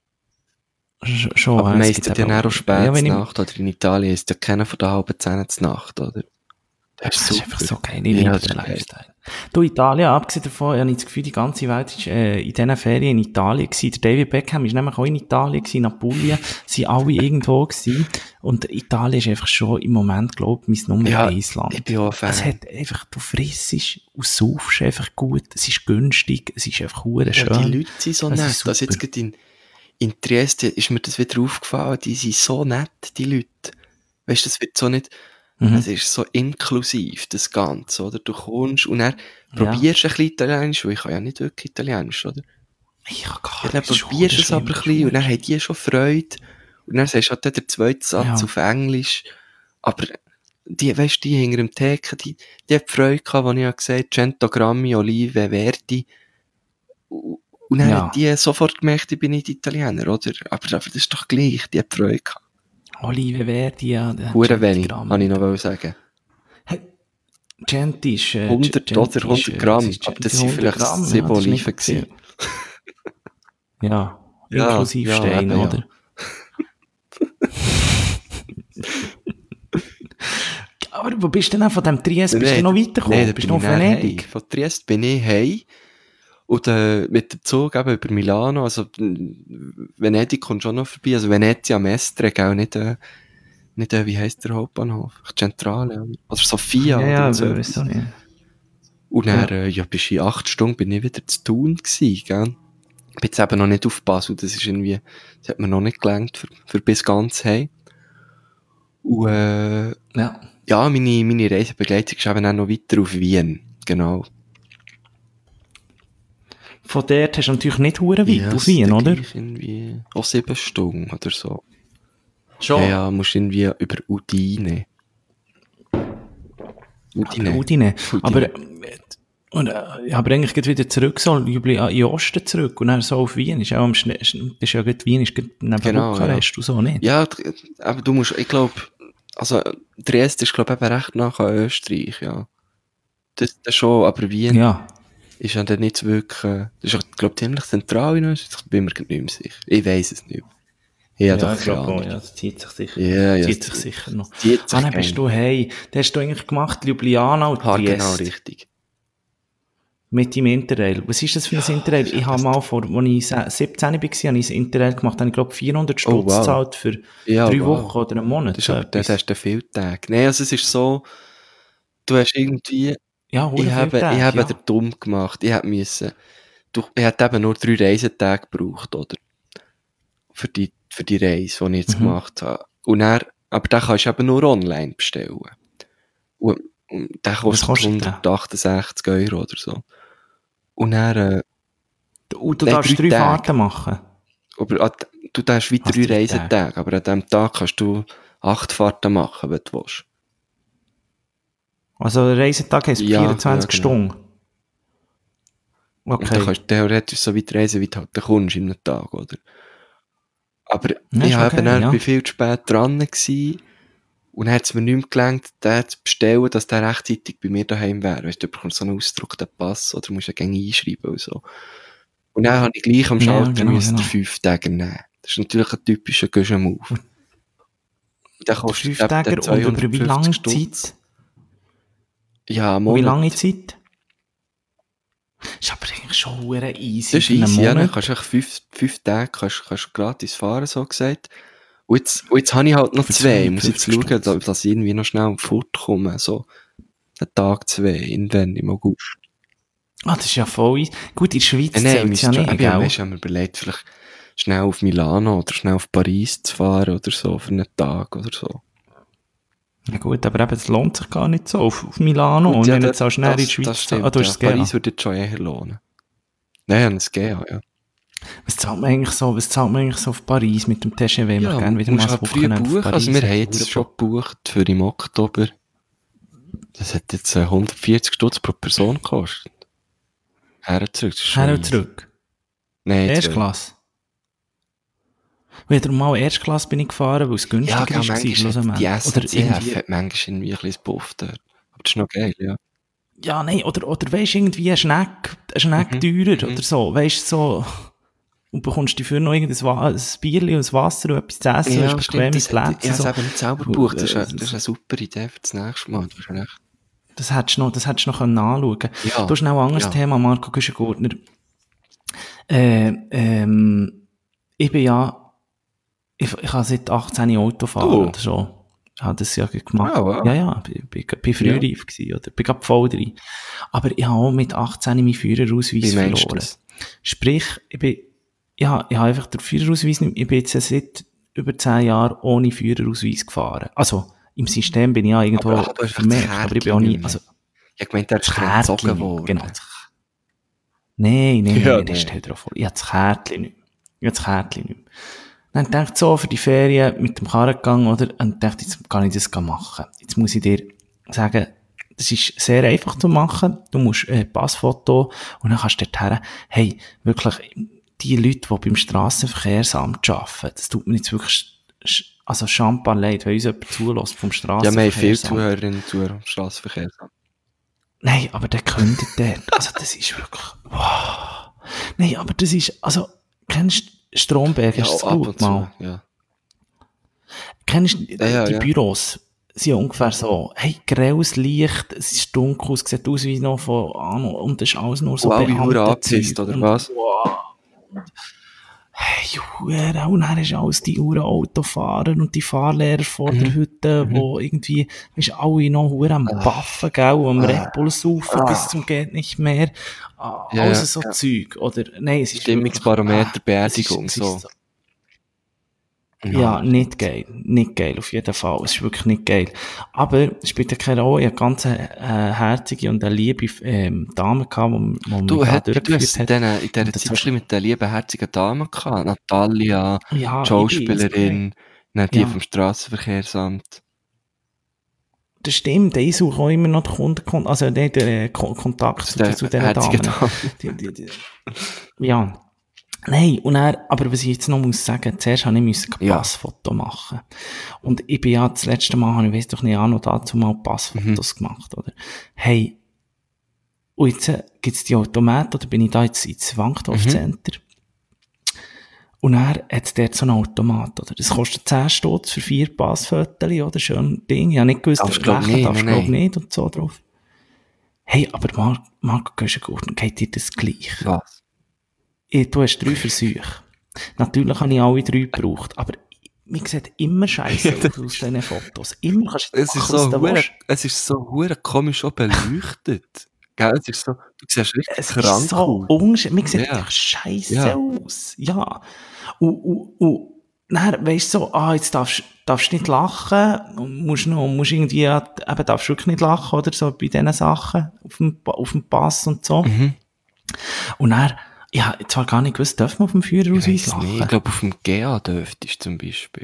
Sch- Schon, Aber ja, es meistens gibt dann eben auch spät ja, wenn ich- Nacht, oder in Italien ist ja keiner von der halben Zehn zur Nacht, oder? Das Das ist ist super. einfach so geil. Ich Ja, liebe das den ist geil. Lifestyle. Du, Italien, abgesehen davon, ich habe das Gefühl, die ganze Welt ist äh, in diesen Ferien in Italien gewesen. Der David Beckham ist nämlich auch in Italien gewesen, in Apulien, sind alle irgendwo gewesen. Und Italien ist einfach schon im Moment, glaube ich, mein Nummer Ja, eins Land. ich bin auch ein Fan. Es hat einfach, du frissest und saufst einfach gut, es ist günstig, es ist einfach hure schön. Ja, die Leute sind so Das nett. ist Also jetzt super. gerade in, in Trieste ist mir das wieder aufgefallen, die sind so nett, die Leute. Weißt du, das wird so nicht, Mhm. es ist so inklusiv, das Ganze, oder? Du kommst und dann Ja. probierst ein bisschen Italienisch, weil ich kann ja nicht wirklich Italienisch, oder? Ich kann gar Ja, dann nicht. Das ist probierst du es schlimm, aber ein das ist bisschen und dann schlimm. haben die schon Freude. Und dann sagst du halt den zweiten Satz Ja. auf Englisch. Aber die, weißt du, die hinter dem Theke, die, die hat Freude gehabt, als ich habe gesagt cento Grammi Olive Verdi. Und dann Ja. hat die sofort gemerkt, ich bin nicht Italiener, oder? Aber, aber das ist doch gleich, die hat Freude gehabt. Olive Verdi, ja. der hat Hure cento wenig, Gramm. wollte ich noch sagen. Hey, Centi ist... Äh, hundert Centi oder ist, hundert äh, Gramm, was ist aber Centi? das sind hundert vielleicht Gramm, sieben ja, das ist nicht Oliven viel. gewesen. Ja, Ja, inklusive ja, Steine, eben, ja. oder? Aber wo bist du denn von dem Trieste? Bist du noch weitergekommen? Nein, da bist bin du noch ich auf dann Venedig? heim. Von Trieste bin ich heim. Und äh, mit dem Zug eben über Milano, also m, Venedig kommt schon noch vorbei, also Venezia Mestre, gell, nicht, äh, nicht äh, wie heisst der Hauptbahnhof? Zentrale, oder Sofia, Ja, oder ja, so ich etwas. weiß auch nicht. Und dann, Ja. äh, ja, bis in acht Stunden bin ich wieder zu Thun gewesen, gell. Ich bin jetzt eben noch nicht auf Basel, das ist irgendwie, das hat mir noch nicht gelangt für, für bis ganz heim. Und, äh, Ja. ja, meine, meine Reisebegleitung ist eben auch noch weiter auf Wien, genau. Von dort hast du natürlich nicht hure weit Ja, auf es Wien, ist oder? gleich irgendwie auch sieben Stunden oder so. Schon. Ja, ja, musst irgendwie über Udine. Udine. Udine. Udine. Aber, äh, und, äh, aber eigentlich geht wieder zurück, so, in den Osten zurück, und dann so auf Wien. Ist auch am Schnee, das ist ja gerade Wien, ist gerade neben Genau, Bukarest und so, nicht? Ja, d- aber du musst, ich glaube, also Trieste ist, glaube ich, eben recht nach an Österreich, ja. Das, das schon, aber Wien Ja. ist ja dann nicht wirklich, äh, das ist, auch, glaube ich, ziemlich zentral in Österreich, ich bin mir nicht mehr sicher. Ich weiss es nicht. Ja, doch, ich glaube keine auch, Ahnung. ja, das zieht sich sicher. Ja, ja, zieht es sich zieht- sicher noch. zieht sich Ah, dann bist gern. du, hey, das hast du eigentlich gemacht, Ljubljana und Ah, genau, Trieste. richtig. Mit deinem Interrail. Was ist das für ein Interrail? Ich habe mal vor, als ich se- siebzehn war, habe ich ein Interrail gemacht, habe ich glaube vierhundert Oh, Stutz wow. gezahlt für Ja, drei wow. Wochen oder einen Monat. Das ist so aber, das etwas. hast du viele Tage. Nein, also es ist so, du hast irgendwie, Ja, hure ich viele habe, ich Tage, habe ja. den dumm gemacht. Ich hätte müssen, du, ich hätte eben nur drei Reisetage gebraucht, oder? Für die, für die Reise, die ich jetzt Mhm. gemacht habe. Und dann, aber den kannst du eben nur online bestellen. Und, und der kostet, kostet der? hundertachtundsechzig Euro oder so. Und dann, äh, Und du Nein, darfst drei drei Tage. Fahrten machen. aber, an- du darfst wie Was, drei drei Reisetage, aber an diesem Tag kannst du acht Fahrten machen, wenn du willst. Also der Reisetag heisst Ja, vierundzwanzig ja, genau. Stunden. Und dann Okay. kannst du theoretisch so weit reisen, wie du halt kommst in einem Tag, oder? Aber Ja, ich ist habe okay, dann ja. bei viel zu spät dran gewesen, und dann hat es mir nicht mehr gelangt, den zu bestellen, dass der rechtzeitig bei mir daheim wäre. Weißt du, du bekommst so einen ausgedruckten Pass, oder musst ihn gerne einschreiben und so. Und dann habe ich gleich am Ja, Schalter genau, müssen genau. fünf Tage nehmen. Das ist natürlich ein typischer Guschen-Move. Der kostet Fünf Tage und über wie lange zweihundertfünfzig Zeit? Ja, einen Und wie Monat. lange Zeit? Ist aber eigentlich schon hure easy Das ist für einen easy, ja. Dann Monat. kannst du echt fünf, fünf Tage kannst, kannst gratis fahren, so gesagt. Und jetzt, und jetzt habe ich halt noch Für zwei. Ich muss jetzt zweiundfünfzig schauen, Stutz. dass ich irgendwie noch schnell fortkomme. So, einen Tag, zwei, irgendwann im August. Ah, das ist ja voll easy. Gut, in der Schweiz Äh, nein, zählt es müsste ja schon, nicht, ich habe gell? mir überlegt, vielleicht schnell auf Milano oder schnell auf Paris zu fahren oder so, für einen Tag oder so. Ja gut, aber eben, es lohnt sich gar nicht so auf, auf Milano. Gut, und ja, wenn du das- jetzt auch schnell in die das- Schweiz das zahlst, stimmt, ah, du hast ja. es G A. Paris würde jetzt schon eher lohnen. Nein, ein G A, ja. Was zahlt man eigentlich so, was zahlt man eigentlich so auf Paris mit dem T G W? Ich Ja, möchte gerne wieder du mal musst ein halt früh Wochenende auf buchen. Paris. Also wir haben jetzt schon gebucht für im Oktober. Das hat jetzt äh, hundertvierzig Stutz pro Person gekostet. Her und zurück. das ist schon Her und easy. zurück. Nein, jetzt Erstklasse. Wieder mal Erstklasse bin ich gefahren, weil es Ja, günstiger gell, war. manchmal hat schlussendlich. die Oder S N C F irgendwie, hat manchmal irgendwie ein bisschen Buff dort. Aber das ist noch geil, ja. ja, nein, oder, oder weisst irgendwie ein Schneck, ein Schneck Mhm, teurer mhm. oder so, weisst so. Und bekommst dafür noch irgendein Wa- ein Bierchen und ein Wasser und etwas zu essen, Ja, hast stimmt. bequemes Das, hat- ich Plätzchen. habe So. es eben nicht selber Und, gebucht. Das ist, äh, eine, das ist eine super Idee für das nächste Mal. Das ist echt, Das hättest du noch, das hättest du noch anschauen können. ja. Du hast noch ein anderes Ja. Thema, Marco Güschen-Gurtner. Äh, ähm, ich bin ja, ich, ich habe seit achtzehn Auto fahren Oh. oder so. Ich habe das ja gemacht. Ah, wow. Ja, ja, ich bin, bin frühreif gewesen, oder? Bin grad voll drin. Aber ich habe auch mit achtzehn meinen Führerausweis Wie meinst du verloren. das? Sprich, ich bin, ja, ich habe einfach den Führerausweis nicht, ich bin jetzt seit über zehn Jahren ohne Führerausweis gefahren. Also, im System bin ich ja irgendwo Aber, ah, du hast einfach vermerkt, das aber ich bin auch Kärtchen nie, nicht mehr. also, Ich hab gemeint, der ist das dann Kärtchen entzogen nicht, worden. genau. Nein, nein, Ja, nein, das nein. stellt dir auch vor. Ich habe das Kärtchen nicht mehr. Ich habe das Kärtchen nicht mehr. Dann dachte ich so, für die Ferien mit dem Karren gegangen, oder? Und dachte, jetzt kann ich das machen. Jetzt muss ich dir sagen, das ist sehr einfach zu machen. Du musst ein äh, Passfoto und dann kannst du dorthin, hey, wirklich, die Leute, die beim Strassenverkehrsamt arbeiten, das tut mir jetzt wirklich, also Champagner leid, wenn uns jemand zulässt vom Ja, wir haben Strassenverkehrsamt. viele Zuhörerinnen und Zuhörer am Strassenverkehrsamt. Nein, aber der könnte dort, also das ist wirklich, wow. Nein, aber das ist, also, kennst du Stromberg, Ja, hast du das ab und gut zu, mal? ja. Kennst du die, Ja, ja, die ja. Büros? Sind ungefähr so, hey, grelles Licht, es ist dunkel, es sieht aus wie noch von, Anno, und das ist alles nur so Und alle hure Beamtenzeug. angepisst, oder Und, was? wow. Hey, Hure, und dann ist alles die Hure Autofahrer und die Fahrlehrer vor der Hütte, Mhm. wo irgendwie, weisst, alle noch Hure am Baffen, gell, am Red Bull saufen bis zum geht nicht mehr. Ah, Ja, alles ja, so ja. Zeug, oder? Nein, es ist Stimmungsbarometer, wirklich, Beerdigung, es ist, es ist so. Ja, Nein. nicht geil. Nicht geil, auf jeden Fall. Es ist wirklich nicht geil. Aber es spielt ja keine Rolle. Ich hatte eine ganz äh, herzige und eine liebe ähm, Dame gehabt, die, die Du, mich da hat, du durchgeführt hast in hat. dieser, in dieser Und das Zeit war- schon mit den lieben, herzigen Damen gehabt. Natalia, Ja, die ich bin Schauspielerin, dann die Ja. vom Strassenverkehrsamt. Das stimmt, ich suche auch immer noch den Kunden, also den, den Ko- Kontakt zu, Der zu diesen herzige Damen. Dame. Die, die, die. Ja. Nein, und er, aber was ich jetzt noch muss sagen, zuerst habe ich müssen ein Ja. Passfoto machen. Und ich bin ja das letzte Mal, habe ich weiss doch nicht, auch noch dazu mal Passfotos gemacht, oder? Hey, und jetzt äh, gibt's die Automaten, oder bin ich da jetzt ins Wankdorf-Center? Und er hat dort so einen Automat, oder? Das kostet zehn Stutz für vier Passfotos, oder? Schön Ding. Ich habe nicht gewusst, Darfst, glaub rechnen nicht, darfst du, nein, glaub nicht, und so drauf. Hey, aber Mar Marco Göschengurt, geht dir das gleich? Was? Ich, du hast drei Versuche. Natürlich habe ich alle drei gebraucht, aber mir sieht immer scheiße aus aus diesen Fotos. Immer kannst du Es ist machen, so was du hure, willst. es ist so hure komisch auch beleuchtet. Gell? Es ist so, du siehst richtig Es krank ist so aus. unsch... Mir sieht Ja. einfach scheiße Ja. aus. Ja. Und, und, und dann weisst du so, ah, jetzt darfst darfst nicht lachen, und musst noch, musst irgendwie, eben, darfst wirklich nicht lachen, oder so, bei diesen Sachen, auf dem, Pa- auf dem Pass und so. Mhm. Und dann, ja, zwar gar nicht gewusst, darf man auf dem Ich Führerausweis weiss lachen? nicht. Ich glaube, auf dem G A dürftest du zum Beispiel.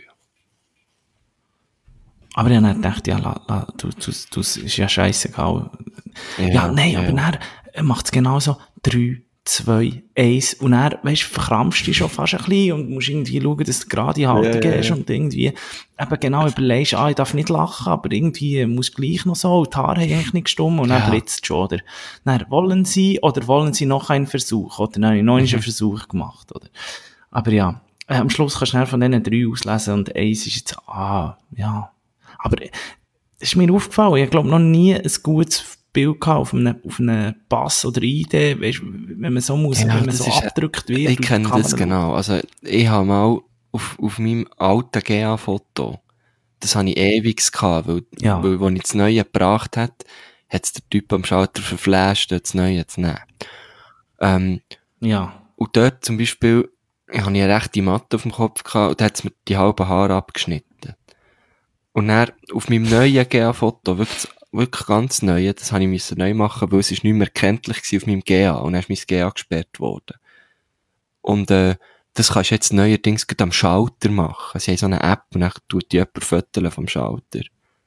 Aber ich habe dann gedacht, ja, la, la, du, du, du, ist ja scheissegal. Ja, ja nein, ja. aber dann macht es genauso drei, zwei, eins und dann, weisst du, verkrampfst du dich schon fast ein bisschen und musst irgendwie schauen, dass du gerade Haltung Ja, ja, gehst ja. und irgendwie eben genau überlegst, ah, ich darf nicht lachen, aber irgendwie muss gleich noch so, und die Haare haben eigentlich nicht gestummt und dann Ja. blitzt es schon, oder? Dann wollen sie, oder wollen sie noch einen Versuch, oder? Dann habe ich noch einen Versuch gemacht, oder? Aber ja, äh, am Schluss kannst du schnell von diesen drei auslesen und eins ist jetzt, ah, ja. Aber äh, es ist mir aufgefallen, ich glaube noch nie ein gutes Bild gehabt auf einem, auf einem Pass oder I D, weißt, wenn man so muss, Ja, wenn man das so ist- abgedrückt wird. Ich und kenne die das Kamera- genau. Also, ich habe mal auf, auf meinem alten G A-Foto, das habe ich ewig gehabt, weil, Ja. weil, als ich das Neue gebracht hat, hat es der Typ am Schalter verflasht, das Neue zu nehmen. Ähm, Ja. und dort zum Beispiel, ich habe eine rechte Matte auf dem Kopf gehabt und da hat es mir die halben Haare abgeschnitten. Und dann, auf meinem neuen G A-Foto, wirklich, wirklich ganz neue, das habe ich müssen neu machen, weil es ist nicht mehr erkenntlich gewesen auf meinem G A. Und dann ist mein G A gesperrt worden. Und, äh, das kannst du jetzt neuerdings gerade am Schalter machen. Sie haben so eine App und dann tut die jemand Fotos vom Schalter.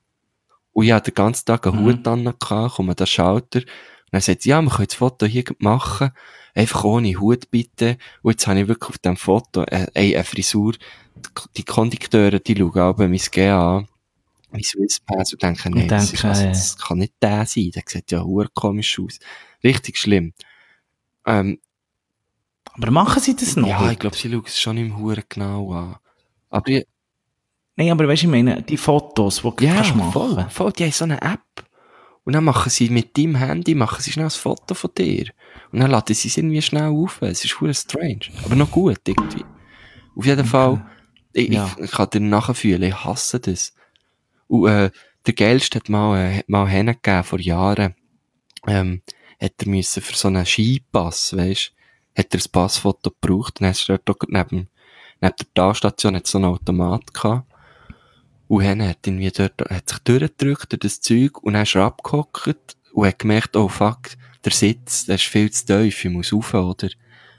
Und ich hatte den ganzen Tag einen Mhm. Hut an, komme an den Schalter. Und dann sagt sie, ja, wir können das Foto hier gerade machen. Einfach ohne Hut bitte. Und jetzt habe ich wirklich auf dem Foto äh, eine Frisur. Die Kondukteure, die schauen aber mein G A an, mein Swisspass und denken, nee, Und das, ist, denken, also, äh, das kann nicht der sein. Der sieht ja hure komisch aus. Richtig schlimm. Ähm, Aber machen sie das noch? ja, ich glaube, sie schauen es schon im Hure genau an. Aber ich, Nein, aber weißt du, ich meine, die Fotos, die du ja, kannst machen. voll, voll, die haben so eine App. Und dann machen sie mit deinem Handy, machen sie schnell ein Foto von dir. Und dann laden sie es irgendwie schnell auf. Es ist hure strange. Aber noch gut, irgendwie. Auf jeden Fall, ich, Ja. ich, ich kann dir nachfühlen, ich hasse das. Und, äh, der Geilste hat mal, äh, hat mal hingegeben, vor Jahren, ähm, hat er müssen für so einen Skipass, weisst, hat er ein Passfoto gebraucht, dann hast du dort neben, neben der Talstation hat so einen Automat gehabt. Und dann hat irgendwie dort, hat sich durchgedrückt durch das Zeug und dann ist er abgehockt und hat gemerkt, oh fuck, der Sitz, der ist viel zu tief, ich muss rauf, oder?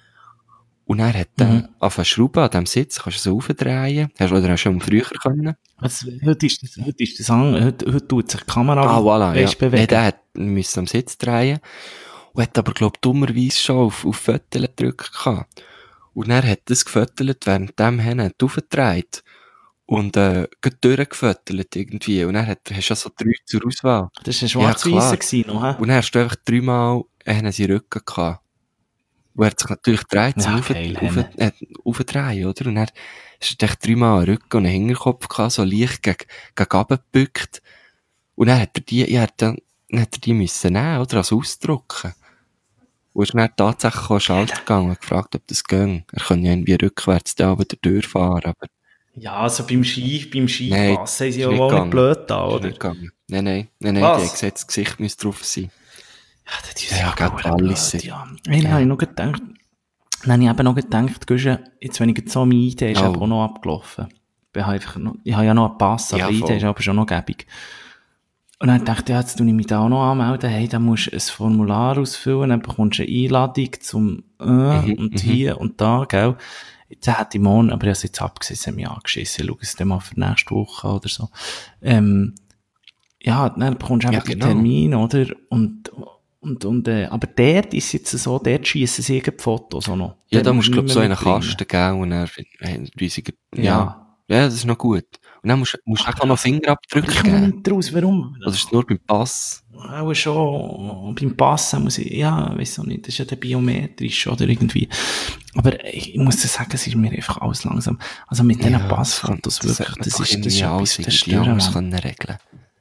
Und dann hat er Mhm. auf eine Schraube an diesem Sitz, kannst du so aufdrehen, hast du schon früher können. Also, heute ist das, heute ist das an, heute, heute tut sich die Kamera Ah, voilà, ja. weißt, bewegen. Nee, der hat, müssen am Sitz drehen. Und hat aber, glaub, dummerweise schon auf, auf Fötterchen gedrückt gehabt. Und er hat das geföttelt, während dem Hen hat aufgedreht. Und, äh, geht durchgeföttelt irgendwie. Und dann hat, hast du ja so drei zur Auswahl. Das war ein Ja, schwarz-weißer klar. gewesen noch, hä? Und dann hast du einfach dreimal einen seinen Rücken gehabt. Und er hat sich natürlich gedreht, zum Ja, Auf- geil, Auf- Henne. äh, Aufdrehen, oder? Und dann hast du echt dreimal einen Rücken und einen Hinterkopf gehabt, so leicht gegen, gegen runtergebückt. Und dann hat er die, ja, dann, dann hat er die müssen nehmen, oder? Also ausdrucken. Und ist dann tatsächlich an den Schalter gegangen und gefragt, ob das ging. Er kann ja irgendwie rückwärts da wieder durchfahren, aber Ja, also beim Ski, beim nein, Skipass haben sie ist ja nicht wohl nicht gegangen. blöd da, Ist oder? nicht gegangen. Nein, nein, nein, nein, Was? die haben gesagt, das Gesicht müsste drauf sein. Ja, das ist Ja, ja, gell, blöd, die Walliser. ja. Hey, dann habe ich noch gedacht, dann habe ich eben noch gedacht, Guschen, jetzt wenn ich jetzt so meine I D ist Oh. eben auch noch abgelaufen. Ich habe, einfach noch, ich habe ja noch einen Pass, aber Ja, die I D voll. ist aber schon noch gäbig. Und dann dachte ich, ja, jetzt tue ich mich da auch noch anmelden. Hey, dann musst du ein Formular ausfüllen, dann bekommst du eine Einladung zum äh, Mhm, und mhm. hier und da, gell. Jetzt hätte ich morgen, aber ich habe es jetzt abgesehen, sie haben mich angeschissen. Ich schaue es dann mal für nächste Woche oder so. Ähm, ja, dann bekommst du Ja, einfach den genau. Termin, oder? Und, und, und, äh, aber dort ist jetzt so, dort schiessen sie die Fotos auch noch. Ja, Dort da musst du, nicht glaub mehr so einen mitbringen. Kasten geben und dann, äh, riesiger, ja. Ja. Ja, das ist noch gut. Und dann musst, musst du auch noch Fingerabdrücke Ich komme geben. nicht raus, warum? Oder ist es nur beim Pass? Auch schon, beim Passen muss ich, ja, weiss auch nicht, das ist ja der biometrisch oder irgendwie. Aber ich muss dir sagen, es ist mir einfach alles langsam. Also mit diesen Passfotos das wirklich, sollte man das doch ist, das irgendwie ist alles etwas, das irgendwie anders stören, können regeln.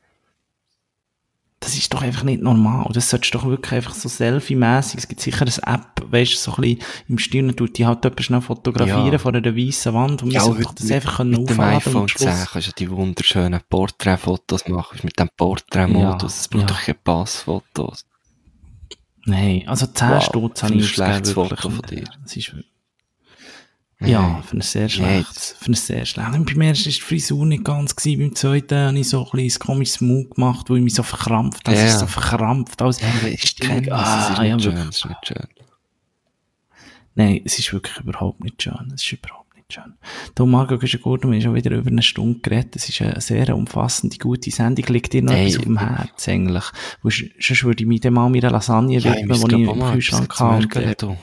das ist doch einfach nicht normal. Das solltest du doch wirklich einfach so selfie-mässig. Es gibt sicher eine App, weißt du, so ein bisschen im Stirn tut die halt jemand schnell fotografieren Ja. vor einer weißen Wand und wir Ja, sollten heute doch das einfach können mit dem aufladen iPhone und zehn Schluss. kannst du die wunderschönen Porträtfotos machen. Mit dem Porträtmodus. Ja, Es braucht ja. doch keine Passfotos. Nein, also zehn Wow, Stutz für habe ein ich ausgegeben, schlechtes wirklich. Foto von Und, dir. äh, es ist wirklich- Nein. Ja, für ein sehr schlechtes, für ein sehr schlechtes. Und beim ersten war die Frisur nicht ganz gewesen, beim zweiten habe ich so ein bisschen ein komisches Move gemacht, wo ich mich so verkrampft habe. Ja. Es ist so verkrampft. Also, Ja, aber ich Stimmung- kenne das. Es ist ah, ja, nicht schön. wirklich. Es ist nicht schön. Nein, es ist wirklich überhaupt nicht schön. Es ist überhaupt nicht schön. Du, Margot Güschen-Gurten, wir haben schon wieder über eine Stunde geredet. Es ist eine sehr umfassende, gute Sendung. Liegt dir noch Hey, etwas auf dem Herzen, eigentlich? Weil sch- sonst würde ich mich dann mal meiner Lasagne Ja, ich widmen, muss die glaub ich auch im mal Kühlschrank etwas zum habe. Und, Mörgeln äh, tun.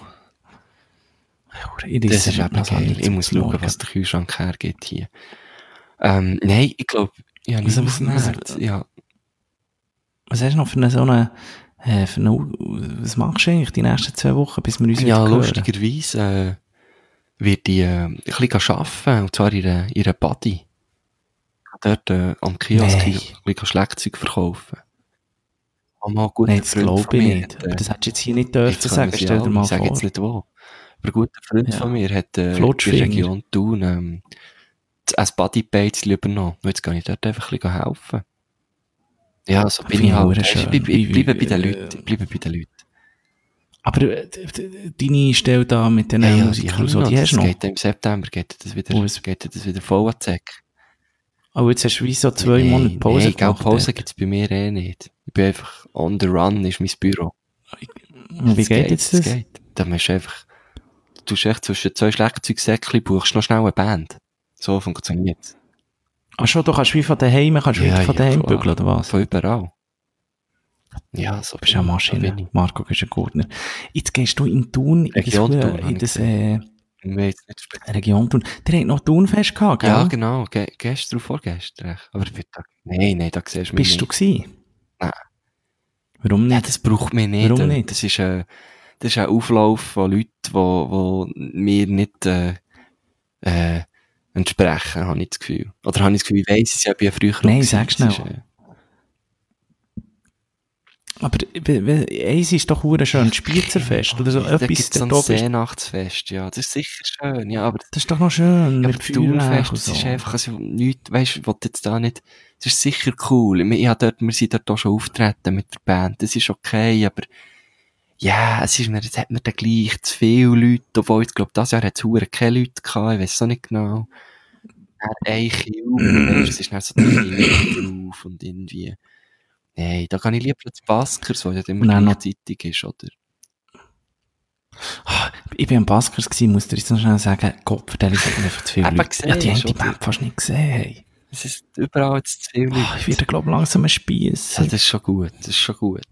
ich Das esse ist eben Lasagne geil. Ich zum muss schauen, Morgen. was der Kühlschrank hergibt hier. Ähm, nein, ich glaube, ja, nicht Also, auf was- dem was- Herz. Ja, Was hast du noch für eine, so eine, äh, für eine, was machst du eigentlich die nächsten zwei Wochen, bis wir uns ja wieder hören? lustigerweise äh, wird ich äh, ein bisschen arbeiten, und zwar in einer, in einer Body. Dort äh, am Kiosk Nein. ein bisschen Schlagzeug verkaufen. Auch mal ein guter Nein, das Freund glaube von ich mir nicht. hat, Aber äh, das hättest du jetzt hier nicht dürfen jetzt sagen, können sie stell dir alle, mal ich sage vor. jetzt nicht wo. Aber ein guter Freund Ja. von mir hat äh, in der Flutschfinger. Region Thun ähm, ein Bodypaints übernommen. Und jetzt kann ich dort einfach ein bisschen helfen. Ja, so bin Finde ich ich halt. hure Weisst, schön. Ich bleibe Wie- wie- bleib bei den äh, Leuten. Ich bleibe bei den Leuten. Aber äh, d- d- deine Stelle da mit den Ja, ja, die Musikern habe und ich so, noch. die hast Das du noch. geht im September geht das wieder, Oh, es- geht das wieder voll an die Säcke. Aber jetzt hast du wie so zwei Monate Pause Nee, gell, gemacht. Pause dort. gibt's bei mir eh nicht. Ich bin einfach on the run, ist mein Büro. Und wie Das geht jetzt das? Geht. Da musst du einfach, du tust echt zwischen zwei Schlagzeugsäckchen, buchst noch schnell eine Band. So funktioniert's. Ach schon, du kannst wie von daheim, kannst du Ja, wieder von ja, daheim klar. bügeln, oder was? Von überall. Ja, so Du bist ja eine bin Maschine. Marco Güschen-Gurtner. Jetzt gehst du in Thun, in das, Region Thun, Hure- habe in ich das äh, ich. Ich will jetzt nicht sprechen. Region Thun. Der hat noch Thunfest gehabt, gell? Ja, genau. Ge gestern oder vorgestern. echt. Aber ich da, nein, nein, da siehst du mich Bist du nicht. gewesen? Nein. Warum Ja, nicht? das braucht mich nicht. Warum Äh, nicht? Das ist ein, das ist ein Auflauf von Leuten, die, die mir nicht, äh, äh, entsprechen, habe ich das Gefühl. Oder habe ich das Gefühl, ich weiss es ja, ich bin ja früher Nein, gewesen. sag Das schnell. ist, äh, Aber we- we- eins ist doch hure schön, das Spiezerfest oder so Da etwas. gibt's so da ein oben ist- Seenachtsfest, ja. Das ist sicher schön, ja, aber Das ist doch noch schön, ja, mit aber das Feuerwerk Thunfest, und das so. ist einfach, also, nichts, weisst, ich will jetzt da nicht, es ist sicher cool. Ich, ich hab dort, wir sind dort auch schon auftreten mit der Band, das ist okay, aber Ja, es ist mir, jetzt hat mir dann gleich zu viele Leute, obwohl ich glaube, dieses Jahr hat es verdammt keine Leute gehabt, ich weiss auch nicht genau. Dann ein Kill, weisst, es ist dann so die Kinder drauf und irgendwie, nein, da kann ich lieber zu Baskers, weil das immer Nein, noch- gleichzeitig ist, oder? Ich bin am Baskers gewesen, muss dir jetzt noch schnell sagen, Gott, der ist einfach zu viel Eben Leute. gesehen, Ja, die haben ist, die oder? Map fast nicht gesehen. Hey. Es ist überall jetzt zu viele Leute. Oh, ich werde, glaube ich, langsam ein Spiess. Ja, das ist schon gut, das ist schon gut.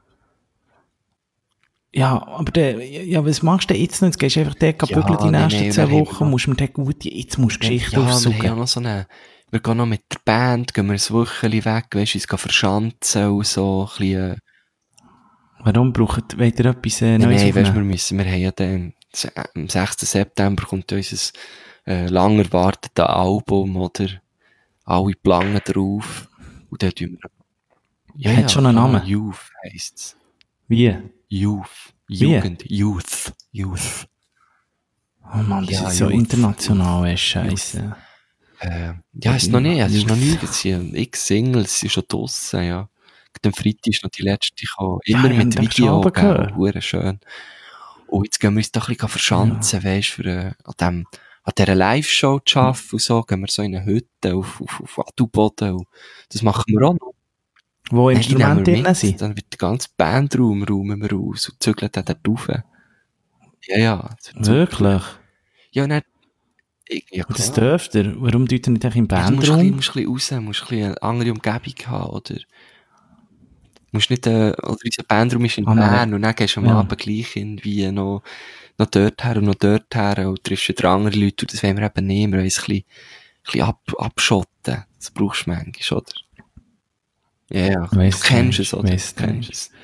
Ja, aber der, ja, was machst du denn jetzt noch? Jetzt gehst du einfach dort Ja, kaputt die nein, nächsten nein, zwei dann haben wir Wochen, noch- musst du mir dort gut, jetzt musst du Geschichte Ja, wir haben aufsuchen. auch noch so eine, wir gehen noch mit der Band, gehen wir ein Wochenende weg, weisst du, uns gehen verschanzen und so, ein bisschen, äh, Warum braucht, wollt ihr etwas äh, nein, Neues nein, weisst du, wir aufnehmen? müssen, wir haben ja dann, am sechsten September kommt unser, äh, lang erwartetes Album, oder? Alle Plangen drauf. Und dann tun wir, ja, Hat schon einen klar, Namen? Youth heisst's. Wie? Youth. Wie? Jugend. Youth. Youth. Oh Mann, das Ja, ist so Youth, international, ey, Scheiße. Äh, ja, ist noch nicht, es ist noch nicht, es sind x Singles, es sind schon draussen, ja. Am Freitag ist noch die letzte gekommen. Ja, Immer ich mit hab den schon Video, gell, gehört. hure schön. Und jetzt gehen wir uns doch ein bisschen verschanzen, weisst, für, äh, an dem, an dieser Live-Show zu arbeiten und so, gehen wir so in eine Hütte auf, auf, auf Adelboden und das machen wir auch noch. Wo Nein, die nehmen Instrumente wir drin mit, sind. dann wird der ganze Bandraum räumen wir aus und zügeln dann dort rauf. Ja, ja. das wird super. Wirklich? Ja, und dann, ich- ja, Und das klar. dürft ihr? Warum tut ihr nicht im Ja, du musst ein bisschen, Bandraum? musst ein bisschen raus, musst ein bisschen eine andere Umgebung haben, oder? Du musst nicht, äh, oder unser Bandraum ist in Ah, nein. Bern und dann gehst du am Ja. Abend gleich irgendwie noch, noch dort her und noch dort her und triffst wieder andere Leute und das wollen wir eben nicht, wir wollen uns ein bisschen, ein bisschen ab, abschotten. Das brauchst du manchmal, oder? Ja, ja. Weiss Du kennst nicht, es, oder? weiss Du kennst nicht. es.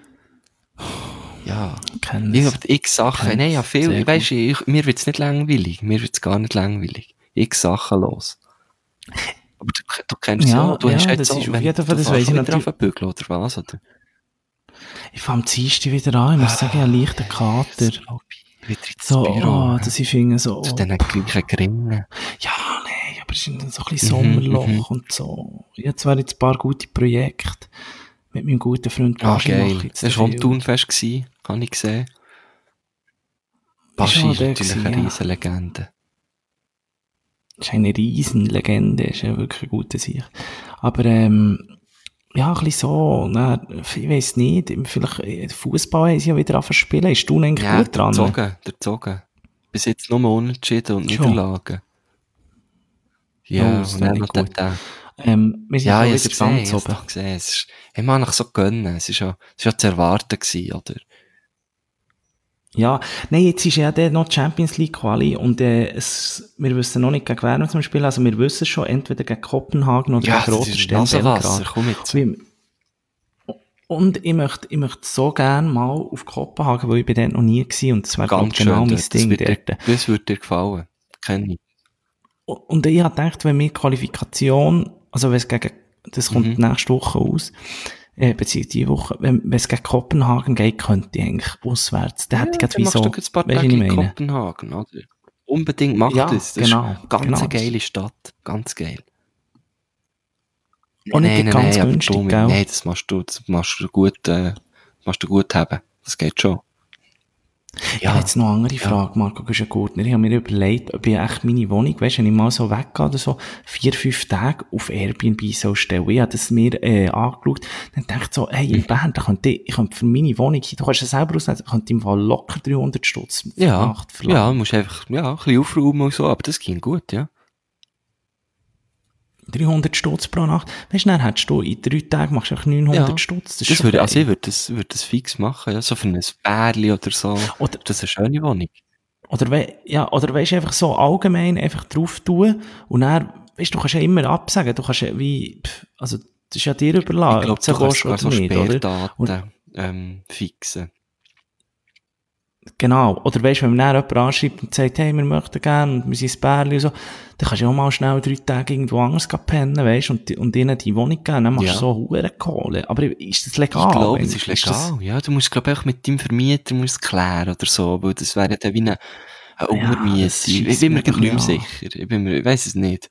Ja. Kenn Ich es. hab x Sachen, Kenn's nein, ja, sehr viel, gut. weisst du, ich, mir wird's nicht langweilig, mir wird's gar nicht langweilig. X Sachen los. Aber du, du kennst es ja, Ja, auch. Du ja, hast jetzt das so, ist auf wenn jeden Fall, du das fährst weiss ich wieder natürlich. auf den Bügel, oder was, oder? Ich fange am Dienstag wieder an. Ich muss sagen, ich habe einen leichten Kater. Das glaub ich. Wieder ins So, Büro. oh, dass ich finde so, Zu oh, diesen gleichen Gringen. ja, nein, aber es ist dann so ein bisschen Mhm, Sommerloch mhm. und so. Jetzt wären jetzt ein paar gute Projekte mit meinem guten Freund Ah, Baschi geil. mache ich jetzt Das war viel. am Turnfest gewesen, habe ich gesehen. Baschi auch ist der natürlich gewesen, eine ja. riesen Legende. Das ist eine riesen Legende, ist ja wirklich eine gute Sicht. Aber, ähm, ja, ein bisschen so, na, ich weiss nicht, vielleicht, Fußball haben sie ja wieder angefangen zu spielen. Ist du eigentlich Ja, gut der dran? Zogen, der Zogen. Bis jetzt nur Unentschieden und Schon. Niederlagen. Ja, Oh, das und wär dann nicht noch gut. der, Ähm, wir sind ja, schon ich wieder hab's gesehen, ganz ich hab's oben. doch gesehen. Es ist, ich mag nach so gönnen. Es ist ja, es ist ja zu erwarten gewesen, oder? Ja, nein, jetzt ist ja der noch die Champions League Quali und äh, es, wir wissen noch nicht gegen wen wir zum Spielen, also wir wissen schon entweder gegen Kopenhagen oder Ja, gegen das Roter ist Stern Nasenwasser, Belgrad. komm jetzt. Wie- Und ich möchte, ich möchte so gerne mal auf Kopenhagen, weil ich bin dort noch nie gewesen und das wäre glaub, Ganz genau schön mein dort. Das Ding wird dir, dort. das wird dir gefallen. Kenn ich. Und ich habe gedacht, wenn wir Qualifikation, also wenn es gegen, das kommt Mhm. nächste Woche aus, äh, beziehungsweise die Woche, wenn, wenn es gegen Kopenhagen geht, könnte ich eigentlich auswärts. Da hätte ich gerade dann wie machst so, du jetzt ein paar weisst du, Tage was in ich meine? Kopenhagen, oder? Unbedingt mach Ja, das. Das genau, ist eine ganz genau. geile Stadt. Ganz geil. Und nicht ganz aber günstig, du, gell? nein, das machst du, das machst du gut, äh, machst du gut haben. Das geht schon. Ja, jetzt noch eine andere Frage, Marco Güschen-Gurtner. Ich habe mir überlegt, ob ich echt meine Wohnung, weißt du, wenn ich mal so weggehe oder so, vier, fünf Tage auf Airbnb so stellen. Ich habe das mir äh, angeschaut, dann dachte ich so, hey, in Bern, da könnte ich, ich könnte für meine Wohnung, du kannst ja selber ausnehmen, ich könnte im Fall locker dreihundert Stutz pro Ja, Nacht verlangen. ja, musst einfach, ja, ein bisschen aufräumen und so, aber das ging gut, ja. dreihundert Stutz pro Nacht. Weißt du, dann hättest du in drei Tagen machst du einfach neunhundert Ja. Stutz. Das ist Das schon würde, geil. also ich würde das, würde das fix machen, ja, so für ein Bärli oder so. Oder, Das ist eine schöne Wohnung. Oder, we ja, oder weißt du, einfach so allgemein einfach drauf tun und dann, weißt du, du kannst ja immer absagen, du kannst ja wie, pff, also, das ist ja dir überlassen, Ich glaube, ob du du kannst gehst sogar oder so nicht, oder? Sperrdaten, ähm, fixen. Genau. Oder weißt du, wenn man dann jemanden anschreibt und sagt, hey, wir möchten gerne und wir sind ein Pärchen und so, dann kannst du ja auch mal schnell drei Tage irgendwo anders gehen pennen, weißt du, und, die- und ihnen die Wohnung geben, dann machst Ja. du so hure Kohle. Aber ist das legal? Ich glaube, es ist eigentlich? legal. Ja, du musst, glaube ich, auch mit deinem Vermieter musst klären oder so, weil das wäre dann wie eine, eine Ja, Untermiete. das ich scheisst bin mir mir gar nicht mehr doch ein sicher. Ich bin mir, ich weiss es nicht.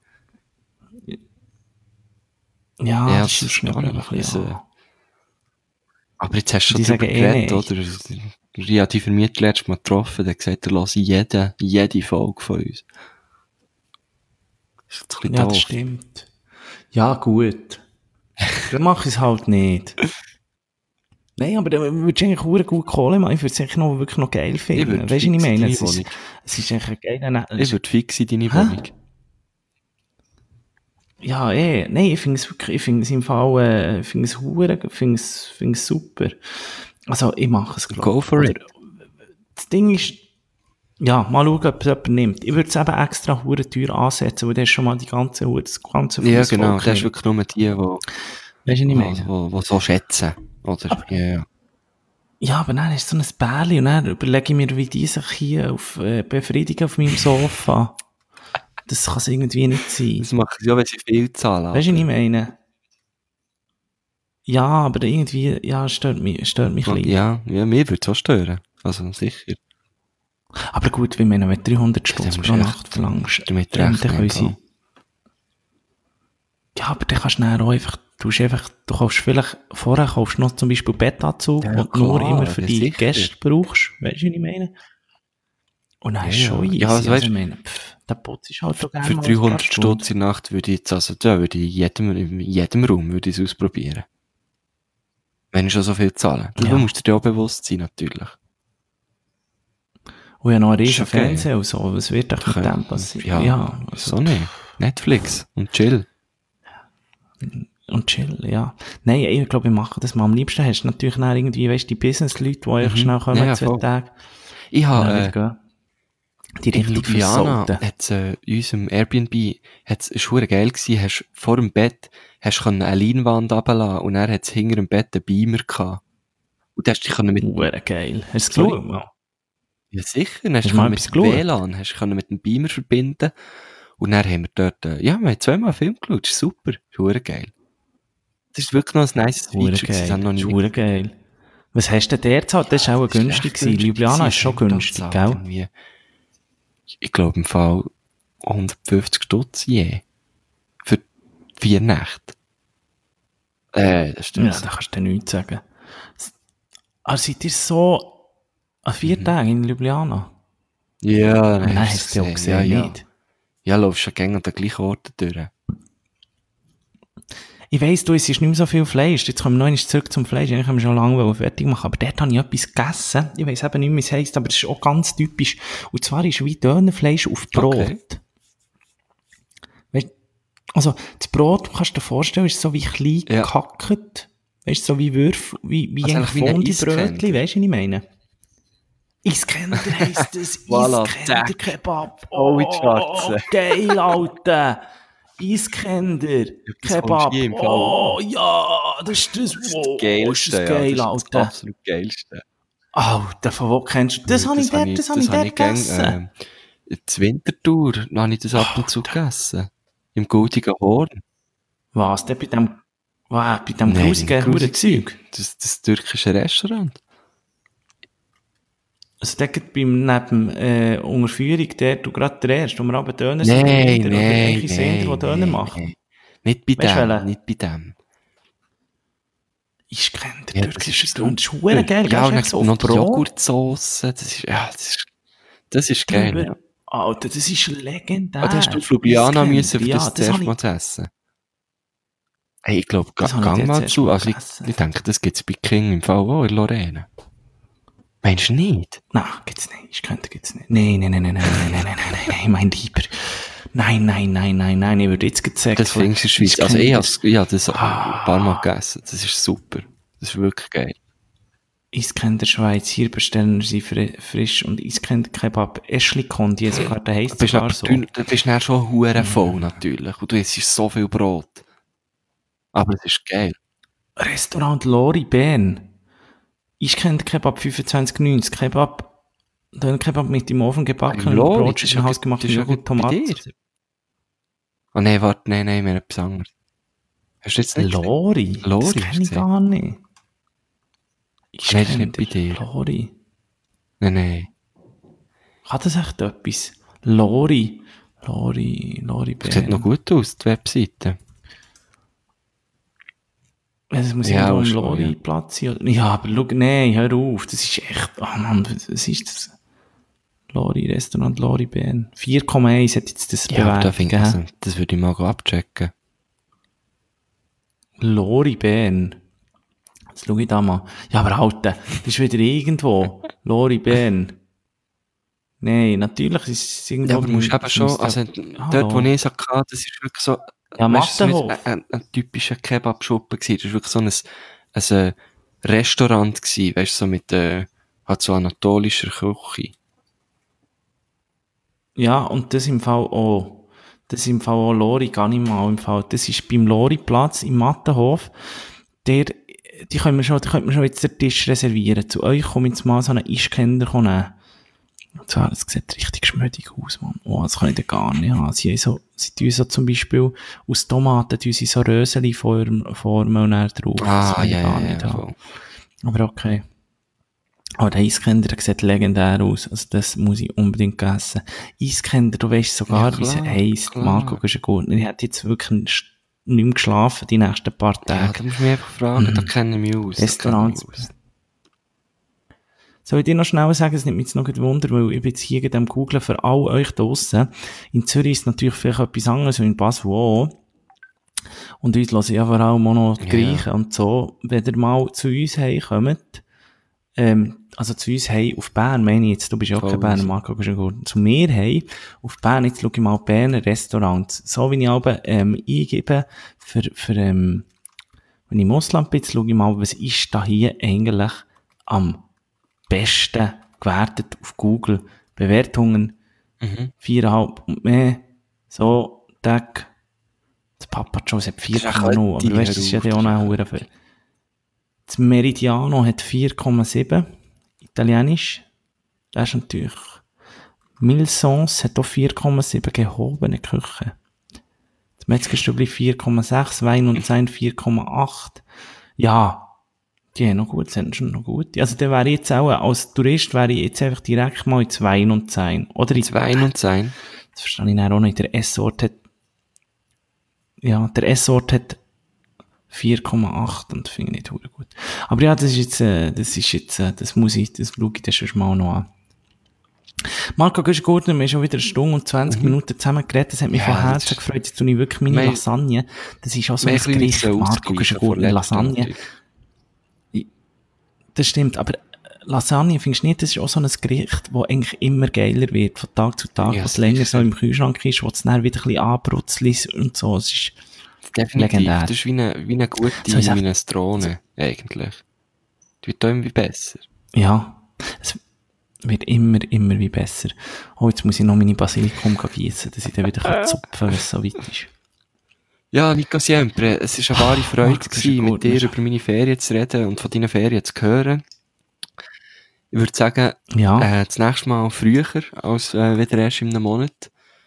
Ja, Ja, das das ist mir aber verstehe einfach ein ich. bisschen Also, an. Aber jetzt hast du Die schon drüber sagen eh geredet, oder? Ich habe die Vermieter letztes Mal getroffen, der hat gesagt, er hört jede, jede Folge von uns. Das ist jetzt ein bisschen Ja, das doof. stimmt. Ja, gut. Dann mach ich es halt nicht. Nein, aber dann würdest du eigentlich verdammt gut Kohle machen. Ich würde es eigentlich noch, wirklich noch geil Ich finden. würde Weißt du, was ich fix in meine? deine Es ist, Wohnung. es ist eigentlich ein geiler... Ich würde fix in deine Hä? Wohnung. Ja, eh. Nein, ich finde es wirklich, ich finde es im Fall, äh, ich finde es verdammt, ich finde es, finde es super. Also, ich mache es, glaube ich. Go for Oder, it. das Ding ist, ja, mal schauen, ob es jemand nimmt. Ich würde es eben extra verdammt teuer ansetzen, weil der ist schon mal die ganze, das ganze Ja, Fussvolk genau. Das ist nimmt. wirklich nur die, die, Weißt du, was ich meine? die, die so schätzen. Oder? Aber- Ja, ja. Ja, aber dann ist so ein Bärli und dann überlege ich mir, wie die sich hier auf, äh, befriedigen auf meinem Sofa. Das kann es irgendwie nicht sein. Das machen sie ja, wenn sie viel zahlen. Weißt du, was ich aber- meine? Ja, aber irgendwie, ja, stört mich, stört mich ein bisschen. Ja, ja, mir würde es auch stören. Also sicher. Aber gut, wir meinen, wenn du dreihundert Dann Stutz musst pro du Nacht echt verlangst, damit ähm, rechnen, dann können im sie... Fall. Ja, aber dann kannst du dann auch einfach, du hast einfach, du kaufst vielleicht, vorher kaufst du noch zum Beispiel Bettanzug, Ja, den du nur klar, immer für ja, die sicher. Gäste brauchst. Weißt du, was ich meine? Und dann Ja, ist es schon ja. easy. Ja, also also, weißt- ich meine, pff, der putzt ist halt schon gerne Für mal ein paar dreihundert Stunden. Stutz in der Nacht würde ich jetzt, also, da würde ich in jedem, in jedem Raum würde ich es ausprobieren. Wenn ich schon so viel zahle. Du Ja. musst dir ja auch bewusst sein, natürlich. Und ja noch ein Ist riesen okay. Fernseher und so. Was wird doch mit Können- dem passieren? Ja, Ja, also, so nicht. Netflix und chill. und chill, ja. Nein, ich glaube, ich mache das mal. Am liebsten hast du natürlich dann irgendwie, weißt du, die Business-Leute, die einfach Mhm. schnell kommen, Ja, ja, zwei voll. Tage. Ich Und dann habe, wieder äh, gehen. Die in richtig Ljubljana versauten. hat's, äh, in unserem Airbnb, hat's, ist verdammt geil gewesen, hast vor dem Bett, hast können eine Leinwand runterlassen und dann hat's hinter dem Bett einen Beamer gehabt. Und dann hast du dich können mit, Hure geil. Hast du es Sorry. geschaut? mal? ja sicher, dann hast Hast du du mal können mit etwas dem geschaut? W L A N, hast du können mit dem Beamer verbinden. Und dann haben wir dort, äh, ja, wir haben zweimal einen Film geschaut, das ist super, das ist verdammt geil. Das ist wirklich noch ein nice Hure Feature, das haben noch geil. nie Hure geil. Was hast du denn der gezahlt? Das war auch Das ist günstig echt gewesen. Ljubljana ist gewesen. schon Ich hab günstig, gezahlt gell? irgendwie. Ich glaube im Fall hundertfünfzig Stutz je. Für vier Nächte. Äh, das Ja, stimmt. da kannst du dir nichts sagen. Also seid ihr so an vier Mhm. Tagen in Ljubljana? Ja, Nein, hast hast du ja auch ja, gesehen, ja. nicht? Ja, laufst schon gerne an den gleichen Orten durch. Ich weiss, du isst nicht mehr so viel Fleisch. Jetzt kommen wir noch einmal zurück zum Fleisch. Eigentlich haben wir schon lange fertig machen. Aber dort habe ich etwas gegessen. Ich weiss eben nicht mehr, wie es heisst, aber es ist auch ganz typisch. Und zwar ist wie Dönerfleisch auf Brot. Okay. Weißt, also, das Brot, kannst du dir vorstellen, ist so wie klein Ja. gehackt. Weißt, so wie Würfel, wie, wie Also ein eigentlich wie ein Fondue-Brötchen. Iskender. Weißt du, was ich meine? Iskender heisst das. Voilà, Iskender zack. Kebab. Oh, Oh, wie Schatze. geil, Alter. Iskender Das Kebab. kommst du nie im Fall. Oh, ja, das ist das. Das ist Wow, das Geilste, ist das ja. geil, Das ist das Alter. absolut Geilste. Alter, von wo kennst du das? Das habe ich dort, das habe ich dort gern, gegessen. ähm, zur Wintertour, dann habe ich das ab und zu gegessen. Im Goldigen Horn. Was, der bei dem, wow, bei dem Nein, grusigen nicht grusig. Hurenzeug? Das, das türkische Restaurant. Also der geht beim, neben, äh, Unterführung, der, du gerade der Erste, wo wir aber Döner Nein, sind, nein, oder welche nein, Sender, die Döner nein, machen. nein. Nicht bei Weißt du dem, welchen? nicht bei dem. Ich kenne den Ja, das türkischen ist Döner, das ist verdammt geil, Ja, und gell? dann So noch auf die Brot. Joghurtsoße, das ist, ja, das ist, das ist geil. Drüber. Ja. Alter, das ist legendär. Ah, da hast du auf Ljubljana Iskender, müssen, für ja, das das zuerst habe mal ich, zu essen. Hey, ich glaube, Das ga, habe ich gang dort mal zuerst zu. mal Also ich, gegessen. ich denke, das gibt's bei King im Fall auch in Lorraine. Meinst du nicht? Nein, gibt's nicht. Ich könnte, gibt's nicht. Nein, nein, nein, nein, nein, nein, nein, nein, nein, nein, mein Lieber. Nein, nein, nein, nein, nein, ich würde jetzt gezeigt. Das findest du in der Schweiz. Also ich habe ich hab das ein paar Mal gegessen. Das ist super. Das ist wirklich geil. Iskender Schweiz, hier bestellen wir sie fri- frisch und Iskender Kebab, Eschli Kondi, sogar, der heisst Du bist, sogar aber, so. du, du bist dann schon hure voll, natürlich. Und du isst so viel Brot. Aber es ist geil. Restaurant Lori Bern. Iskender Kebab fünfundzwanzig neunzig, Kebab, Döner Kebab mit im Ofen gebacken, Im Lori, Brot, das ist in ja Haus gut- gemacht, das ist ja Joghurt, gut bei Tomaten. dir. Oh nein, warte, nein, nein, wir haben etwas anderes. Hast du jetzt nicht gesehen? Lori? Lori Das hast kenne du ich gesehen? gar nicht. Nein, das ist nicht bei Iskender, dir. Lori. Nein, nein. Kann das echt etwas? Lori. Lori, Lori Das sieht noch Bern. gut aus, die Webseite. Es muss Ja, irgendwo am schon, Lori-Platz sein. oder- Ja, aber schau, nein, hör auf. Das ist echt, oh Mann, was ist das? Lori Restaurant, Lori Bern. vier Komma eins hat jetzt das Ja, aber da bewertet, find, gell? also, das würde ich mal go abchecken. Lori Bern. Jetzt schau ich da mal. Ja, aber Alter, das ist wieder irgendwo. Lori Bern. Nein, natürlich ist es irgendwo... Ja, aber du musst eben das schon, müsste- also Ah, dort, wo Lori. ich so hatte, das ist wirklich so, Ja, weißt du, so Mattenhof. nicht ein, ein, ein typischer Kebab-Schuppen gewesen. Das war wirklich so ein, ein, äh, Restaurant gewesen, weißt du, so mit, äh, halt so anatolischer Küche. Ja, und das im Fall auch. Das im Fall auch Lori, gar nicht mal im Fall. Das ist beim Lori-Platz im Mattenhof. Der, die können wir schon, die können wir schon jetzt den Tisch reservieren. Zu euch komme ich jetzt mal so einen Ischkender nehmen. Und zwar, das sieht richtig schmödig aus, Mann. Oh, das kann ich da gar nicht haben. Sie haben so, sie tun so zum Beispiel aus Tomaten, tun sie so Röseli formen, formen und dann drauf. Das Ah, kann ich ja, gar ja, nicht ja, haben. voll. Aber okay. Aber der Eiskender, der sieht legendär aus. Also das muss ich unbedingt essen. Eiskender, du weisst sogar, Ja, wie sie klar, heisst. klar. Marco Guschengut. Ich hätte jetzt wirklich nicht mehr geschlafen die nächsten paar Ja, Tage. da musst du mich einfach fragen, da Mhm. kenne ich mich aus. da Restaurants. kenne ich mich aus. Soll ich dir noch schnell sagen, es nimmt mich jetzt noch ein Wunder, weil ich bin jetzt hier am Googlen für all euch draussen. In Zürich ist es natürlich vielleicht etwas anderes, und in Basel auch. Und uns hören ja vor allem auch noch die Ja. Griechen und so. Wenn ihr mal zu uns heimkommt, ähm, also zu uns heim auf Bern, meine ich jetzt, du bist ja auch Voll kein Berner, easy. Marco, bist ja gut. Zu mir heim, auf Bern, jetzt schau ich mal Berner Restaurants. So wie ich aber, ähm, eingebe, für, für, ähm, wenn ich im Ausland bin, jetzt schau ich mal, was ist da hier eigentlich am besten gewertet auf Google. Bewertungen, Mhm. viereinhalb und mehr, so, Tag. Das Papa Joe's hat vier Das ist Komma eine null, aber Kette, weißt du, das ist ja hör dann auch auf, noch viel. Das Meridiano hat vier Komma sieben, italienisch. Das ist natürlich, Milsons hat auch vier Komma sieben, gehobene Küche. Das Metzgerstübli vier Komma sechs, Wein und Sein vier Komma acht. Ja, die haben noch gut, sind schon noch gut. Also dann wäre ich jetzt auch, als Tourist wäre ich jetzt einfach direkt mal ins Wein und Sein. Oder ins Wein und Sein. Das verstehe ich dann auch nicht. Der S-Ort hat, ja, der S-Ort hat vier Komma acht und finde ich nicht verdammt gut. Aber ja, das ist jetzt, äh, das ist jetzt, äh, das muss ich, das schaue ich dann schon mal noch an. Marco Guschengut, wir haben schon wieder eine Stunde und zwanzig Minuten zusammen geredet. Das hat mich Ja, von das Herzen ist- gefreut. Jetzt tue ich wirklich meine Wir- Lasagne. Das ist auch so Wir ein haben ein Gericht. bisschen Marco ausgleichen Guschengut, von letztem Lasagne. Montag. Das stimmt, aber Lasagne findest du nicht, das ist auch so ein Gericht, das eigentlich immer geiler wird, von Tag zu Tag, Ja, was länger sicher. so im Kühlschrank ist, wo es dann wieder ein bisschen anbrutzelt und so. Es ist Definitiv. legendär. Das ist wie eine, wie eine gute Soll ich sagen- Minestrone, eigentlich. Die wird auch irgendwie besser. Ja, es wird immer, immer wie besser. Oh, jetzt muss ich noch meine Basilikum gießen, dass ich dann wieder kann zupfen kann, wenn es so weit ist. Ja, Nico Siempre, es war eine wahre Freude, Marco, das ist gewesen, gut, mit dir das ist- über meine Ferien zu reden und von deinen Ferien zu hören. Ich würde sagen, Ja, äh, das nächste Mal früher als äh, wieder erst in einem Monat.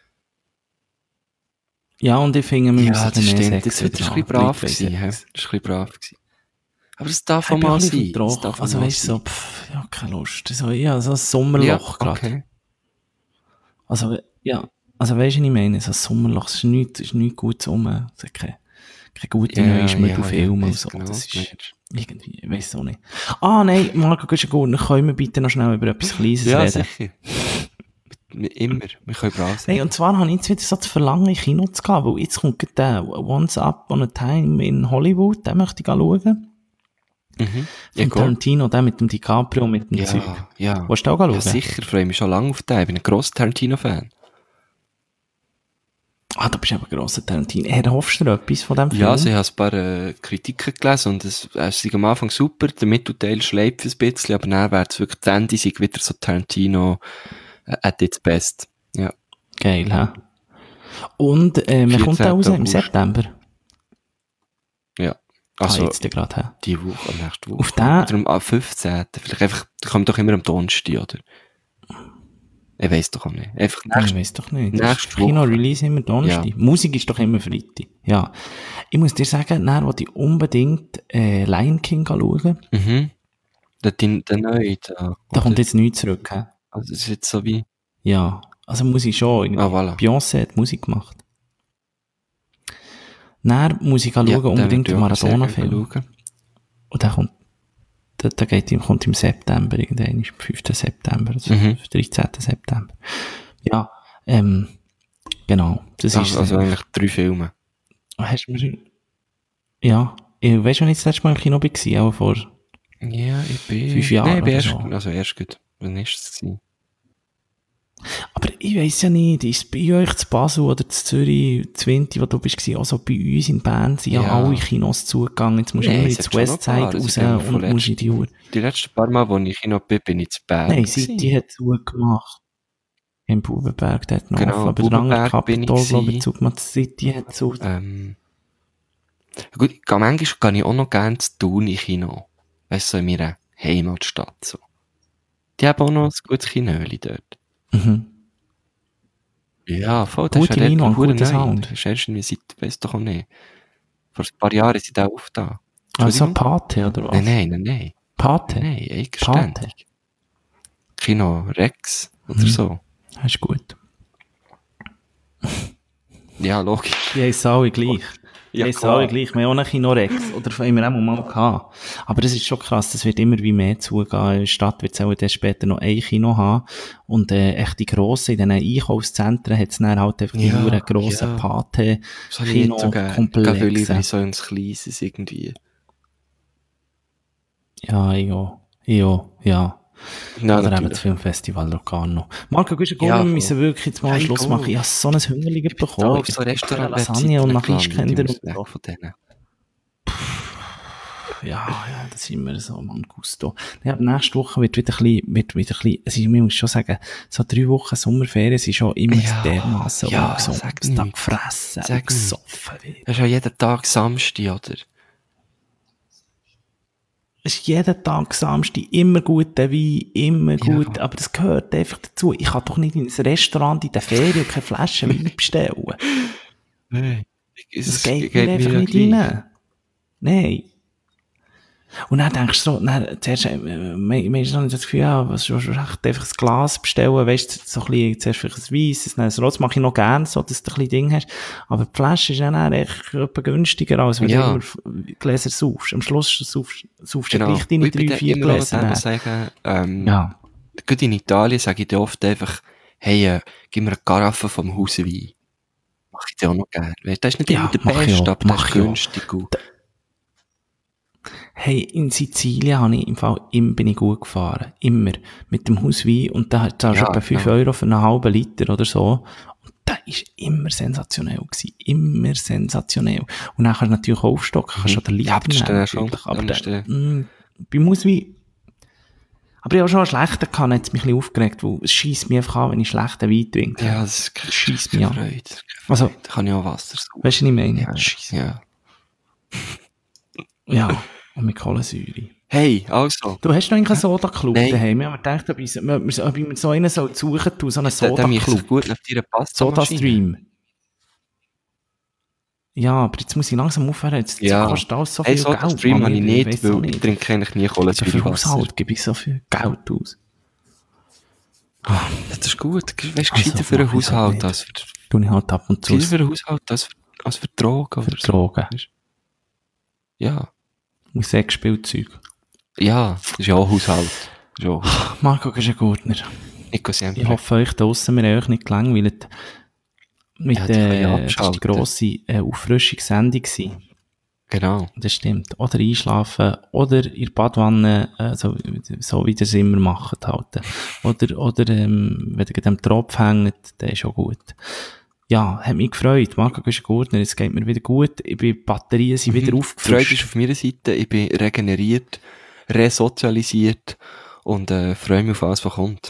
ja, und ich finde, wir Ja, müssen das mehr stimmt. Sex Das war ein wieder bisschen haben. brav. Leute Gewesen, wollen hä? Das Sex. war ein bisschen brav. Gewesen. Aber es darf Ich auch bin mal ein sein. bisschen Das vertrochen. darf auch Also mal weißt du, sein. so, pff, ja, keine Lust. So, ja, so ein Sommerloch Ja, gerade. okay. Also, ja, also weißt du, was ich meine? So ein Sommerloch, es ist nichts, es ist nichts Gutes rum. Es hat keine, keine gute Ja, neue Schmögelfilme ja, und weiss so. genau, Das was du ist meinst. irgendwie, ich weiss auch nicht. Ah, nein, Marco, gehst du gut, dann können wir bitte noch schnell über etwas Kleines Ja, reden. sicher. Immer. Wir können brav sein. Nein, und zwar habe ich jetzt wieder so das Verlangen, in Kino zu gehen, weil jetzt kommt gerade der Once Upon a Time in Hollywood, den möchte ich schauen. Mhm. Ja, Von gut. Tarantino, der mit dem DiCaprio, mit dem Zeug. Ja, ja. Willst du auch schauen? Ja, sicher. Ich freue mich schon lange auf den. Ich bin ein grosser Tarantino-Fan. Ah, du bist aber ein grosser Tarantino. Hey, hoffst du dir etwas von dem Film? Ja, also ich habe ein paar äh, Kritiken gelesen und es, es ist am Anfang super, der Mittelteil schleift ein bisschen, aber dann wäre es wirklich, die Ende sei wieder so Tarantino äh, at its best. Ja. Geil, hä? Und, äh, man kommt da raus im August. September. Ja. Also, Also, ah, jetzt gerade, hä? die Woche, nächste Woche. Auf den- Oder am, am fünfzehnten Vielleicht einfach, da kommt doch immer am Donnerstag, oder? Ich weiss doch auch nicht. Einfach Ich nächste weiss doch nicht. nächste Das Kino-Release Woche. immer Donnerstag. Ja. Musik ist doch immer Freitag. Ja. Ich muss dir sagen, dann wollte ich unbedingt, äh, Lion King schauen. Mhm. Der, der, der neue, da. Da kommt jetzt nichts zurück, hä? Also, es ist jetzt so wie, Ja. Also muss ich schon. irgendwie. ah, voilà. Beyoncé hat Musik gemacht. Dann muss ich schauen, Ja, den unbedingt würde den ich auch sehr gerne Maradona-Film. schauen. Und der kommt, der, der geht, im- kommt im September, irgendwann, am fünften September, also Mhm. dreizehnten September. Ja, ähm, genau, das ist Also, also eigentlich drei Filme. Hast du mir, ja, ich, weißt du, wenn ich das letzte Mal im Kino war, auch vor Ja, ich bin... fünf Jahren Nein, ich bin oder erst... so. Also erst gut. Wann ist es gewesen? Aber ich weiss ja nicht, ist bei euch zu Basel oder zu Zürich, zu Winti, wo du bist, gewesen, auch so bei uns in Bern sind ja, Ja. alle Kinos zugegangen. Jetzt musst du Nein, immer es ins hat schon noch Westside ein paar. raus Sie gehen von und musst in die Uhr. Die letzten paar Mal, wo ich Kino bin, bin ich zu Bern Nein, gewesen. City hat zugemacht. Im Bubenberg, der hat noch Genau, offen. Aber der andere Bubenberg bin ich Capitol, glaube ich, gewesen. zugemacht. City hat zu. Ähm, gut, ich gehe- manchmal gehe ich auch noch gerne zu Thun in Kino. Weißt du, so in meiner Heimatstadt, so. Die haben auch noch ein gutes Kinöli dort. Mhm. Ja, voll, das Gute ist ja Leinwand, dort verdammt guter neu. Sound. Das ist erst irgendwie seit, weiss doch auch nicht. Vor ein paar Jahren sind die auch aufgetan. Also Entschuldigung? Pate, oder was? Nein, nein, nein, nein. Pate? Nein, nein, eigenständig. Kino Rex oder Mhm. so. Das ist gut. Ja, logisch. Die heissen alle gleich. Die Ja, heissen klar. alle gleich. Wir haben auch einen Kinorex. Oder haben wir auch mal gehabt. Aber das ist schon krass. Das wird immer wie mehr zugehen. In der Stadt wird es auch dann später noch ein Kino haben. Und, äh, echt die grossen, in diesen Einkaufszentren hat es dann halt einfach die Ja, nur grossen ja. Pate, Das habe ich nicht so gerne. Kino-Komplexe. Ich will lieber in so ins Kleines irgendwie. Ja, ja, ja, ja. Nein, Oder eben natürlich. das Filmfestival Locarno. Marco, gehst du Ja, ja, wir voll. müssen wirklich jetzt mal Hey, Schluss go. machen. Ich habe so ein Hungerliger Ich bin da bekommen. auf so Restaurant Lasagne und nach Ischkender und so. weg von denen. Ja, ja, das ist immer so, man, Gusto. Ja, nächste Woche wird wieder ein bisschen, wird wieder ein bisschen, also ich muss schon sagen, so drei Wochen Sommerferien sind schon immer Ja, dermassen ja, ungesund. sag Es da nichts. gefressen Sag und gesoffen wird. Das ist ja jeden Tag Samstag, oder? Es ist jeden Tag Samstag immer guter Wein, immer Ja. gut, aber das gehört einfach dazu. Ich kann doch nicht in ein Restaurant in der Ferien keine Flasche Wein bestellen. Nein. Das geht mir einfach nicht rein. Nein. Und dann denkst du so, dann, zuerst, äh, man, man ist noch nicht das Gefühl, ja, was, was, was, echt einfach ein Glas bestellen, weißt du, so ein bisschen, zuerst vielleicht ein Weisses, dann ein Rotes mache ich noch gern, so, dass du ein bisschen Ding hast. Aber die Flasche ist dann echt etwa günstiger, als wenn Ja. du immer Gläser saufst. Am Schluss saufst, saufst du Genau. gleich deine Und ich bin drei, dann vier immer noch Gläser. der, der dann. sagen, ähm, Ja. gerade in Italien sage ich dir oft einfach, hey, äh, gib mir eine Karaffe vom Hauswein. Mach ich dir auch noch gerne. Weißt, das ist nicht Ja, immer der mach ich Beste, auch, aber der mach ist ich auch. günstig. Und Hey, in Sizilien habe ich im Fall immer bin ich gut gefahren. Immer. Mit dem Hauswein. Und da zahlst du Ja, etwa fünf genau. Euro für einen halben Liter oder so. Und das ist immer sensationell gewesen. Immer sensationell. Und dann kannst du natürlich auch aufstocken. Kannst du auch den Liter Ja, aber das ist nehmen, dann schon- natürlich. Aber dann ist der, der- mm, beim Hauswein, aber ich habe schon einen schlechten gehabt, hat es mich ein bisschen aufgeregt, weil es scheisst mich einfach an, wenn ich schlechten Wein trinke. ja, das ist keine Scheisst keine mich an. Freude. Das ist keine Also- Freude. Da kann ich auch Wasser suchen. Weißt du, was ich meine? Ja, scheisse, ja. Ja. Und mit Kohlensäure. Hey, also. Du hast noch einen Soda-Club Nein. daheim. Wir haben gedacht, ob ich, ob ich ob ich mir so einen soll suchen tun, so einen Der, der mich sich Soda-Club. gut nach deiner Pasta Soda-Stream. Ja, aber jetzt muss ich langsam aufhören. Jetzt Ja. kostet alles so Hey, viel so Geld. Stream Mann. habe ich nicht, weiss auch weil ich trinke eigentlich nie Für den Kohlensäurewasser. Haushalt gebe ich so viel Geld aus. Das ist gut. Weißt du, Also, gescheiter für einen mach ich's halt Haushalt nicht. als für, Tue ich halt ab und zu gescheiter für einen Haushalt als für, als für Drogen oder so. Drogen. Ja. Und Sexspielzeug. Ja, das ist ja auch Haushalt. Das ist auch Haushalt. Marco Gürtner. Nico Siempre. Ich hoffe, euch draussen, wir haben euch nicht gelangweilt. Mit, Ja, die können ja äh, das war die abschalten. grosse äh, Auffrischungssendung gewesen. Genau. Das stimmt. Oder einschlafen, oder in der Badwanne, also, so wie ihr es immer macht, halt. Oder, oder, ähm, wenn ihr am Tropf hängt, dann ist auch gut. Ja, hat mich gefreut. Marco Gürtner, es geht mir wieder gut. Ich bin, die Batterien sind wieder Die Freude aufgefrischt. ist auf meiner Seite. Ich bin regeneriert, resozialisiert und äh, freue mich auf alles, was kommt.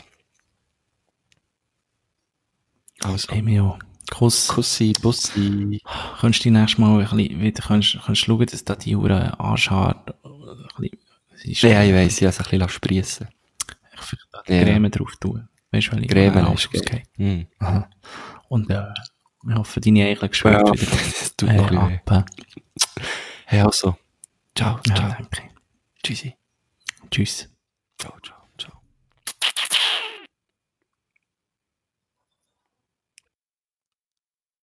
Also, Hey, Mio. Kuss. Kussi, Bussi. Könntest du nächstes Mal ein bisschen wieder, könntest, könntest schauen, dass da die Uhren anschart, ein bisschen, sie ist- Ja, ich weiss, ich habe es ein bisschen spriessen. Ich vielleicht da die Ja. Creme drauf tun. Weißt du, weil ich Creme nachher ist alles ausgeht. Hm. Aha. Und, äh, ich hoffe, deine Eichel geschwört Ja, wieder. das tut äh, noch ein bisschen weh. ab. Hey, also. Ciao, Ja, ciao. danke. Tschüssi. Tschüss. Ciao, ciao.